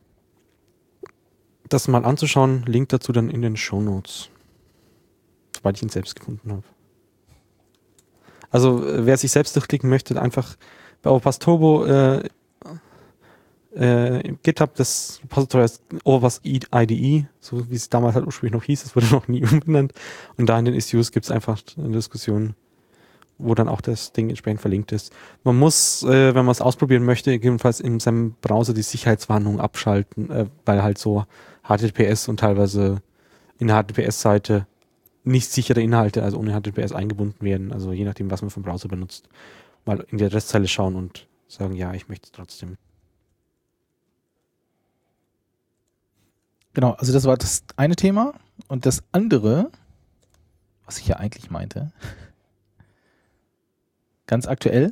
das mal anzuschauen. Link dazu dann in den Shownotes. Sobald ich ihn selbst gefunden habe. Also wer sich selbst durchklicken möchte, einfach bei Overpass Turbo äh, äh, im GitHub das Repository heißt Overpass I D E, so wie es damals halt ursprünglich noch hieß, es wurde noch nie umbenannt. Und da in den Issues gibt es einfach eine Diskussion, wo dann auch das Ding entsprechend verlinkt ist. Man muss, äh, wenn man es ausprobieren möchte, jedenfalls in seinem Browser die Sicherheitswarnung abschalten, äh, weil halt so H T T P S und teilweise in der H T T P S-Seite nicht sichere Inhalte, also ohne H T T P S eingebunden werden, also je nachdem, was man für einen Browser benutzt, mal in die Adresszeile schauen und sagen, ja, ich möchte es trotzdem. Genau, also das war das eine Thema. Und das andere, was ich ja eigentlich meinte, ganz aktuell.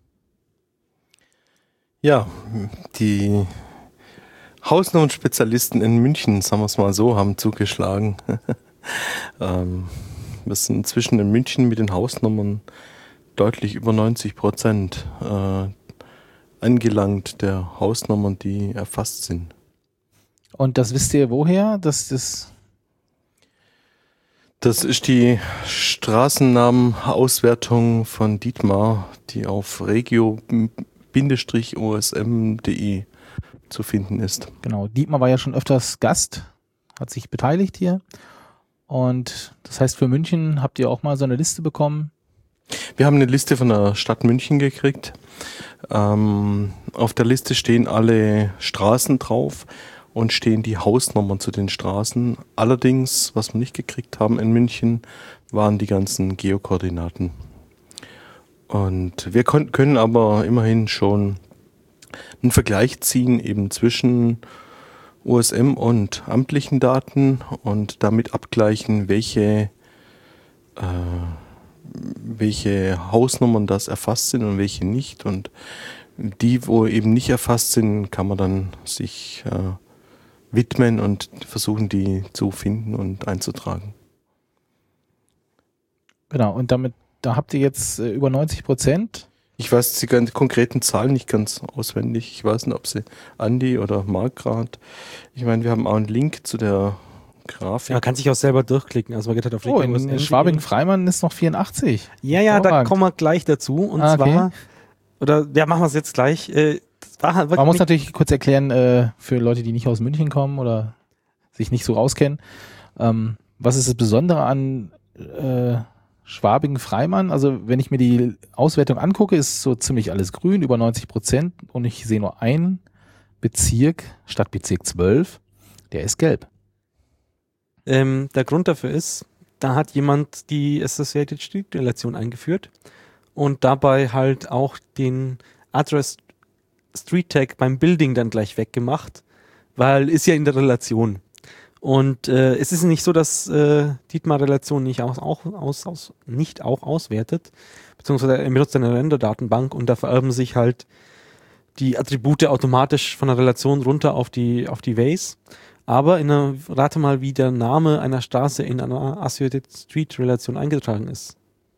Ja, die Hausnummernspezialisten in München, sagen wir es mal so, haben zugeschlagen. ähm, wir sind inzwischen in München mit den Hausnummern deutlich über neunzig Prozent äh, angelangt der Hausnummern, die erfasst sind. Und das wisst ihr woher, dass das Das ist die Straßennamenauswertung von Dietmar, die auf regio Bindestrich O S M Punkt de zu finden ist. Genau, Dietmar war ja schon öfters Gast, hat sich beteiligt hier. Und das heißt, für München habt ihr auch mal so eine Liste bekommen? Wir haben eine Liste von der Stadt München gekriegt. Ähm, auf der Liste stehen alle Straßen drauf und stehen die Hausnummern zu den Straßen. Allerdings, was wir nicht gekriegt haben in München, waren die ganzen Geokoordinaten. Und wir kon- können aber immerhin schon einen Vergleich ziehen eben zwischen O S M und amtlichen Daten und damit abgleichen, welche äh, welche Hausnummern das erfasst sind und welche nicht. Und die, wo eben nicht erfasst sind, kann man dann sich äh, widmen und versuchen, die zu finden und einzutragen. Genau, und damit, da habt ihr jetzt äh, über neunzig Prozent. Ich weiß die ganz konkreten Zahlen nicht ganz auswendig. Ich weiß nicht, ob sie Andi oder Marc gerade. Ich meine, wir haben auch einen Link zu der Grafik. Ja, man kann sich auch selber durchklicken. Also man geht halt auf Oh, in, in Schwabing-Freimann ist noch vierundachtzig. Ja, ja, da kommen wir gleich dazu. Und ah, okay. zwar, oder ja, machen wir es jetzt gleich. Äh, das war halt man muss natürlich kurz erklären, äh, für Leute, die nicht aus München kommen oder sich nicht so auskennen, ähm, was ist das Besondere an äh, Schwabing-Freimann? Also wenn ich mir die Auswertung angucke, ist so ziemlich alles grün, über neunzig Prozent, und ich sehe nur einen Bezirk, Stadtbezirk zwölf, der ist gelb. Ähm, der Grund dafür ist, da hat jemand die Associated Street Relation eingeführt und dabei halt auch den Address Street Tag beim Building dann gleich weggemacht, weil ist ja in der Relation. Und äh, es ist nicht so, dass äh, Dietmar Relation nicht auch, auch, aus, aus, nicht auch auswertet, beziehungsweise er benutzt eine Render-Datenbank und da vererben sich halt die Attribute automatisch von der Relation runter auf die, auf die Vase. Aber in einer, rate mal, wie der Name einer Straße in einer Associated Street Relation eingetragen ist.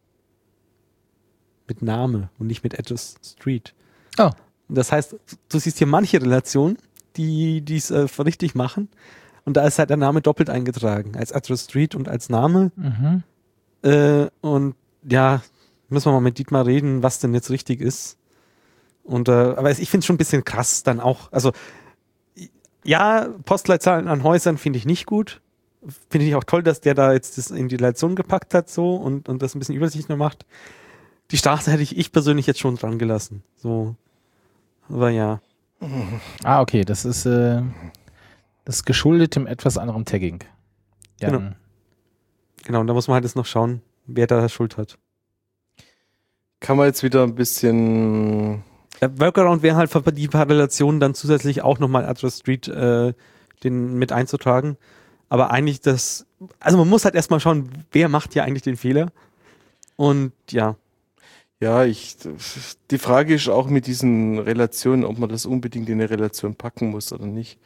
Mit Name und nicht mit Address Street. Oh. Das heißt, du siehst hier manche Relationen, die dies äh, richtig machen. Und da ist halt der Name doppelt eingetragen. Als Address Street und als Name. Mhm. Äh, und ja, müssen wir mal mit Dietmar reden, was denn jetzt richtig ist. Und, äh, aber ich finde es schon ein bisschen krass dann auch. Also, ja, Postleitzahlen an Häusern finde ich nicht gut. Finde ich auch toll, dass der da jetzt das in die Relation gepackt hat so und, und das ein bisschen übersichtlicher macht. Die Straße hätte ich, ich persönlich jetzt schon dran gelassen. So. Aber ja. Ah, okay, das ist, äh, das ist geschuldet dem etwas anderen Tagging. Ja. Genau. Genau, und da muss man halt jetzt noch schauen, wer da Schuld hat. Kann man jetzt wieder ein bisschen... Der Workaround wäre halt für die paar Relationen dann zusätzlich auch nochmal Address Street äh, den mit einzutragen. Aber eigentlich das, also man muss halt erstmal schauen, wer macht hier eigentlich den Fehler. Und ja. Ja, ich, die Frage ist auch mit diesen Relationen, ob man das unbedingt in eine Relation packen muss oder nicht.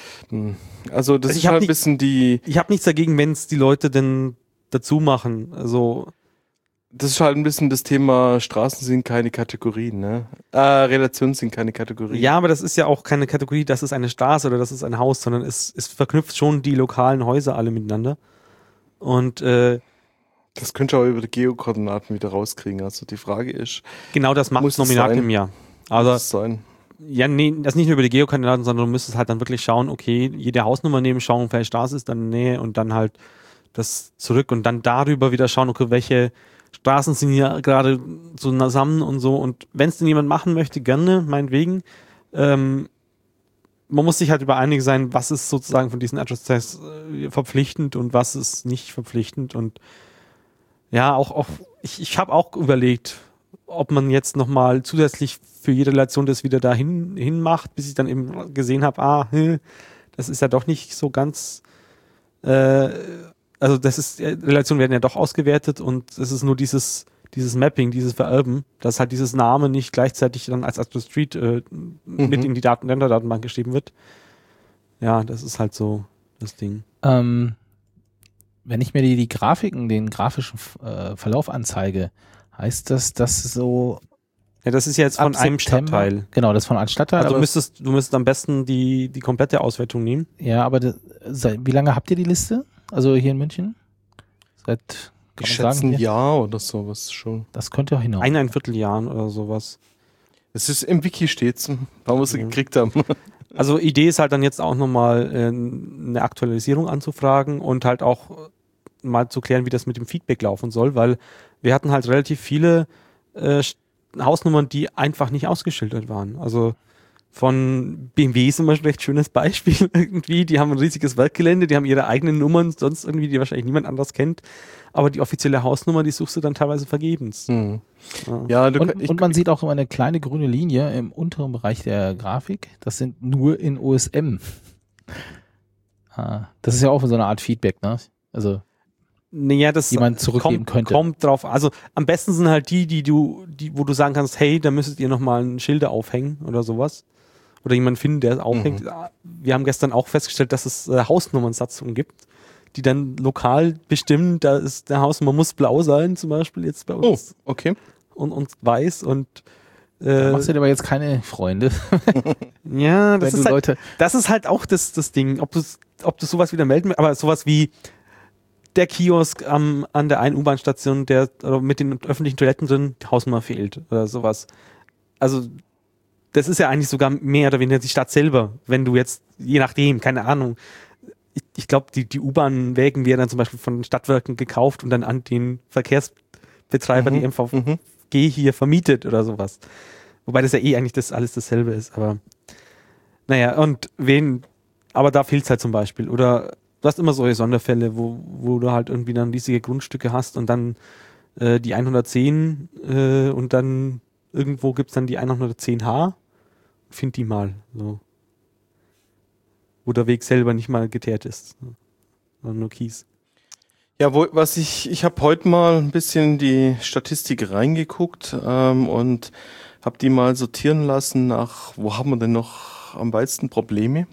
Also das Also ich ist halt nicht, ein bisschen die... Ich habe nichts dagegen, wenn es die Leute denn dazu machen. Also... Das ist halt ein bisschen das Thema, Straßen sind keine Kategorien, ne? Äh, Relationen sind keine Kategorien. Ja, aber das ist ja auch keine Kategorie, das ist eine Straße oder das ist ein Haus, sondern es, es verknüpft schon die lokalen Häuser alle miteinander. Und äh, das könnt ihr auch über die Geokoordinaten wieder rauskriegen. Also die Frage ist... Genau das macht das Nominatim ja. Also, muss es sein? Ja, nee, das nicht nur über die Geokoordinaten, sondern du müsstest halt dann wirklich schauen, okay, jede Hausnummer nehmen, schauen, welche Straße ist dann in der Nähe und dann halt das zurück und dann darüber wieder schauen, okay, welche Straßen sind hier gerade so zusammen und so. Und wenn es denn jemand machen möchte, gerne, meinetwegen. Ähm, man muss sich halt über einig sein, was ist sozusagen von diesen Address-Tests äh, verpflichtend und was ist nicht verpflichtend. Und ja, auch, auch ich, ich habe auch überlegt, ob man jetzt nochmal zusätzlich für jede Relation das wieder dahin hin macht, bis ich dann eben gesehen habe, ah, das ist ja doch nicht so ganz... Äh, Also das ist, Relationen werden ja doch ausgewertet und es ist nur dieses, dieses Mapping, dieses Vererben, dass halt dieses Name nicht gleichzeitig dann als Address Street äh, mhm. mit in die Daten Render-Datenbank geschrieben wird. Ja, das ist halt so das Ding. Ähm, wenn ich mir die, die Grafiken, den grafischen äh, Verlauf anzeige, heißt das, dass so... Ja, das ist ja jetzt von einem September, Stadtteil. Genau, das ist von einem Stadtteil. Also du müsstest, du müsstest am besten die, die komplette Auswertung nehmen. Ja, aber das, wie lange habt ihr die Liste? Also hier in München? Seit, kann man Geschätzt sagen, ein hier? Jahr oder sowas schon. Das könnte auch hinhauen. Ein, ein Vierteljahren oder sowas. Es ist im Wiki steht's, warum wir sie Ja. gekriegt haben. Also Idee ist halt dann jetzt auch nochmal äh, eine Aktualisierung anzufragen und halt auch äh, mal zu klären, wie das mit dem Feedback laufen soll, weil wir hatten halt relativ viele äh, Hausnummern, die einfach nicht ausgeschildert waren. Also von B M W ist zum Beispiel ein recht schönes Beispiel irgendwie. Die haben ein riesiges Werkgelände, die haben ihre eigenen Nummern, sonst irgendwie, die wahrscheinlich niemand anders kennt. Aber die offizielle Hausnummer, die suchst du dann teilweise vergebens. Hm. Ja. Ja, du, Und, ich, und man sieht auch immer eine kleine grüne Linie im unteren Bereich der Grafik. Das sind nur in O S M. Ah, das ist ja auch so eine Art Feedback, ne? Also Naja, das die man zurückgeben kommt, könnte. kommt drauf. Also am besten sind halt die, die du, die, wo du sagen kannst, hey, da müsstet ihr nochmal ein Schilder aufhängen oder sowas. Oder jemanden finden, der es aufhängt. Mhm. Wir haben gestern auch festgestellt, dass es äh, Hausnummernsatzungen gibt, die dann lokal bestimmen, da ist der Hausnummer muss blau sein, zum Beispiel jetzt bei oh, uns. okay. Und, und weiß und Da äh, machst du dir aber jetzt keine Freunde, ja, das wenn ist, du halt, Leute. das ist halt auch das, das Ding, ob du ob du sowas wieder melden, aber sowas wie der Kiosk am, an der einen U-Bahn-Station, der oder mit den öffentlichen Toiletten drin, die Hausnummer fehlt oder sowas. Also das ist ja eigentlich sogar mehr oder weniger die Stadt selber, wenn du jetzt, je nachdem, keine Ahnung, ich, ich glaube, die, die U-Bahn-Wägen werden dann zum Beispiel von Stadtwerken gekauft und dann an den Verkehrsbetreiber, Mhm. die M V Mhm. G hier vermietet oder sowas. Wobei das ja eh eigentlich das alles dasselbe ist, aber naja, und wen, aber da fehlt es halt zum Beispiel. Oder du hast immer solche Sonderfälle, wo, wo du halt irgendwie dann riesige Grundstücke hast und dann äh, die hundertzehn äh, und dann irgendwo gibt es dann die hundertzehn H. Find die mal. So. Wo der Weg selber nicht mal geteert ist. Sondern nur Kies. Ja, wo, was ich, ich habe heute mal ein bisschen in die Statistik reingeguckt ähm, und habe die mal sortieren lassen nach, wo haben wir denn noch am meisten Probleme?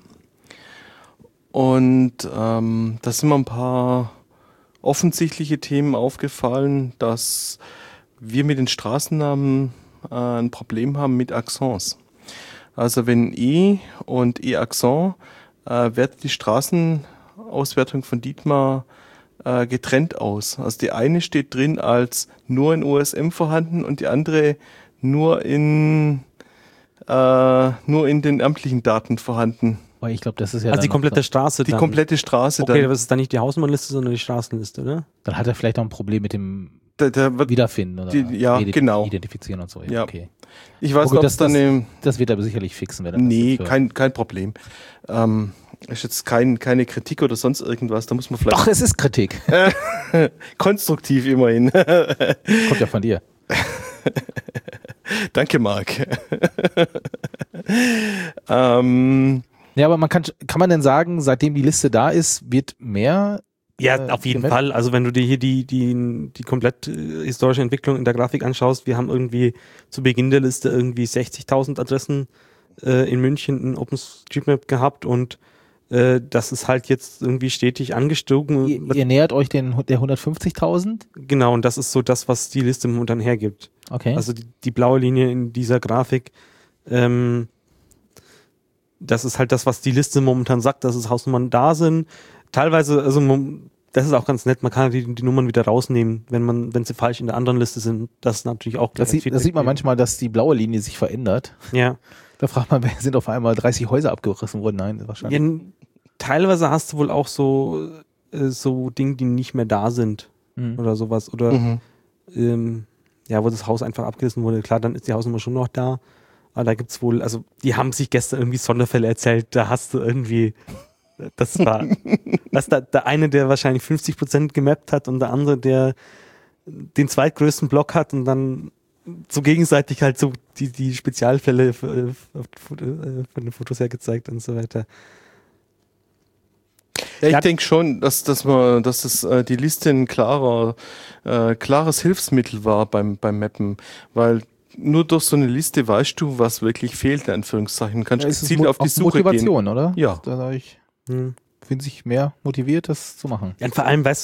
Und ähm, da sind mir ein paar offensichtliche Themen aufgefallen, dass wir mit den Straßennamen äh, ein Problem haben mit Accents. Also wenn E und E-Accent äh, wertet die Straßenauswertung von Dietmar äh, getrennt aus. Also die eine steht drin als nur in O S M vorhanden und die andere nur in äh, nur in den amtlichen Daten vorhanden. Weil ich glaube, das ist ja Also die dann komplette noch, Straße Die dann. komplette Straße Okay, dann. aber es ist dann nicht die Hausnummernliste, sondern die Straßenliste, oder? dann hat er vielleicht auch ein Problem mit dem Da, da wird, Wiederfinden oder die- ja, ident- genau. Identifizieren und so. Ja, Ja. okay. ich weiß Oh gut, nicht, ob das- es dann das- eine, Das wird er sicherlich fixen, wenn er nee, das jetzt kein, kein Problem. Ähm, ist jetzt kein, keine Kritik oder sonst irgendwas, da muss man vielleicht Doch, es ist Kritik. konstruktiv immerhin. Kommt ja von dir. Danke, Marc. ähm, Ja, aber man kann, kann man denn sagen, seitdem die Liste da ist, wird mehr? Ja, äh, auf jeden gemappt? Fall. Also wenn du dir hier die, die, die komplett äh, historische Entwicklung in der Grafik anschaust, wir haben irgendwie zu Beginn der Liste irgendwie sechzigtausend Adressen äh, in München in OpenStreetMap gehabt und äh, das ist halt jetzt irgendwie stetig angestiegen. Ihr, ihr nähert euch den, der hundertfünfzigtausend? Genau, und das ist so das, was die Liste momentan hergibt. Okay. Also die, die blaue Linie in dieser Grafik, ähm, das ist halt das, was die Liste momentan sagt, dass es Hausnummern da sind. Teilweise, also mom- das ist auch ganz nett, man kann die, die Nummern wieder rausnehmen, wenn man, wenn sie falsch in der anderen Liste sind. Das ist natürlich auch das, gleich sieht, das sieht man Feedback manchmal, dass die blaue Linie sich verändert. geben. Ja. Da fragt man, sind auf einmal dreißig Häuser abgerissen worden? Nein, wahrscheinlich. ja. Teilweise hast du wohl auch so, äh, so Dinge, die nicht mehr da sind Mhm. oder sowas. Oder mhm. ähm, ja, wo das Haus einfach abgerissen wurde. Klar, dann ist die Hausnummer schon noch da. Aber da gibt's wohl, also die haben sich gestern irgendwie Sonderfälle erzählt, da hast du irgendwie, das war, dass da, der eine, der wahrscheinlich fünfzig Prozent gemappt hat und der andere, der den zweitgrößten Block hat und dann so gegenseitig halt so die, die Spezialfälle f- f- f- äh, von den Fotos her gezeigt und so weiter. Ja, ich Ja. denke schon, dass, dass man, dass das, äh, die Liste ein klarer, äh, klares Hilfsmittel war beim, beim Mappen, weil nur durch so eine Liste weißt du, was wirklich fehlt, in Anführungszeichen. Kannst Ja, es ist gezielt Mo- auf die auch Suche Motivation, oder? Ja. Dadurch Hm. fühlen sich mehr motiviert, das zu machen. Ja, und vor allem, weißt du,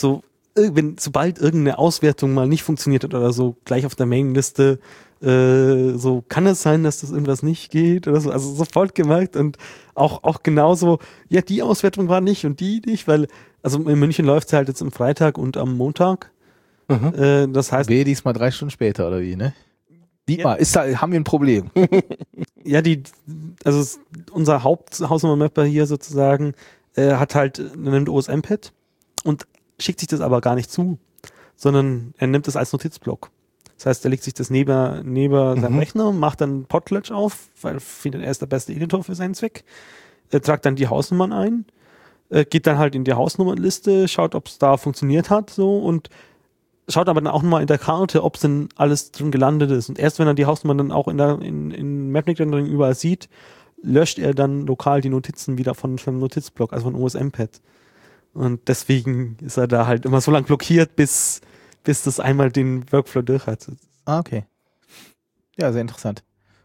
wenn sobald irgendeine Auswertung mal nicht funktioniert hat oder so, gleich auf der Mailingliste, äh, so kann es sein, dass das irgendwas nicht geht oder so, also sofort gemerkt und auch, auch genauso, ja, die Auswertung war nicht und die nicht, weil, also in München läuft es halt jetzt am Freitag und am Montag. Mhm. Äh, das heißt, Wehe diesmal drei Stunden später, oder wie, ne? Dietmar, ist da, haben wir ein Problem? ja, die, also es- unser Haupthausnummer-Mapper hier sozusagen äh, hat halt, er nimmt O S M-Pad und schickt sich das aber gar nicht zu, sondern er nimmt es als Notizblock. Das heißt, er legt sich das neben, neben seinem Mhm. Rechner, macht dann Potlatch auf, weil er findet, er ist der beste Editor für seinen Zweck, er tragt dann die Hausnummern ein, äh, geht dann halt in die Hausnummernliste, schaut, ob es da funktioniert hat, so, und schaut aber dann auch nochmal in der Karte, ob es denn alles drin gelandet ist. Und erst wenn er die Hausnummern dann auch in der in, in Mapnik-Rendering überall sieht, löscht er dann lokal die Notizen wieder von seinem Notizblock, also von O S M-Pad. Und deswegen ist er da halt immer so lang blockiert, bis, bis das einmal den Workflow durch hat. Ah, okay. Ja, sehr interessant.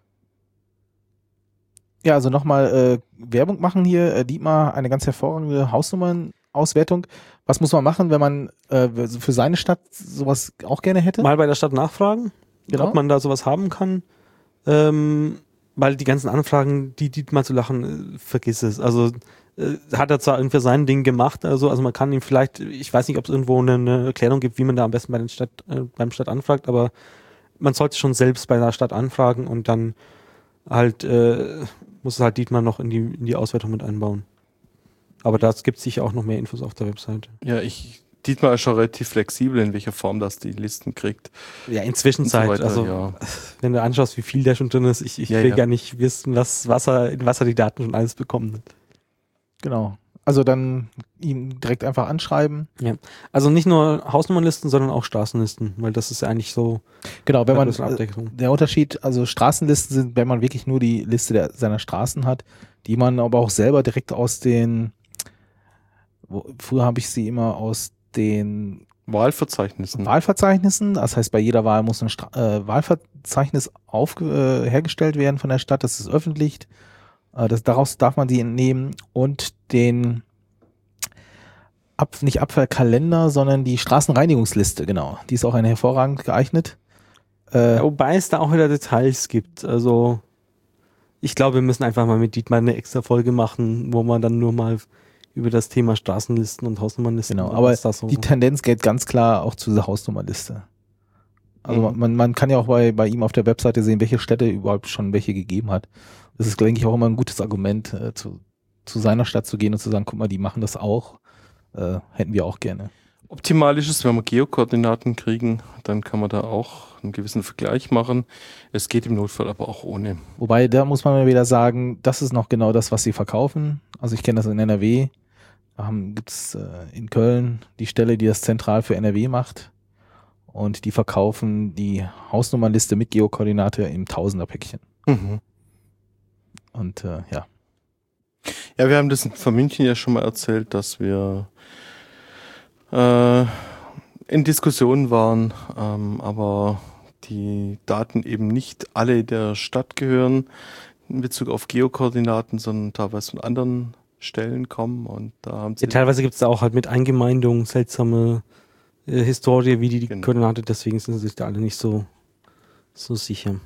Ja, also nochmal äh, Werbung machen hier. Äh, Dietmar, eine ganz hervorragende Hausnummernauswertung. Was muss man machen, wenn man äh, für seine Stadt sowas auch gerne hätte? Mal bei der Stadt nachfragen, Genau. ob man da sowas haben kann. Ähm, weil die ganzen Anfragen, die Dietmar zu lachen, äh, vergiss es. Also äh, hat er zwar irgendwie sein Ding gemacht, also, also man kann ihm vielleicht, ich weiß nicht, ob es irgendwo eine, eine Erklärung gibt, wie man da am besten bei den Stadt, äh, beim Stadt anfragt, aber man sollte schon selbst bei der Stadt anfragen und dann halt äh, muss es halt Dietmar noch in die, in die Auswertung mit einbauen. Aber da gibt es sicher auch noch mehr Infos auf der Webseite. Ja, ich, Dietmar ist schon relativ flexibel, in welcher Form das die Listen kriegt. Ja, inzwischen Und so Zeit, weiter, also ja. wenn du anschaust, wie viel der schon drin ist, ich, ich Ja, will ja. gar nicht wissen, was, was er, in was er die Daten schon alles bekommen hat. Genau. Also dann ihn direkt einfach anschreiben. Also nicht nur Hausnummernlisten, sondern auch Straßenlisten, weil das ist ja eigentlich so Genau, wenn man eine äh, Abdeckung. der Unterschied, also Straßenlisten sind, wenn man wirklich nur die Liste der, seiner Straßen hat, die man aber auch selber direkt aus den, wo, früher habe ich sie immer aus den Wahlverzeichnissen. Wahlverzeichnissen, das heißt, bei jeder Wahl muss ein Stra äh, Wahlverzeichnis auf, äh, hergestellt werden von der Stadt, das ist öffentlich, äh, das, daraus darf man die entnehmen und den Ab, nicht Abfallkalender, sondern die Straßenreinigungsliste, genau, die ist auch eine hervorragend geeignet. Äh, Ja, wobei es da auch wieder Details gibt. Also ich glaube, wir müssen einfach mal mit Dietmar eine extra Folge machen, wo man dann nur mal über das Thema Straßenlisten und Hausnummernlisten. Genau, und aber was da so die Tendenz geht ganz klar auch zu dieser Hausnummerliste. Also Mhm. man, man kann ja auch bei, bei ihm auf der Webseite sehen, welche Städte überhaupt schon welche gegeben hat. Das ist, denke ich, auch immer ein gutes Argument, äh, zu, zu seiner Stadt zu gehen und zu sagen, guck mal, die machen das auch. Äh, hätten wir auch gerne. Optimal ist es, wenn wir Geokoordinaten kriegen, dann kann man da auch einen gewissen Vergleich machen. Es geht im Notfall aber auch ohne. Wobei, da muss man mal wieder sagen, das ist noch genau das, was sie verkaufen. Also ich kenne das in N R W. Da gibt es äh, in Köln die Stelle, die das zentral für N R W macht. Und die verkaufen die Hausnummernliste mit Geokoordinate im Tausender-Päckchen. Mhm. Und äh, ja. Ja, wir haben das von München ja schon mal erzählt, dass wir äh, in Diskussionen waren, ähm, aber die Daten eben nicht alle der Stadt gehören in Bezug auf Geokoordinaten, sondern teilweise von anderen Stellen kommen und da haben sie Ja, teilweise gibt es da auch halt mit Eingemeindung seltsame äh, Historie, wie die, die Genau. Koordinate, deswegen sind sie sich da alle nicht so, so sicher.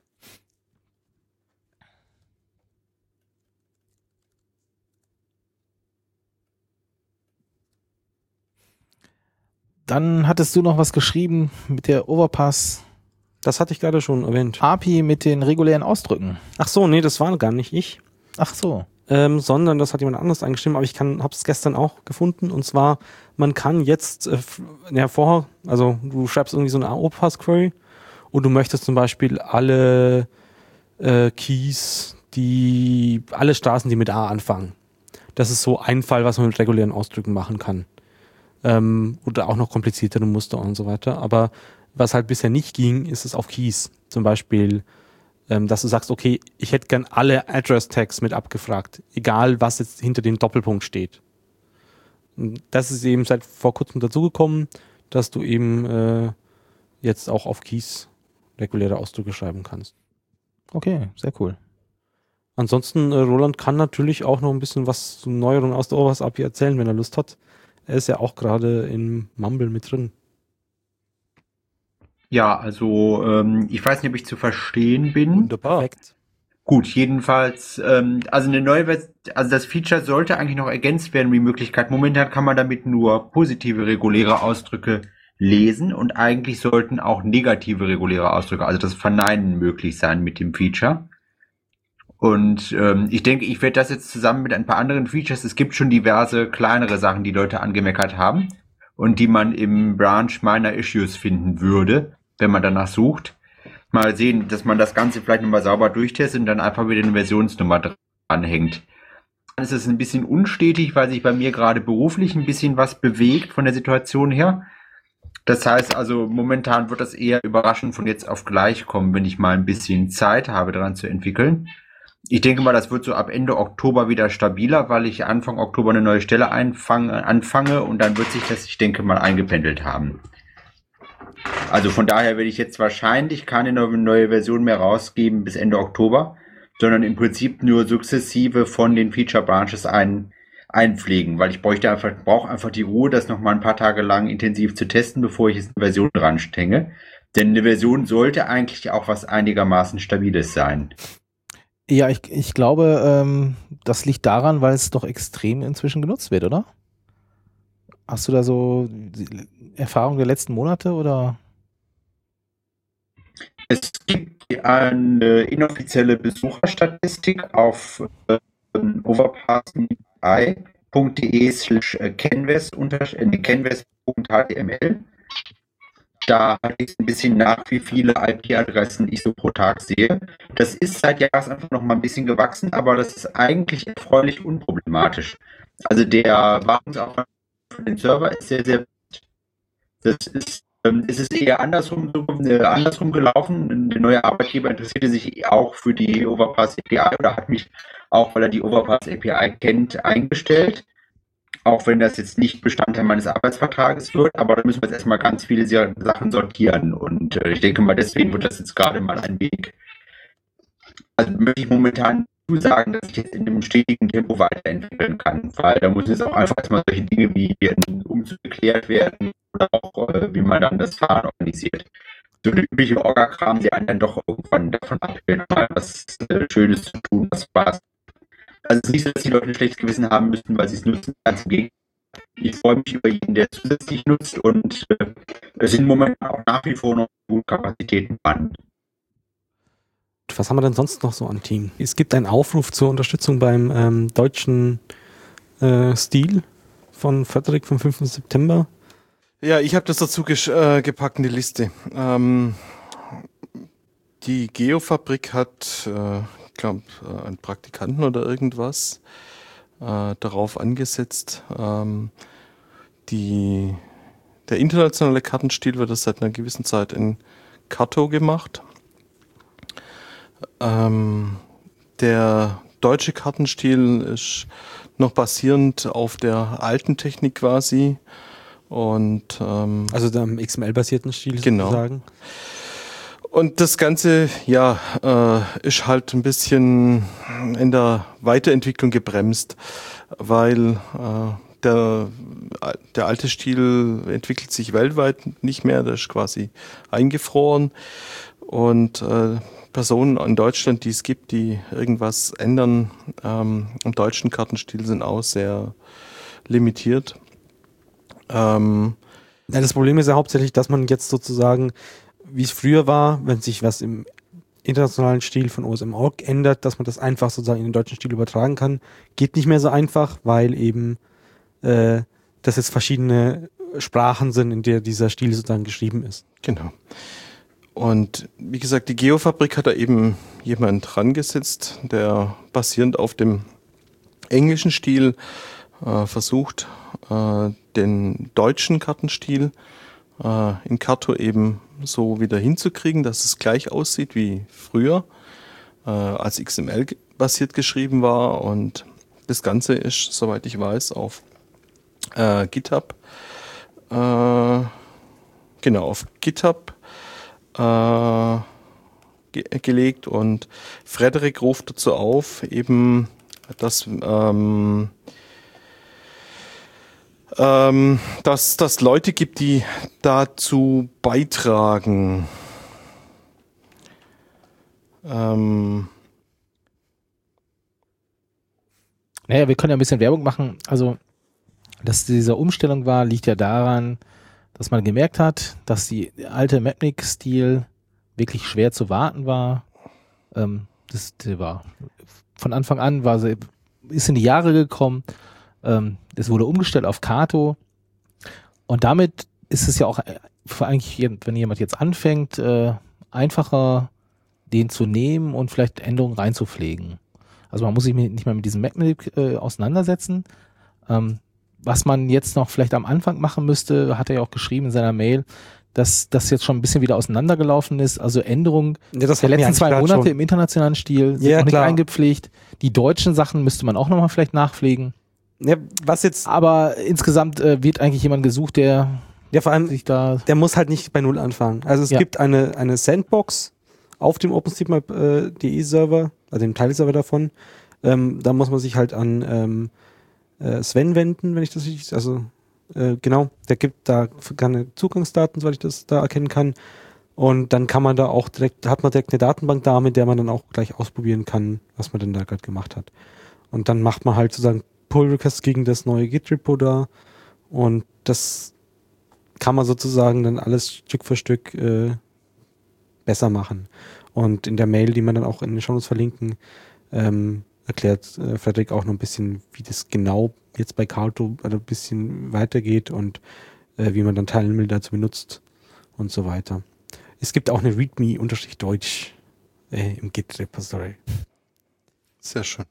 Dann hattest du noch was geschrieben mit der Overpass Das hatte ich gerade schon erwähnt. A P I mit den regulären Ausdrücken. Ach so, nee, das war gar nicht ich. Ach so. Ähm, sondern das hat jemand anderes eingeschrieben, aber ich kann, habe es gestern auch gefunden, und zwar, man kann jetzt, äh, f- ja, vorher, also du schreibst irgendwie so eine Overpass-Query und du möchtest zum Beispiel alle äh, Keys, die, alle Straßen, die mit A anfangen. Das ist so ein Fall, was man mit regulären Ausdrücken machen kann. Ähm, oder auch noch kompliziertere Muster und so weiter. Aber was halt bisher nicht ging, ist es auf Keys. Zum Beispiel, ähm, dass du sagst, okay, ich hätte gern alle Address-Tags mit abgefragt, egal was jetzt hinter dem Doppelpunkt steht. Und das ist eben seit vor kurzem dazugekommen, dass du eben äh, jetzt auch auf Keys reguläre Ausdrücke schreiben kannst. Okay, sehr cool. Ansonsten, äh, Roland kann natürlich auch noch ein bisschen was zum Neueren aus der Overpass A P I erzählen, wenn er Lust hat. Er ist ja auch gerade in Mumble mit drin. Ja, also ähm, ich weiß nicht, ob ich zu verstehen bin. Wunderbar. Perfekt. Gut, jedenfalls, ähm, also eine neue Vers- also das Feature sollte eigentlich noch ergänzt werden, wie Möglichkeit. Momentan kann man damit nur positive reguläre Ausdrücke lesen und eigentlich sollten auch negative reguläre Ausdrücke, also das Verneinen möglich sein mit dem Feature. Und ähm, ich denke, ich werde das jetzt zusammen mit ein paar anderen Features, es gibt schon diverse kleinere Sachen, die Leute angemeckert haben und die man im Branch Minor Issues finden würde, wenn man danach sucht. Mal sehen, dass man das Ganze vielleicht nochmal sauber durchtestet und dann einfach wieder eine Versionsnummer dranhängt. Dann ist es ein bisschen unstetig, weil sich bei mir gerade beruflich ein bisschen was bewegt von der Situation her. Das heißt also, momentan wird das eher überraschend von jetzt auf gleich kommen, wenn ich mal ein bisschen Zeit habe, daran zu entwickeln. Ich denke mal, das wird so ab Ende Oktober wieder stabiler, weil ich Anfang Oktober eine neue Stelle einfange, anfange und dann wird sich das, ich denke mal, eingependelt haben. Also von daher werde ich jetzt wahrscheinlich keine neue Version mehr rausgeben bis Ende Oktober, sondern im Prinzip nur sukzessive von den Feature Branches ein, einpflegen, weil ich bräuchte einfach, brauche einfach die Ruhe, das nochmal ein paar Tage lang intensiv zu testen, bevor ich jetzt eine Version dran stänge. Denn eine Version sollte eigentlich auch was einigermaßen Stabiles sein. Ja, ich, ich glaube, ähm, das liegt daran, weil es doch extrem inzwischen genutzt wird, oder? Hast du da so Erfahrungen der letzten Monate oder? Es gibt eine inoffizielle Besucherstatistik auf äh, overpass.de slash canvas unter canvas.html. Da hatte ich ein bisschen nach, wie viele I P-Adressen ich so pro Tag sehe. Das ist seit Jahresanfang noch mal ein bisschen gewachsen, aber das ist eigentlich erfreulich unproblematisch. Also der Wartungsaufwand für den Server ist sehr, sehr. Das ist, ähm, es ist eher andersrum, äh, andersrum gelaufen. Der neue Arbeitgeber interessierte sich auch für die Overpass A P I oder hat mich auch, weil er die Overpass A P I kennt, eingestellt. Auch wenn das jetzt nicht Bestandteil meines Arbeitsvertrages wird, aber da müssen wir jetzt erstmal ganz viele Sachen sortieren. Und äh, ich denke mal, deswegen wird das jetzt gerade mal ein Weg. Also möchte ich momentan sagen, dass ich jetzt in einem stetigen Tempo weiterentwickeln kann, weil da muss jetzt auch einfach erstmal solche Dinge wie ein Umzug geklärt werden oder auch, äh, wie man dann das Fahren organisiert. So eine übliche Orga-Kram, die einen dann doch irgendwann davon abhält, mal was äh, Schönes zu tun, was Spaß. Also es ist nicht so, dass die Leute ein schlechtes Gewissen haben müssen, weil sie es nutzen. Ganz im Gegenteil. Ich freue mich über jeden, der zusätzlich nutzt und äh, es sind momentan auch nach wie vor noch gute Kapazitäten vorhanden. Was haben wir denn sonst noch so am Team? Es gibt einen Aufruf zur Unterstützung beim ähm, deutschen äh, Stil von Frederik vom fünften September. Ja, ich habe das dazu ges- äh, gepackt in die Liste. Ähm, die Geofabrik hat, äh, ich glaube, äh, einen Praktikanten oder irgendwas äh, darauf angesetzt. Ähm, die, der internationale Kartenstil wird seit einer gewissen Zeit in Carto gemacht. Ähm, der deutsche Kartenstil ist noch basierend auf der alten Technik quasi. Und ähm, Also dem X M L-basierten Stil genau. sozusagen. Und das Ganze, ja, äh, ist halt ein bisschen in der Weiterentwicklung gebremst, weil äh, der, der alte Stil entwickelt sich weltweit nicht mehr, der ist quasi eingefroren. Und äh, Personen in Deutschland, die es gibt, die irgendwas ändern ähm, im deutschen Kartenstil, sind auch sehr limitiert. Ähm, Ja, das Problem ist ja hauptsächlich, dass man jetzt sozusagen, wie es früher war, wenn sich was im internationalen Stil von O S M Punkt org ändert, dass man das einfach sozusagen in den deutschen Stil übertragen kann. Geht nicht mehr so einfach, weil eben äh, das jetzt verschiedene Sprachen sind, in der dieser Stil sozusagen geschrieben ist. Genau. Und wie gesagt, die Geofabrik hat da eben jemand rangesetzt, der basierend auf dem englischen Stil äh, versucht, äh, den deutschen Kartenstil äh, in Carto eben so wieder hinzukriegen, dass es gleich aussieht wie früher, äh, als X M L-basiert geschrieben war. Und das Ganze ist, soweit ich weiß, auf äh, GitHub, äh, genau, auf GitHub Äh, ge- gelegt und Frederik ruft dazu auf, eben, dass ähm, Ähm, dass das Leute gibt, die dazu beitragen. Ähm, Naja, wir können ja ein bisschen Werbung machen. Also, dass diese Umstellung war, liegt ja daran, dass man gemerkt hat, dass die alte Mapnik-Stil wirklich schwer zu warten war. Ähm, das, das war von Anfang an war sie, ist in die Jahre gekommen. Ähm, es wurde umgestellt auf Kato. Und damit ist es ja auch für eigentlich, wenn jemand jetzt anfängt, äh, einfacher, den zu nehmen und vielleicht Änderungen reinzupflegen. Also man muss sich nicht mehr mit diesem Mapnik äh, auseinandersetzen. Ähm, was man jetzt noch vielleicht am Anfang machen müsste, hat er ja auch geschrieben in seiner Mail, dass das jetzt schon ein bisschen wieder auseinandergelaufen ist. Also Änderungen Ja, das der hat mir letzten zwei eigentlich Monate schon. im internationalen Stil sind Ja, noch nicht klar. eingepflegt. Die deutschen Sachen müsste man auch nochmal vielleicht nachpflegen. Ja, was jetzt, Aber insgesamt äh, wird eigentlich jemand gesucht, der ja vor allem, sich da... der muss halt nicht bei Null anfangen. Also es Ja. gibt eine, eine Sandbox auf dem OpenStreetMap.de Server, also dem Teilserver davon. Ähm, da muss man sich halt an ähm, äh, Sven wenden, wenn ich das richtig, also äh, genau, der gibt da keine Zugangsdaten, soweit ich das da erkennen kann. Und dann kann man da auch direkt, hat man direkt eine Datenbank da, mit der man dann auch gleich ausprobieren kann, was man denn da gerade gemacht hat. Und dann macht man halt sozusagen Pull-Requests gegen das neue Git-Repo da. Und das kann man sozusagen dann alles Stück für Stück äh, besser machen. Und in der Mail, die man dann auch in den Shownotes verlinken, ähm, erklärt äh, Frederik auch noch ein bisschen, wie das genau jetzt bei Kato ein bisschen weitergeht und äh, wie man dann Teilnehmer dazu benutzt und so weiter. Es gibt auch eine README-Deutsch äh, im Git-Repository. sehr schön.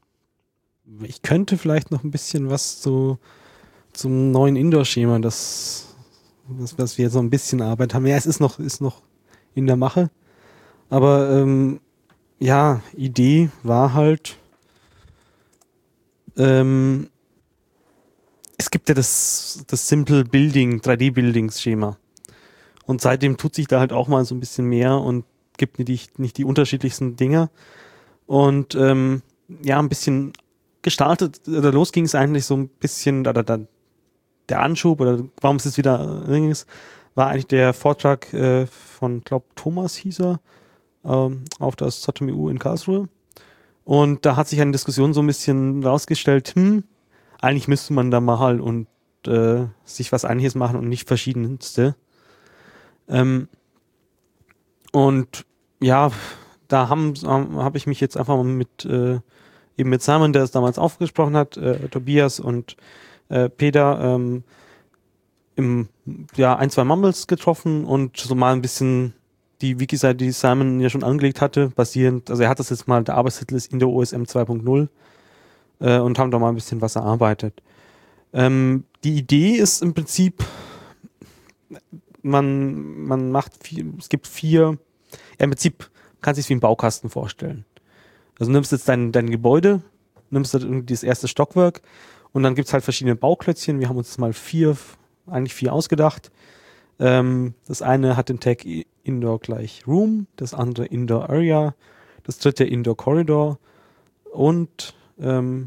Ich könnte vielleicht noch ein bisschen was zu, zum neuen Indoor-Schema, das, das, was wir jetzt noch ein bisschen Arbeit haben. Ja, es ist noch, ist noch in der Mache. Aber ähm, ja, Idee war halt, ähm, es gibt ja das, das Simple Building, drei D-Buildings-Schema. Und seitdem tut sich da halt auch mal so ein bisschen mehr und gibt nicht, nicht die unterschiedlichsten Dinge. Und ähm, ja, ein bisschen gestartet, oder los ging es eigentlich so ein bisschen, oder dann der Anschub, oder warum es jetzt wieder äh, ist, war eigentlich der Vortrag äh, von, glaub, Thomas hieß er, ähm, auf das Z M U in Karlsruhe. Und da hat sich eine Diskussion so ein bisschen rausgestellt, hm, eigentlich müsste man da mal und äh, sich was Ähnliches machen und nicht verschiedenste. Ähm, und ja, da haben habe ich mich jetzt einfach mal mit äh, eben mit Simon, der es damals aufgesprochen hat, äh, Tobias und äh, Peter ähm, im ja ein, zwei Mumbles getroffen und so mal ein bisschen die Wiki-Seite, die Simon ja schon angelegt hatte, basierend, also er hat das jetzt mal, der Arbeitstitel ist Indo O S M zwei Punkt null äh, und haben da mal ein bisschen was erarbeitet. Ähm, die Idee ist im Prinzip, man, man macht vier, es gibt vier, ja, im Prinzip kannst du es wie einen Baukasten vorstellen. Also du nimmst jetzt dein, dein Gebäude, nimmst halt irgendwie das erste Stockwerk und dann gibt es halt verschiedene Bauklötzchen. Wir haben uns mal vier, eigentlich vier ausgedacht. Ähm, das eine hat den Tag Indoor gleich Room, das andere Indoor Area, das dritte Indoor Corridor und ähm,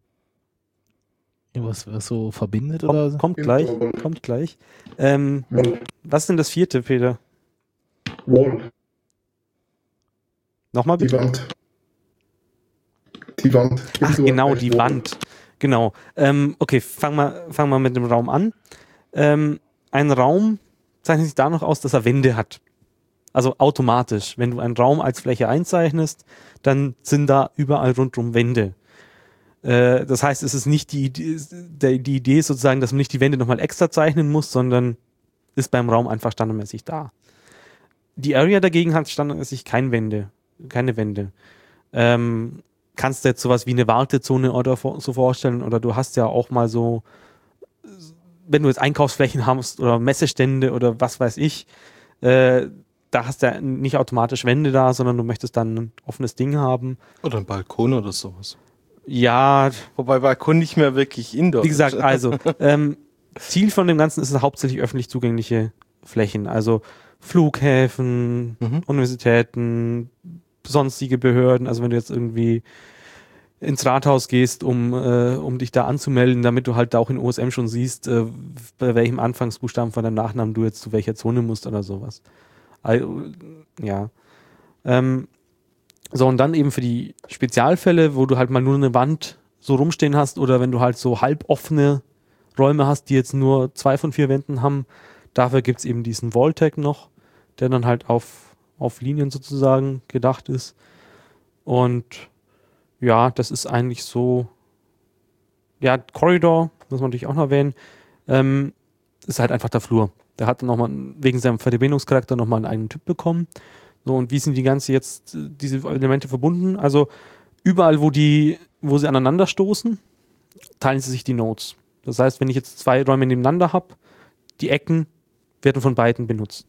Was, was so verbindet kommt, oder so? kommt gleich, kommt gleich. Ähm, Wall. was ist denn das vierte, Peter? Wall. Nochmal Die bitte? Wand. Die Wand. Ach, Indoor genau, gleich die Wall. Wand. Genau. Ähm, okay, fangen wir fang mal mit dem Raum an. Ähm, ein Raum zeichnet sich da noch aus, dass er Wände hat. Also automatisch. Wenn du einen Raum als Fläche einzeichnest, dann sind da überall rundherum Wände. Äh, das heißt, es ist nicht die Idee, der, die Idee ist sozusagen, dass man nicht die Wände nochmal extra zeichnen muss, sondern ist beim Raum einfach standardmäßig da. Die Area dagegen hat standardmäßig keine Wände. Keine Wände. Ähm, kannst du jetzt sowas wie eine Wartezone oder so vorstellen, oder du hast ja auch mal so, wenn du jetzt Einkaufsflächen hast oder Messestände oder was weiß ich, äh, da hast du ja nicht automatisch Wände da, sondern du möchtest dann ein offenes Ding haben. Oder ein Balkon oder sowas. Ja, Wobei Balkon nicht mehr wirklich Indoor wie gesagt, ist. also ähm, Ziel von dem Ganzen ist es hauptsächlich öffentlich zugängliche Flächen, also Flughäfen, Mhm. Universitäten, sonstige Behörden, also wenn du jetzt irgendwie ins Rathaus gehst, um, äh, um dich da anzumelden, damit du halt da auch in O S M schon siehst, äh, bei welchem Anfangsbuchstaben von deinem Nachnamen du jetzt zu welcher Zone musst oder sowas. Also, ja. Ähm, so, und dann eben für die Spezialfälle, wo du halt mal nur eine Wand so rumstehen hast oder wenn du halt so halboffene Räume hast, die jetzt nur zwei von vier Wänden haben, dafür gibt es eben diesen Wall-Tag noch, der dann halt auf, auf Linien sozusagen gedacht ist. Und ja, das ist eigentlich so, ja, Corridor, muss man natürlich auch noch erwähnen, ähm, ist halt einfach der Flur. Der hat nochmal wegen seinem Verbindungscharakter nochmal einen eigenen Typ bekommen. So, und wie sind die ganze jetzt, äh, diese Elemente verbunden? Also überall, wo die, wo sie aneinander stoßen, teilen sie sich die Nodes. Das heißt, wenn ich jetzt zwei Räume nebeneinander habe, die Ecken werden von beiden benutzt.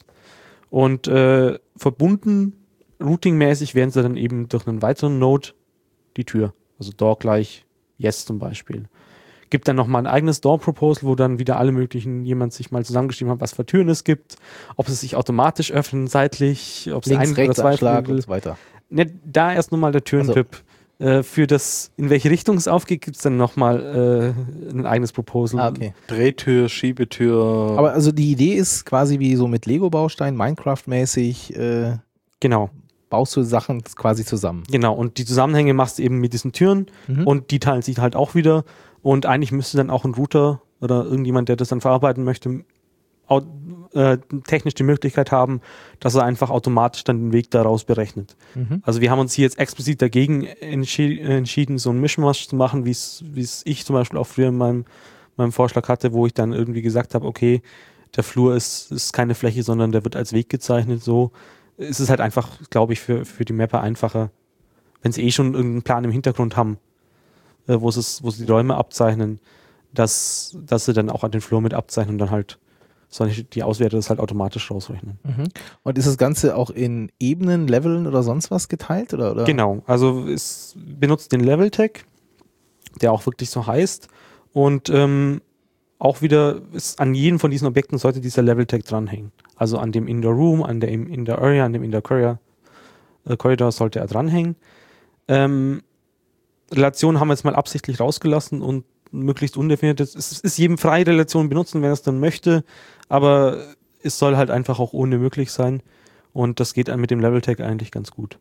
Und äh, verbunden, routingmäßig, werden sie dann eben durch einen weiteren Node die Tür. Also Door gleich Yes zum Beispiel. Gibt dann nochmal ein eigenes Door-Proposal, wo dann wieder alle möglichen, jemand sich mal zusammengeschrieben hat, was für Türen es gibt, ob es sich automatisch öffnen, seitlich, ob es Links, ein rechts, oder zwei Abschlag Flügel. und so weiter. Ne, da erst nochmal der Türentipp. Äh, für das, in welche Richtung es aufgeht, gibt es dann nochmal äh, ein eigenes Proposal. Ah, okay. Drehtür, Schiebetür. Aber also die Idee ist quasi wie so mit Lego-Bausteinen, Minecraft-mäßig, äh, Genau. baust du Sachen quasi zusammen. Genau, und die Zusammenhänge machst du eben mit diesen Türen Mhm. und die teilen sich halt auch wieder und eigentlich müsste dann auch ein Router oder irgendjemand, der das dann verarbeiten möchte, au- äh, technisch die Möglichkeit haben, dass er einfach automatisch dann den Weg daraus berechnet. Mhm. Also wir haben uns hier jetzt explizit dagegen entschi- entschieden, so ein Mischmasch zu machen, wie es wie es ich zum Beispiel auch früher in meinem, meinem Vorschlag hatte, wo ich dann irgendwie gesagt habe, okay, der Flur ist, ist keine Fläche, sondern der wird als Weg gezeichnet, so. Es ist halt einfach, glaube ich, für, für die Mapper einfacher, wenn sie eh schon irgendeinen Plan im Hintergrund haben, äh, wo, es, wo sie die Räume abzeichnen, dass, dass sie dann auch an den Flur mit abzeichnen und dann halt soll ich die Auswerte das halt automatisch rausrechnen. Mhm. Und ist das Ganze auch in Ebenen, Leveln oder sonst was geteilt? Oder, oder? Genau, also es benutzt den Level-Tag, der auch wirklich so heißt und ähm, auch wieder ist an jedem von diesen Objekten sollte dieser Level-Tag dranhängen. Also an dem Indoor Room, an der Indoor Area, an dem Indoor Corridor, äh, Corridor sollte er dranhängen. Ähm, Relationen haben wir jetzt mal absichtlich rausgelassen und möglichst undefiniert. Es ist, ist jedem frei, Relationen benutzen, wenn er es dann möchte, aber es soll halt einfach auch ohne möglich sein und das geht dann mit dem Level-Tag eigentlich ganz gut.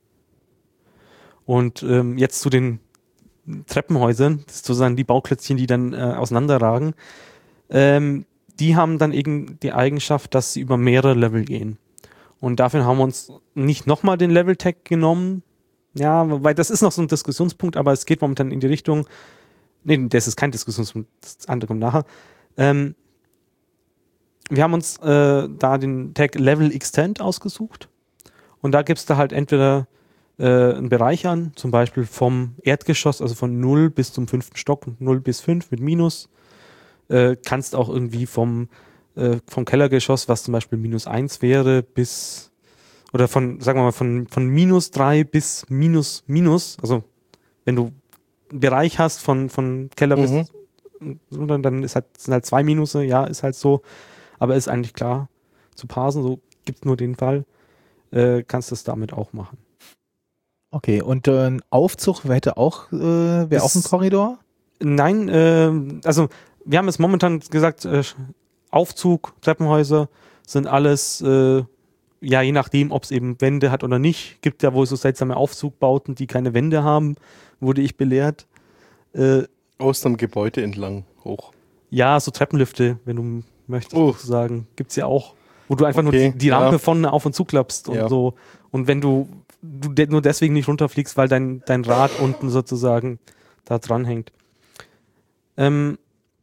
Und ähm, jetzt zu den Treppenhäusern, das ist sozusagen die Bauklötzchen, die dann äh, auseinanderragen. Ähm, die haben dann eben die Eigenschaft, dass sie über mehrere Level gehen. Und dafür haben wir uns nicht nochmal den Level-Tag genommen. Ja, weil das ist noch so ein Diskussionspunkt, aber es geht momentan in die Richtung. Nee, das ist kein Diskussionspunkt, das andere kommt nachher. Ähm, wir haben uns äh, da den Tag Level Extend ausgesucht. Und da gibst du halt entweder äh, einen Bereich an, zum Beispiel vom Erdgeschoss, also von null bis zum fünften Stock, null bis fünf mit Minus. Äh, kannst auch irgendwie vom, äh, vom Kellergeschoss, was zum Beispiel minus eins wäre, bis, oder von, sagen wir mal, von, von minus drei bis minus minus, also wenn du einen Bereich hast von, von Keller Mhm. bis, dann, dann ist halt, sind halt zwei Minusse, ja, ist halt so, aber ist eigentlich klar zu parsen, so gibt es nur den Fall, äh, kannst du es damit auch machen. Okay, und äh, ein Aufzug hätte auch, äh, wäre Das- auch ein Korridor? Nein, äh, also wir haben jetzt momentan gesagt, äh, Aufzug, Treppenhäuser sind alles, äh, ja, je nachdem, ob es eben Wände hat oder nicht. Gibt ja wohl so seltsame Aufzugbauten, die keine Wände haben, wurde ich belehrt. Äh, Aus dem Gebäude entlang hoch. ja, so Treppenlifte, wenn du möchtest, Oh. sozusagen, gibt's ja auch. Wo du einfach Okay, nur die, die Rampe ja. vorne auf und zuklappst und Ja. so. Und wenn du, du de nur deswegen nicht runterfliegst, weil dein, dein Rad unten sozusagen da dran hängt. Ähm,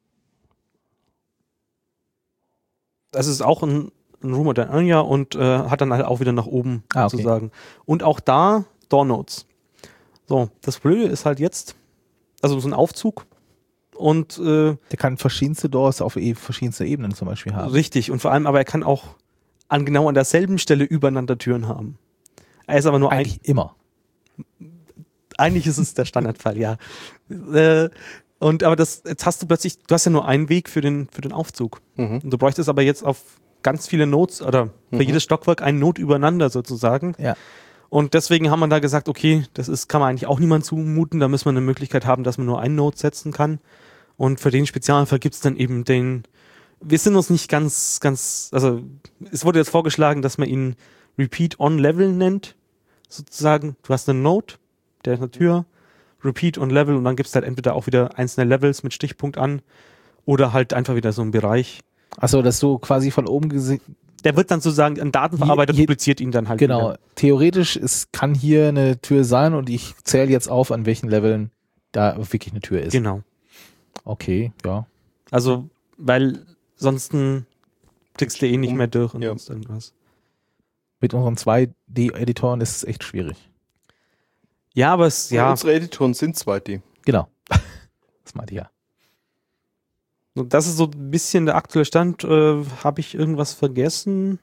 das ist auch ein, ein Room oder ein Area und äh, hat dann halt auch wieder nach oben Ah, okay. sozusagen. Und auch da Door Nodes. So, das Blöde ist halt jetzt, also so ein Aufzug und äh, Der kann verschiedenste Doors auf e verschiedenste Ebenen zum Beispiel haben. richtig, und vor allem, aber er kann auch an genau an derselben Stelle übereinander Türen haben. Er ist aber nur ein, Eigentlich immer. eigentlich ist es der Standardfall, ja. Äh, und aber das, jetzt hast du plötzlich, du hast ja nur einen Weg für den, für den Aufzug. Mhm. Und du bräuchtest aber jetzt auf ganz viele Nodes oder für Mhm. jedes Stockwerk einen Node übereinander sozusagen. Ja. Und deswegen haben wir da gesagt, okay, das ist, kann man eigentlich auch niemand zumuten, da müssen wir eine Möglichkeit haben, dass man nur einen Node setzen kann. Und für den Spezialfall gibt es dann eben den, wir sind uns nicht ganz, ganz, also es wurde jetzt vorgeschlagen, dass man ihn Repeat on Level nennt, sozusagen. Du hast einen Node, der ist eine Tür, Repeat on Level und dann gibt es halt entweder auch wieder einzelne Levels mit Stichpunkt an oder halt einfach wieder so einen Bereich. Achso, dass du quasi von oben gesehen. Der wird dann sozusagen, ein Datenverarbeiter Je- je- dupliziert ihn dann halt Genau. wieder. Theoretisch, es kann hier eine Tür sein und ich zähle jetzt auf, an welchen Leveln da wirklich eine Tür ist. Genau. Okay, ja. Also, weil sonst klickst du eh nicht mehr durch und Ja. sonst irgendwas. Mit unseren zwei D-Editoren ist es echt schwierig. Ja, aber es, Ja. ja, Unsere Editoren sind zwei D. Genau. Das meinte ich ja. so, das ist so ein bisschen der aktuelle Stand. Äh, Habe ich irgendwas vergessen?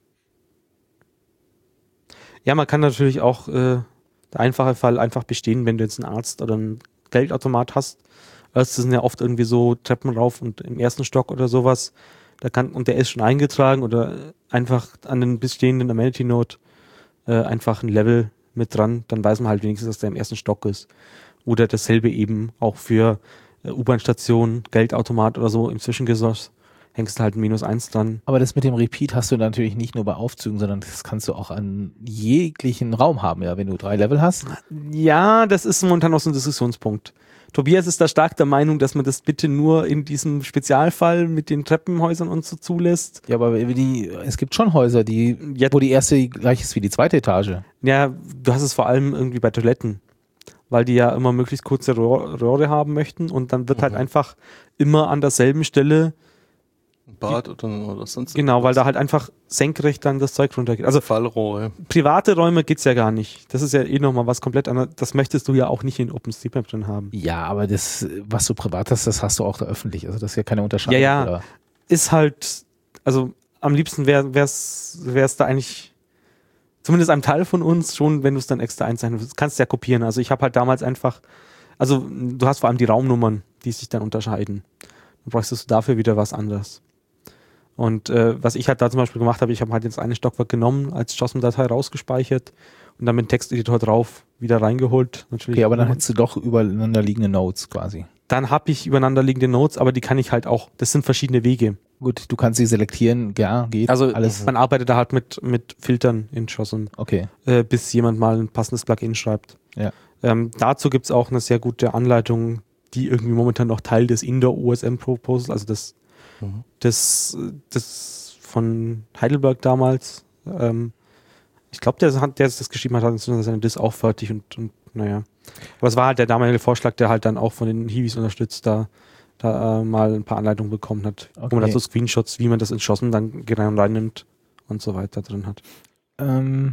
Ja, man kann natürlich auch, äh, der einfache Fall einfach bestehen, wenn du jetzt einen Arzt oder einen Geldautomat hast. Ärzte sind ja oft irgendwie so Treppen rauf und im ersten Stock oder sowas. Da kann, und der ist schon eingetragen oder einfach an den bestehenden Amenity Node äh, einfach ein Level mit dran, dann weiß man halt wenigstens, dass der im ersten Stock ist. Oder dasselbe eben auch für äh, U-Bahn-Station, Geldautomat oder so im Zwischengeschoss. Hängst du halt ein Minus eins dran. Aber das mit dem Repeat hast du natürlich nicht nur bei Aufzügen, sondern das kannst du auch an jeglichen Raum haben, ja, wenn du drei Level hast. Ja, das ist momentan noch so ein Diskussionspunkt. Tobias ist da stark der Meinung, dass man das bitte nur in diesem Spezialfall mit den Treppenhäusern und so zulässt. Ja, aber die, es gibt schon Häuser, die, Ja. wo die erste gleich ist wie die zweite Etage. Ja, du hast es vor allem irgendwie bei Toiletten, weil die ja immer möglichst kurze Rohr- Rohre haben möchten und dann wird halt einfach immer an derselben Stelle, Ein Bad oder, oder sonst genau, weil da halt einfach senkrecht dann das Zeug runtergeht. Also Fallrohre. private Räume geht's ja gar nicht. Das ist ja eh nochmal was komplett anderes. Das möchtest du ja auch nicht in OpenStreetMap drin haben. Ja, aber das, was du privat hast, das hast du auch da öffentlich. Also das ist ja keine Unterscheidung. Ja, ja. Oder? Ist halt, also am liebsten wäre wär's, wär's da eigentlich, zumindest einem Teil von uns schon, wenn du es dann extra einzeichnen willst. Kannst ja kopieren. Also ich habe halt damals einfach, also du hast vor allem die Raumnummern, die sich dann unterscheiden. Dann brauchst du dafür wieder was anderes. Und äh, was ich halt da zum Beispiel gemacht habe, ich habe halt jetzt eine Stockwerk genommen, als JSON-Datei rausgespeichert und dann mit dem Texteditor drauf wieder reingeholt. Natürlich. Okay, aber dann hättest du doch übereinander liegende Nodes quasi. Dann habe ich übereinander liegende Nodes, aber die kann ich halt auch, das sind verschiedene Wege. Gut, du kannst sie selektieren, ja, geht. Also alles. man arbeitet da halt mit, mit Filtern in JSON, Okay, äh, bis jemand mal ein passendes Plugin schreibt. ja. Ähm, dazu gibt's auch eine sehr gute Anleitung, die irgendwie momentan noch Teil des Indoor-O S M-Proposals, also das, Mhm. das, das von Heidelberg damals. Ähm, ich glaube, der, hat- der das geschrieben hat, hat seine Diss auch fertig und, und naja. Aber es war halt der damalige Vorschlag, der halt dann auch von den Hiwis unterstützt, da, da äh, mal ein paar Anleitungen bekommen hat. Wo man Okay. dazu Screenshots, wie man das in JSON dann rein reinnimmt und so weiter drin hat. Ähm,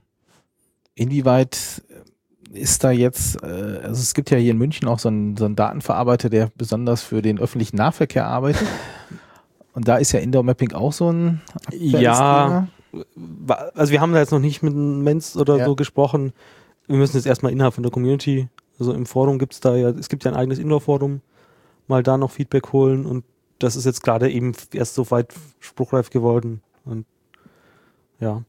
inwieweit ist da jetzt, äh, also es gibt ja hier in München auch so einen, so einen Datenverarbeiter, der besonders für den öffentlichen Nahverkehr arbeitet. Und da ist ja Indoor Mapping auch so ein aktuelles Ja, Thema. Wa- also wir haben da jetzt noch nicht mit einem Mensch oder Ja. so gesprochen. Wir müssen jetzt erstmal innerhalb von der Community, also im Forum gibt's da ja, es gibt ja ein eigenes Indoor-Forum, mal da noch Feedback holen und das ist jetzt gerade eben erst so weit spruchreif geworden und ja.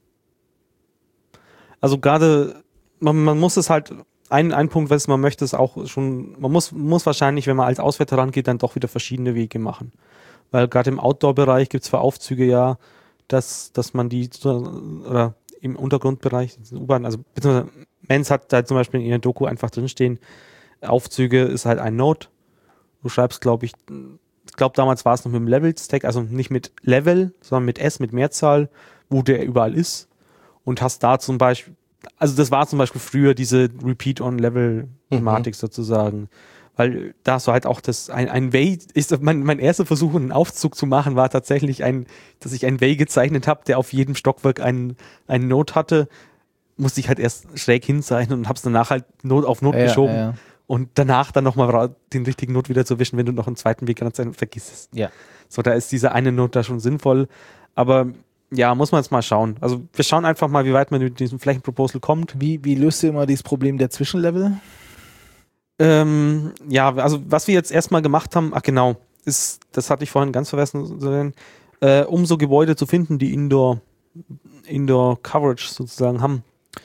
Also gerade, man, man muss es halt, ein, ein Punkt, was man möchte, ist auch schon, man muss, muss wahrscheinlich, wenn man als Auswärter rangeht, dann doch wieder verschiedene Wege machen. Weil gerade im Outdoor-Bereich gibt's für Aufzüge ja, dass, dass man die, oder im Untergrundbereich, U-Bahn, also beziehungsweise Menz hat da zum Beispiel in ihrer Doku einfach drinstehen, Aufzüge ist halt ein Node. Du schreibst, glaube ich, ich glaube damals war es noch mit dem Level-Stack, also nicht mit Level, sondern mit S, mit Mehrzahl, wo der überall ist. Und hast da zum Beispiel, also das war zum Beispiel früher diese Repeat-on-Level-Thematik sozusagen. Weil da hast du halt auch das, ein, ein Way, ist, mein, mein erster Versuch, einen Aufzug zu machen, war tatsächlich ein, dass ich einen Way gezeichnet habe, der auf jedem Stockwerk einen, einen Node hatte. Musste ich halt erst schräg hinzeichnen und hab's danach halt Not auf Not Ja, geschoben. ja, ja. Und danach dann nochmal den richtigen Not wieder zu wischen, wenn du noch einen zweiten Weg kannst, dann vergiss es. Ja. So, da ist diese eine Not da schon sinnvoll. Aber ja, muss man jetzt mal schauen. Also wir schauen einfach mal, wie weit man mit diesem Flächenproposal kommt. Wie, wie löst du immer dieses Problem der Zwischenlevel? Ähm, ja, also was wir jetzt erstmal gemacht haben, ach genau, ist, das hatte ich vorhin ganz vergessen, äh, um so Gebäude zu finden, die Indoor, Indoor Coverage sozusagen haben,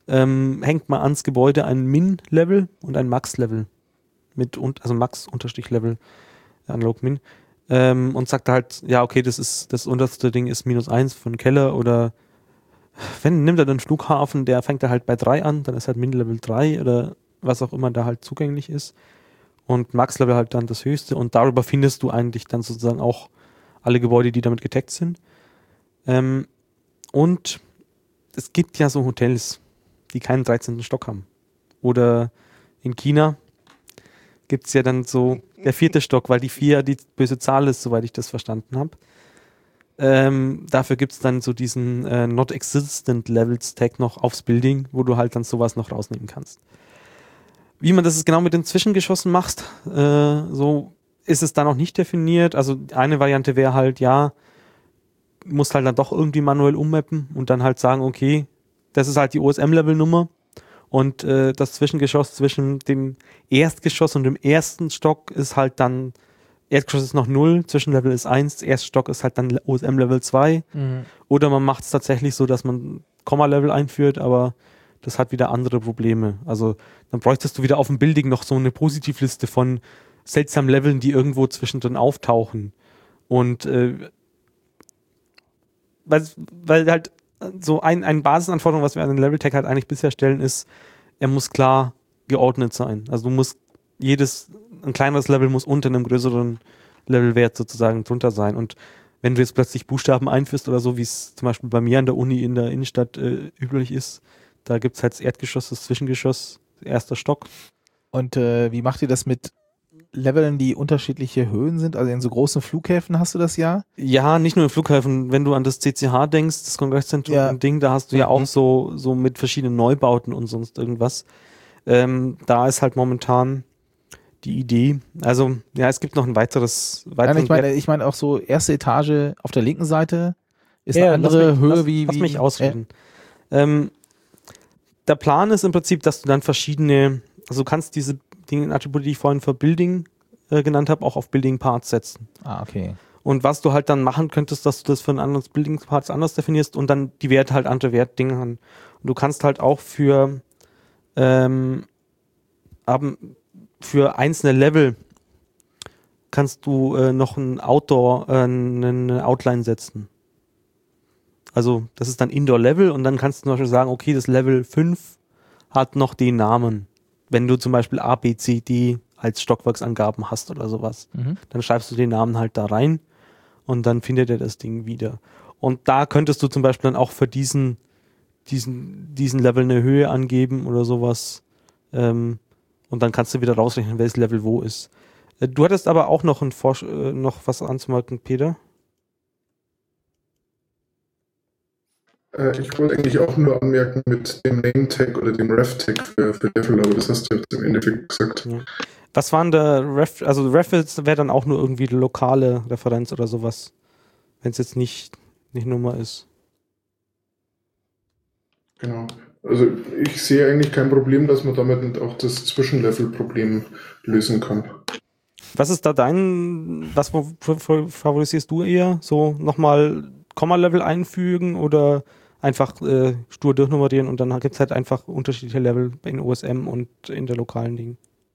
ähm, hängt man ans Gebäude ein Min-Level und ein Max-Level. Mit und, also Max-Level, analog Min. Ähm, und sagt halt, ja, okay, das ist, das unterste Ding ist minus eins von Keller oder wenn, nimmt er den Flughafen, der fängt er halt bei drei an, dann ist halt Min-Level drei oder was auch immer da halt zugänglich ist. Und Max-Level halt dann das höchste und darüber findest du eigentlich dann sozusagen auch alle Gebäude, die damit getaggt sind. Ähm, und es gibt ja so Hotels, die keinen dreizehnten Stock haben. Oder in China gibt es ja dann so der vierte Stock, weil die vier die böse Zahl ist, soweit ich das verstanden habe. Ähm, dafür gibt es dann so diesen äh, Not Existent Levels Tag noch aufs Building, wo du halt dann sowas noch rausnehmen kannst. Wie man das genau mit den Zwischengeschossen macht, äh, so ist es da noch nicht definiert. Also eine Variante wäre halt, ja, musst halt dann doch irgendwie manuell ummappen und dann halt sagen, okay, das ist halt die O S M-Level-Nummer und äh, das Zwischengeschoss zwischen dem Erstgeschoss und dem ersten Stock ist halt dann, Erdgeschoss ist noch null, Zwischenlevel ist eins, Erststock ist halt dann O S M-Level zwei. Mhm. Oder man macht es tatsächlich so, dass man Komma-Level einführt, aber das hat wieder andere Probleme. Also dann bräuchtest du wieder auf dem Building noch so eine Positivliste von seltsamen Leveln, die irgendwo zwischendrin auftauchen. Und äh, weil, weil halt so ein, ein Basisanforderung, was wir an den Level-Tag halt eigentlich bisher stellen, ist, er muss klar geordnet sein. Also du musst jedes, ein kleineres Level muss unter einem größeren Levelwert sozusagen drunter sein. Und wenn du jetzt plötzlich Buchstaben einführst oder so, wie es zum Beispiel bei mir an der Uni in der Innenstadt äh, üblich ist, da gibt es halt das Erdgeschoss, das Zwischengeschoss, erster Stock. Und äh, wie macht ihr das mit Leveln, die unterschiedliche Höhen sind? Also in so großen Flughäfen hast du das ja? Ja, nicht nur in Flughäfen. Wenn du an das C C H denkst, das Kongresszentrum ja. Ding, da hast du ja auch so, so mit verschiedenen Neubauten und sonst irgendwas. Ähm, da ist halt momentan die Idee. Also, ja, es gibt noch ein weiteres... Nein, ich meine ich meine auch so erste Etage auf der linken Seite ist ja, eine andere mich, Höhe lass, wie... Lass wie mich ausreden. Äh, ähm, der Plan ist im Prinzip, dass du dann verschiedene... Also du kannst diese Dinge, Attribute, die ich vorhin für Building äh, genannt habe, auch auf Building Parts setzen. Ah, okay. Und was du halt dann machen könntest, dass du das für ein anderes Building Parts anders definierst und dann die Werte halt andere Wertdinge haben. Und du kannst halt auch für ähm, haben, für einzelne Level kannst du äh, noch ein Outdoor, äh, eine Outline setzen. Also das ist dann Indoor-Level und dann kannst du zum Beispiel sagen, okay, das Level fünf hat noch den Namen. Wenn du zum Beispiel A, B, C, D als Stockwerksangaben hast oder sowas, mhm. dann schreibst du den Namen halt da rein und dann findet er das Ding wieder. Und da könntest du zum Beispiel dann auch für diesen, diesen, diesen Level eine Höhe angeben oder sowas. Ähm, und dann kannst du wieder rausrechnen, welches Level wo ist. Äh, du hattest aber auch noch, ein Forsch- äh, noch was anzumerken, Peter? Ich wollte eigentlich auch nur anmerken mit dem Name-Tag oder dem Ref-Tag für, für Level, aber das hast du jetzt im Endeffekt gesagt. Ja. Was waren der Ref, also Ref wäre dann auch nur irgendwie eine lokale Referenz oder sowas, wenn es jetzt nicht, nicht Nummer ist. Genau. Also ich sehe eigentlich kein Problem, dass man damit auch das Zwischenlevel-Problem lösen kann. Was ist da dein, was favorisierst du eher? So nochmal Komma-Level einfügen oder einfach äh, stur durchnummerieren und dann gibt es halt einfach unterschiedliche Level in O S M und in der lokalen Ding.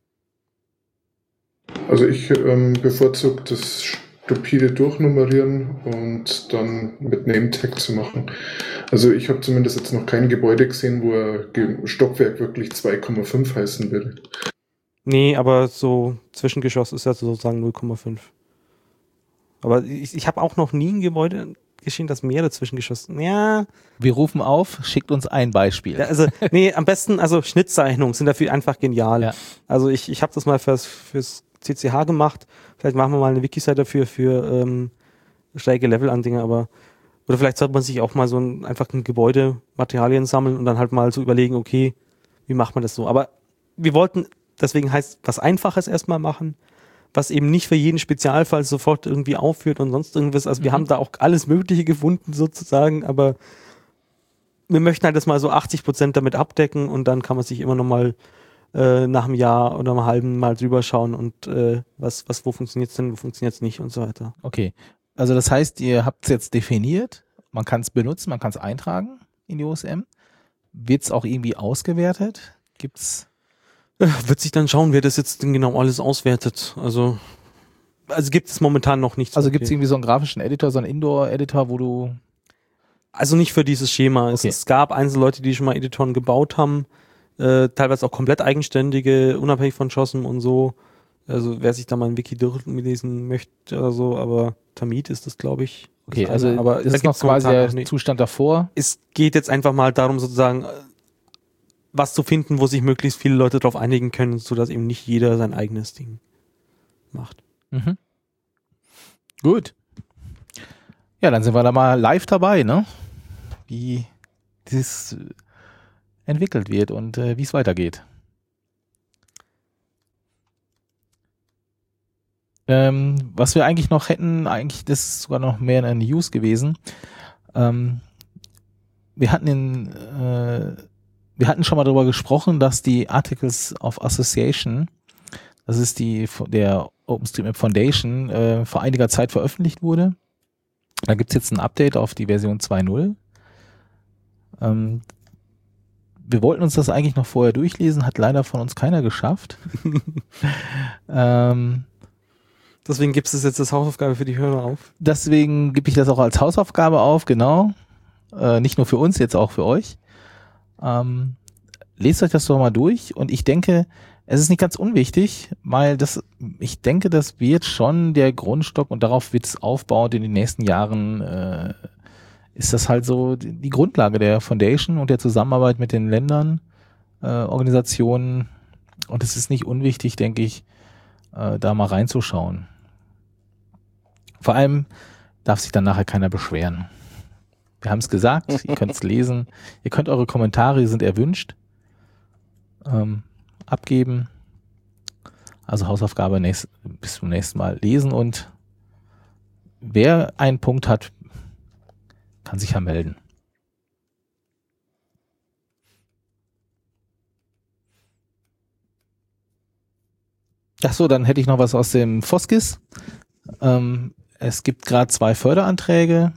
Also ich ähm, bevorzuge das stupide Durchnummerieren und dann mit Name-Tag zu machen. Also ich habe zumindest jetzt noch kein Gebäude gesehen, wo ein Stockwerk wirklich zwei Komma fünf heißen würde. Nee, aber so Zwischengeschoss ist ja sozusagen null Komma fünf. Aber ich, ich habe auch noch nie ein Gebäude geschehen, das mehrere Zwischengeschosse. Ja. Wir rufen auf, schickt uns ein Beispiel. Ja, also, nee, am besten, also Schnittzeichnungen sind dafür einfach genial. Ja. Also ich, ich habe das mal fürs, fürs C C H gemacht. Vielleicht machen wir mal eine Wiki-Seite dafür für ähm, schräge Level-Andinger, aber oder vielleicht sollte man sich auch mal so ein, einfach ein Gebäude, Materialien sammeln und dann halt mal so überlegen, okay, wie macht man das so? Aber wir wollten, deswegen heißt was Einfaches erstmal machen, was eben nicht für jeden Spezialfall sofort irgendwie aufführt und sonst irgendwas. Also wir mhm. haben da auch alles Mögliche gefunden sozusagen, aber wir möchten halt das mal so achtzig Prozent damit abdecken und dann kann man sich immer noch mal äh, nach einem Jahr oder einem halben Mal drüber schauen und äh, was, was, wo funktioniert es denn, wo funktioniert es nicht und so weiter. Okay, also das heißt, ihr habt es jetzt definiert, man kann es benutzen, man kann es eintragen in die O S M. wird's auch irgendwie ausgewertet? Gibt's? Äh, Wird sich dann schauen, wer das jetzt denn genau alles auswertet. Also, also gibt es momentan noch nichts. Also okay. gibt's irgendwie so einen grafischen Editor, so einen Indoor-Editor, wo du... Also nicht für dieses Schema. Es, Okay. es gab einzelne Leute, die schon mal Editoren gebaut haben, äh, teilweise auch komplett eigenständige, unabhängig von Chossum und so. Also wer sich da mal ein Wiki durchlesen möchte oder so, aber Tamid ist das, glaube ich. Okay, das also eine, aber das da ist noch gibt's quasi momentan der noch nicht. Zustand davor. Es geht jetzt einfach mal darum, sozusagen äh, was zu finden, wo sich möglichst viele Leute darauf einigen können, sodass eben nicht jeder sein eigenes Ding macht. Mhm. Gut. Ja, dann sind wir da mal live dabei, ne? Wie dieses äh, entwickelt wird und äh, wie es weitergeht. Ähm, was wir eigentlich noch hätten, eigentlich, das ist sogar noch mehr eine News gewesen. Ähm, wir hatten in, äh, wir hatten schon mal darüber gesprochen, dass die Articles of Association, das ist die der OpenStreetMap Foundation, äh, vor einiger Zeit veröffentlicht wurde. Da gibt's jetzt ein Update auf die Version zwei Punkt null. Ähm, wir wollten uns das eigentlich noch vorher durchlesen, hat leider von uns keiner geschafft. ähm, Deswegen gibt es jetzt als Hausaufgabe für die Hörer auf. Deswegen gebe ich das auch als Hausaufgabe auf, genau. Äh, nicht nur für uns, jetzt auch für euch. Ähm, lest euch das doch mal durch und ich denke, es ist nicht ganz unwichtig, weil das, ich denke, das wird schon der Grundstock und darauf wird es aufbauend in den nächsten Jahren, äh, ist das halt so die, die Grundlage der Foundation und der Zusammenarbeit mit den Ländern, äh, Organisationen und es ist nicht unwichtig, denke ich, äh, da mal reinzuschauen. Vor allem darf sich dann nachher keiner beschweren. Wir haben es gesagt, ihr könnt es lesen. Ihr könnt eure Kommentare, die sind erwünscht, ähm, abgeben. Also Hausaufgabe nächst, bis zum nächsten Mal lesen und wer einen Punkt hat, kann sich ja melden. Ach so, dann hätte ich noch was aus dem Foskis. Ähm, es gibt gerade zwei Förderanträge.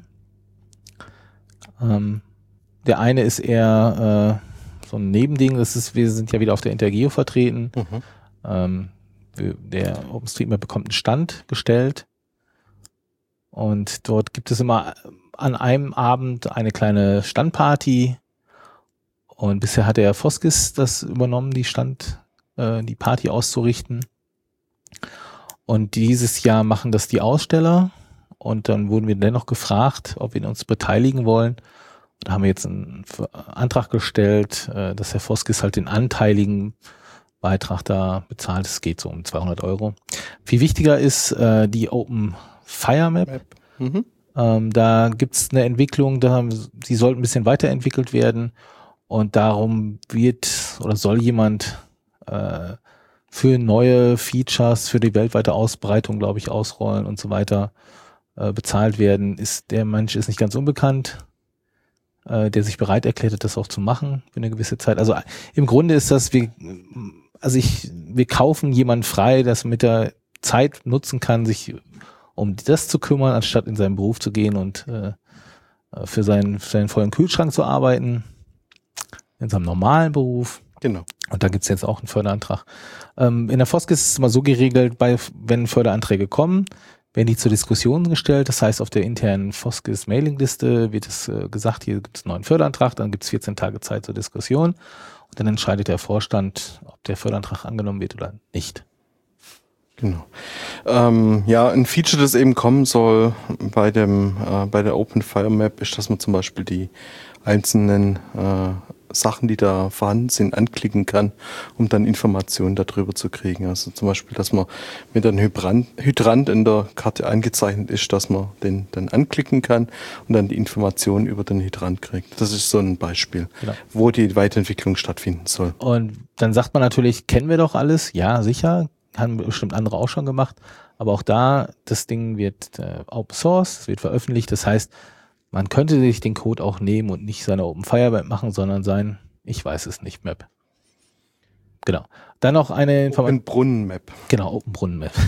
Ähm, der eine ist eher äh, so ein Nebending. Das ist, wir sind ja wieder auf der Intergeo vertreten. Mhm. Ähm, wir, der OpenStreetMap bekommt einen Stand gestellt und dort gibt es immer an einem Abend eine kleine Standparty. Und bisher hat der Foskis das übernommen, die Stand, äh, die Party auszurichten. Und dieses Jahr machen das die Aussteller. Und dann wurden wir dennoch gefragt, ob wir uns beteiligen wollen. Da haben wir jetzt einen Antrag gestellt, dass Herr Foskis halt den anteiligen Beitrag da bezahlt. Es geht so um zweihundert Euro. Viel wichtiger ist die Open Fire Map. Mhm. Ähm, da gibt's eine Entwicklung, da die sollte ein bisschen weiterentwickelt werden. Und darum wird oder soll jemand äh, für neue Features, für die weltweite Ausbreitung, glaube ich, ausrollen und so weiter äh, bezahlt werden. Ist der Mensch ist nicht ganz unbekannt, äh, der sich bereit erklärt hat, das auch zu machen für eine gewisse Zeit. Also im Grunde ist das, wir, also ich, wir kaufen jemanden frei, das mit der Zeit nutzen kann, sich um das zu kümmern, anstatt in seinen Beruf zu gehen und äh, für seinen, für seinen vollen Kühlschrank zu arbeiten, in seinem normalen Beruf. Genau. Und da gibt's jetzt auch einen Förderantrag. Ähm, in der Foskis ist es immer so geregelt, bei, wenn Förderanträge kommen, werden die zur Diskussion gestellt. Das heißt, auf der internen Foskis Mailingliste wird es äh, gesagt, hier gibt's einen neuen Förderantrag, dann gibt's vierzehn Tage Zeit zur Diskussion und dann entscheidet der Vorstand, ob der Förderantrag angenommen wird oder nicht. Genau. Ähm, ja, ein Feature, das eben kommen soll bei dem äh, bei der Open Fire Map, ist, dass man zum Beispiel die einzelnen äh, Sachen, die da vorhanden sind, anklicken kann, um dann Informationen darüber zu kriegen. Also zum Beispiel, dass man mit einem Hydrant, Hydrant in der Karte eingezeichnet ist, dass man den dann anklicken kann und dann die Informationen über den Hydrant kriegt. Das ist so ein Beispiel, Genau. wo die Weiterentwicklung stattfinden soll. Und dann sagt man natürlich, kennen wir doch alles? Ja, sicher. Haben bestimmt andere auch schon gemacht. Aber auch da, das Ding wird äh, Open Source, es wird veröffentlicht. Das heißt, man könnte sich den Code auch nehmen und nicht seine Open Fire Map machen, sondern sein, ich weiß es nicht, Map. Genau. Dann noch eine Information. Open Brunnen Map. Genau, Open Brunnen Map.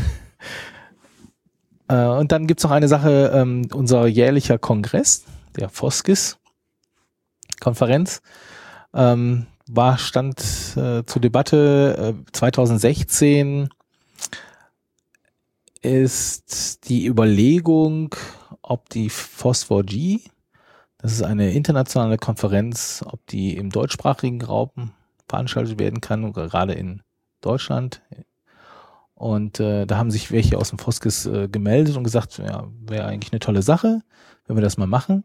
äh, und dann gibt's noch eine Sache, ähm, unser jährlicher Kongress, der Foskis Konferenz. ähm, war stand äh, zur Debatte äh, zwanzig sechzehn ist die Überlegung, ob die F O S vier G, das ist eine internationale Konferenz, ob die im deutschsprachigen Raum veranstaltet werden kann, gerade in Deutschland. Und äh, da haben sich welche aus dem Foskis äh, gemeldet und gesagt, ja, wäre eigentlich eine tolle Sache, wenn wir das mal machen.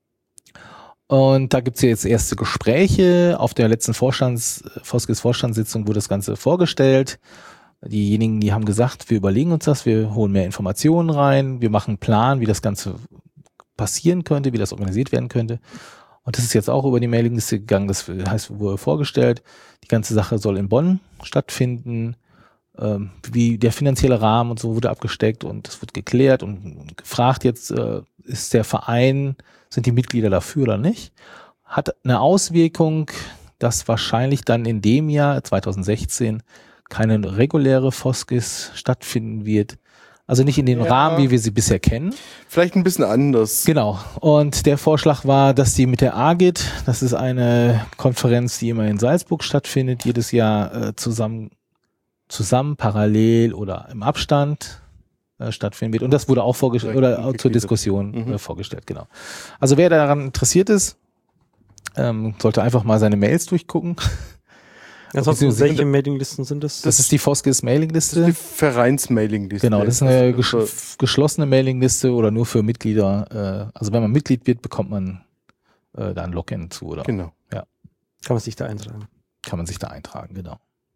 Und da gibt's ja jetzt erste Gespräche. Auf der letzten Vorstands, Foskis Vorstandssitzung wurde das Ganze vorgestellt. Diejenigen, die haben gesagt, wir überlegen uns das, wir holen mehr Informationen rein, wir machen einen Plan, wie das Ganze passieren könnte, wie das organisiert werden könnte. Und das ist jetzt auch über die Mailingliste gegangen, das heißt, wurde vorgestellt, die ganze Sache soll in Bonn stattfinden, ähm, wie der finanzielle Rahmen und so wurde abgesteckt und es wird geklärt und gefragt jetzt, äh, ist der Verein, sind die Mitglieder dafür oder nicht? Hat eine Auswirkung, dass wahrscheinlich dann in dem Jahr zwanzig sechzehn keine reguläre Foskis stattfinden wird. Also nicht in dem Ja. Rahmen, wie wir sie bisher kennen. Vielleicht ein bisschen anders. Genau. Und der Vorschlag war, dass die mit der A G I T, das ist eine Konferenz, die immer in Salzburg stattfindet, jedes Jahr äh, zusammen, zusammen, parallel oder im Abstand äh, stattfinden wird. Und das wurde auch vorgestellt oder auch zur Diskussion Mhm. äh, vorgestellt, genau. Also wer daran interessiert ist, ähm, sollte einfach mal seine Mails durchgucken. Ansonsten, Beziehungsweise- welche Mailinglisten sind das? Das ist die Foskis Das ist Mailingliste. die Vereinsmailingliste. Genau, das ist eine Also, gesch geschlossene Mailingliste oder nur für Mitglieder. Äh, also wenn man Mitglied wird, bekommt man äh, da ein Login zu oder Genau. Kann man sich da eintragen? kann man sich da eintragen, genau.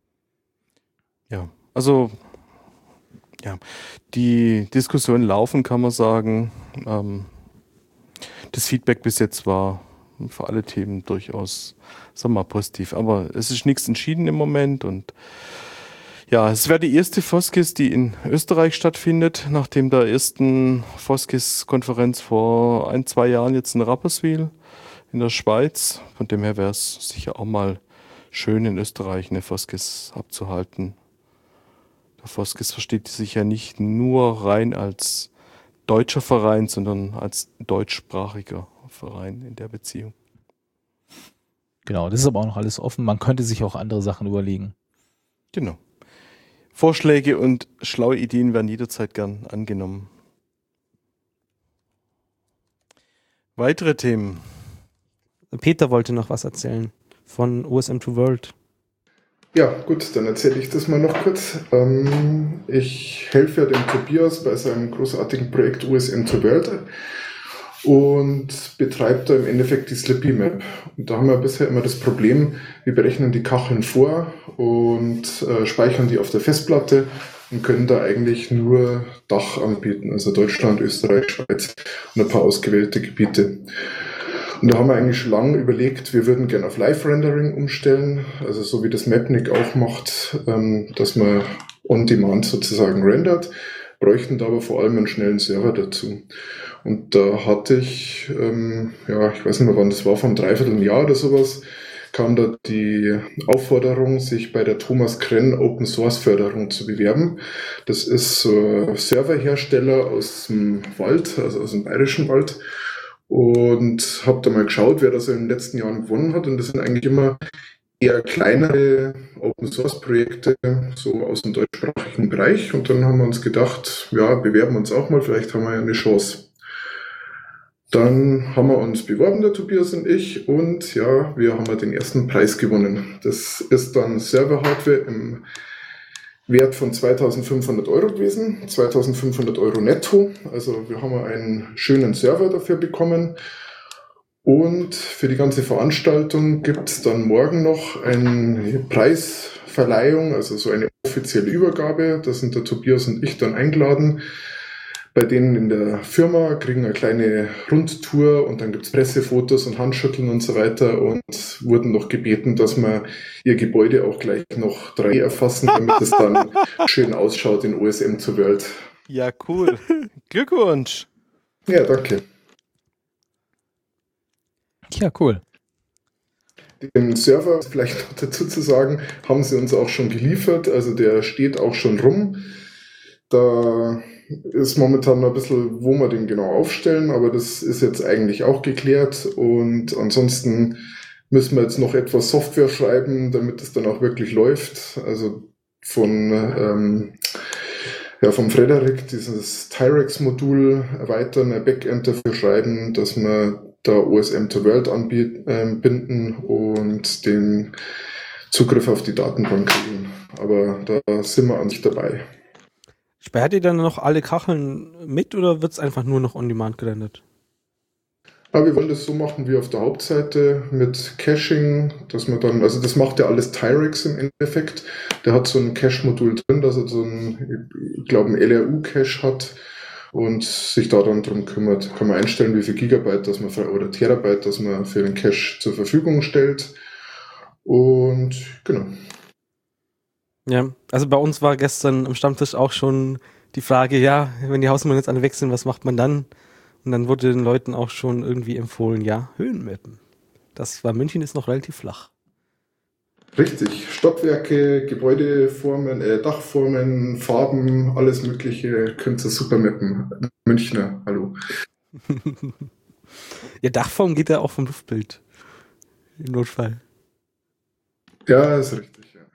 Ja, also ja, die Diskussionen laufen, kann man sagen. Ähm, das Feedback bis jetzt war für alle Themen durchaus, sagen wir mal, positiv. Aber es ist nichts entschieden im Moment und ja, es wäre die erste Foskis, die in Österreich stattfindet, nachdem der ersten Foskis-Konferenz vor ein, zwei Jahren jetzt in Rapperswil in der Schweiz. Von dem her wäre es sicher auch mal schön, in Österreich eine Foskis abzuhalten. Der Foskis versteht sich ja nicht nur rein als deutscher Verein, sondern als deutschsprachiger Verein in der Beziehung. Genau, das ist aber auch noch alles offen. Man könnte sich auch andere Sachen überlegen. Genau. Vorschläge und schlaue Ideen werden jederzeit gern angenommen. Weitere Themen. Peter wollte noch was erzählen von O S M to World. Ja, gut, dann erzähle ich das mal noch kurz. Ähm, ich helfe ja dem Tobias bei seinem großartigen Projekt O S M to World und betreibe da im Endeffekt die Slippy Map. Und da haben wir bisher immer das Problem, wir berechnen die Kacheln vor und äh, speichern die auf der Festplatte und können da eigentlich nur Dach anbieten, also Deutschland, Österreich, Schweiz und ein paar ausgewählte Gebiete. Und da haben wir eigentlich schon lange überlegt, wir würden gerne auf Live-Rendering umstellen, also so wie das Mapnik auch macht, ähm, dass man on-demand sozusagen rendert, bräuchten da aber vor allem einen schnellen Server dazu. Und da hatte ich, ähm, ja, ich weiß nicht mehr wann das war, vor einem Dreivierteljahr oder sowas, kam da die Aufforderung, sich bei der Thomas Krenn Open Source Förderung zu bewerben. Das ist so ein Serverhersteller aus dem Wald, also aus dem Bayerischen Wald. Und habe da mal geschaut, wer das in den letzten Jahren gewonnen hat. Und das sind eigentlich immer eher kleinere Open-Source-Projekte, so aus dem deutschsprachigen Bereich. Und dann haben wir uns gedacht, ja, bewerben uns auch mal, vielleicht haben wir ja eine Chance. Dann haben wir uns beworben, der Tobias und ich. Und ja, wir haben den ersten Preis gewonnen. Das ist dann Server-Hardware im Wert von zweitausendfünfhundert Euro gewesen, zweitausendfünfhundert Euro netto. Also wir haben einen schönen Server dafür bekommen. Und für die ganze Veranstaltung gibt es dann morgen noch eine Preisverleihung, also so eine offizielle Übergabe. Da sind der Tobias und ich dann eingeladen. Bei denen in der Firma kriegen eine kleine Rundtour und dann gibt's Pressefotos und Handschütteln und so weiter und wurden noch gebeten, dass wir ihr Gebäude auch gleich noch drei D erfassen, damit es dann schön ausschaut in O S M to World. Ja, cool. Glückwunsch. Ja, danke. Ja, cool. Den Server, vielleicht noch dazu zu sagen, haben sie uns auch schon geliefert, also der steht auch schon rum. Da ist momentan noch ein bisschen, wo wir den genau aufstellen, aber das ist jetzt eigentlich auch geklärt und ansonsten müssen wir jetzt noch etwas Software schreiben, damit es dann auch wirklich läuft. Also von ähm, ja, vom Frederik dieses Tyrex-Modul erweitern, ein Backend dafür schreiben, dass wir da O S M to World anbinden und den Zugriff auf die Datenbank kriegen. Aber da sind wir an sich dabei. Sperrt ihr dann noch alle Kacheln mit oder wird es einfach nur noch on-demand gerendert? Aber wir wollen das so machen wie auf der Hauptseite mit Caching, dass man dann, also das macht ja alles Tyrex im Endeffekt. Der hat so ein Cache-Modul drin, dass er so ein, ich glaube, ein L R U-Cache hat und sich da dann drum kümmert. Kann man einstellen, wie viel Gigabyte dass man für, oder Terabyte, dass man für den Cache zur Verfügung stellt. Und genau. Ja, also bei uns war gestern am Stammtisch auch schon die Frage, ja, wenn die Hausnummern jetzt alle wechseln, was macht man dann? Und dann wurde den Leuten auch schon irgendwie empfohlen, ja, Höhenmappen. Das war München ist noch relativ flach. Richtig, Stockwerke, Gebäudeformen, äh, Dachformen, Farben, alles mögliche, könnt ihr super mappen. Münchner, hallo. Ja, Dachform geht ja auch vom Luftbild. Im Notfall. Ja, ist richtig, ja.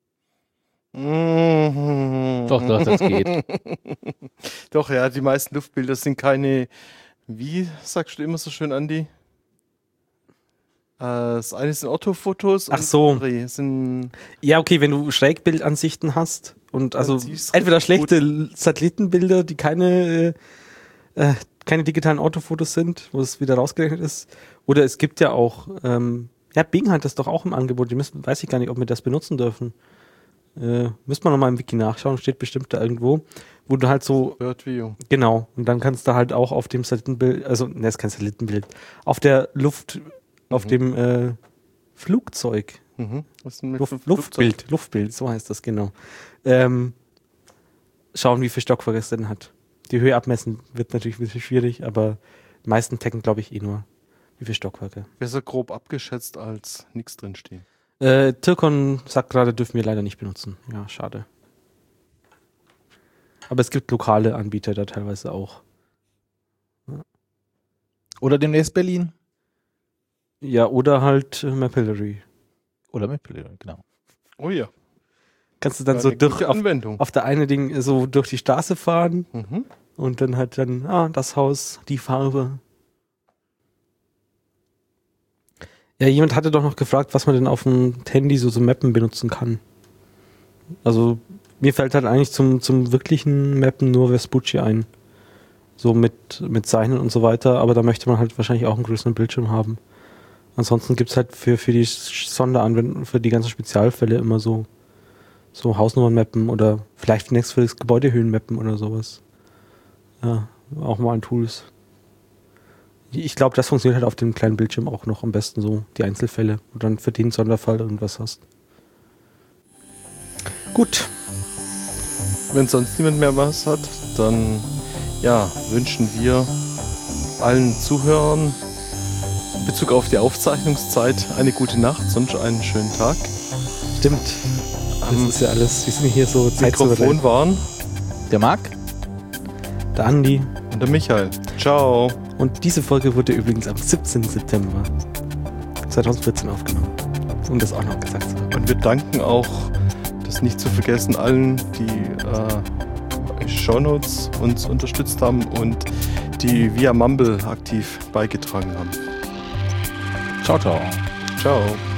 Doch, doch, das geht. Doch, ja, die meisten Luftbilder sind keine, wie sagst du immer so schön, Andi? Äh, das eine sind Orthofotos Ach und so. das andere sind... Ja, okay, wenn du Schrägbildansichten hast und also siehst entweder richtig schlechte Satellitenbilder, die keine äh, keine digitalen Orthofotos sind, wo es wieder rausgerechnet ist, oder es gibt ja auch, ähm, ja, Bing hat das doch auch im Angebot, die müssen, weiß ich gar nicht, ob wir das benutzen dürfen. Äh, müssen wir nochmal im Wiki nachschauen, steht bestimmt da irgendwo, wo du halt so, Bird View. genau, und dann kannst du halt auch auf dem Satellitenbild, also, ne, ist kein Satellitenbild, auf der Luft, auf Mhm. dem äh, Flugzeug, Mhm. Was ist denn mit Luft, Flugzeug? Luftbild, Luftbild, so heißt das, genau. Ähm, schauen, wie viel Stockwerke es denn hat. Die Höhe abmessen wird natürlich ein bisschen schwierig, aber die meisten taggen, glaube ich, eh nur, wie viele Stockwerke. Besser grob abgeschätzt als nichts drinstehen. Äh, Tircon sagt gerade, dürfen wir leider nicht benutzen. Ja, schade. Aber es gibt lokale Anbieter da teilweise auch. Oder demnächst Berlin. Ja, oder halt äh, Mapillary. Oder mit Berlin, genau. Oh ja. Kannst du dann Ja, so eine durch gute auf, Anwendung. auf der eine Ding äh, so durch die Straße fahren Mhm. und dann halt dann, ah, das Haus, die Farbe. Ja, jemand hatte doch noch gefragt, was man denn auf dem Handy so zum Mappen benutzen kann. Also mir fällt halt eigentlich zum, zum wirklichen Mappen nur Vespucci ein. So mit, mit Zeichnen und so weiter, aber da möchte man halt wahrscheinlich auch einen größeren Bildschirm haben. Ansonsten gibt's halt für, für die Sonderanwendungen, für die ganzen Spezialfälle immer so, so Hausnummern-Mappen oder vielleicht demnächst für das Gebäudehöhen-Mappen oder sowas. Ja, auch mal an Tools. Ich glaube, das funktioniert halt auf dem kleinen Bildschirm auch noch am besten so, die Einzelfälle, wo du dann für den Sonderfall irgendwas hast. Gut. Wenn sonst niemand mehr was hat, dann ja, wünschen wir allen Zuhörern in Bezug auf die Aufzeichnungszeit eine gute Nacht, sonst einen schönen Tag. Stimmt. Das Am ist ja alles, wir sind hier so Zeitsouverän. Mikrofon waren Der Marc? Der Andi. und der Michael. Ciao. Und diese Folge wurde übrigens am siebzehnten September zweitausendvierzehn aufgenommen. Um das auch noch gesagt zu haben. Und wir danken auch, das nicht zu vergessen, allen, die äh, Shownotes uns unterstützt haben und die via Mumble aktiv beigetragen haben. Ciao, ciao. Ciao.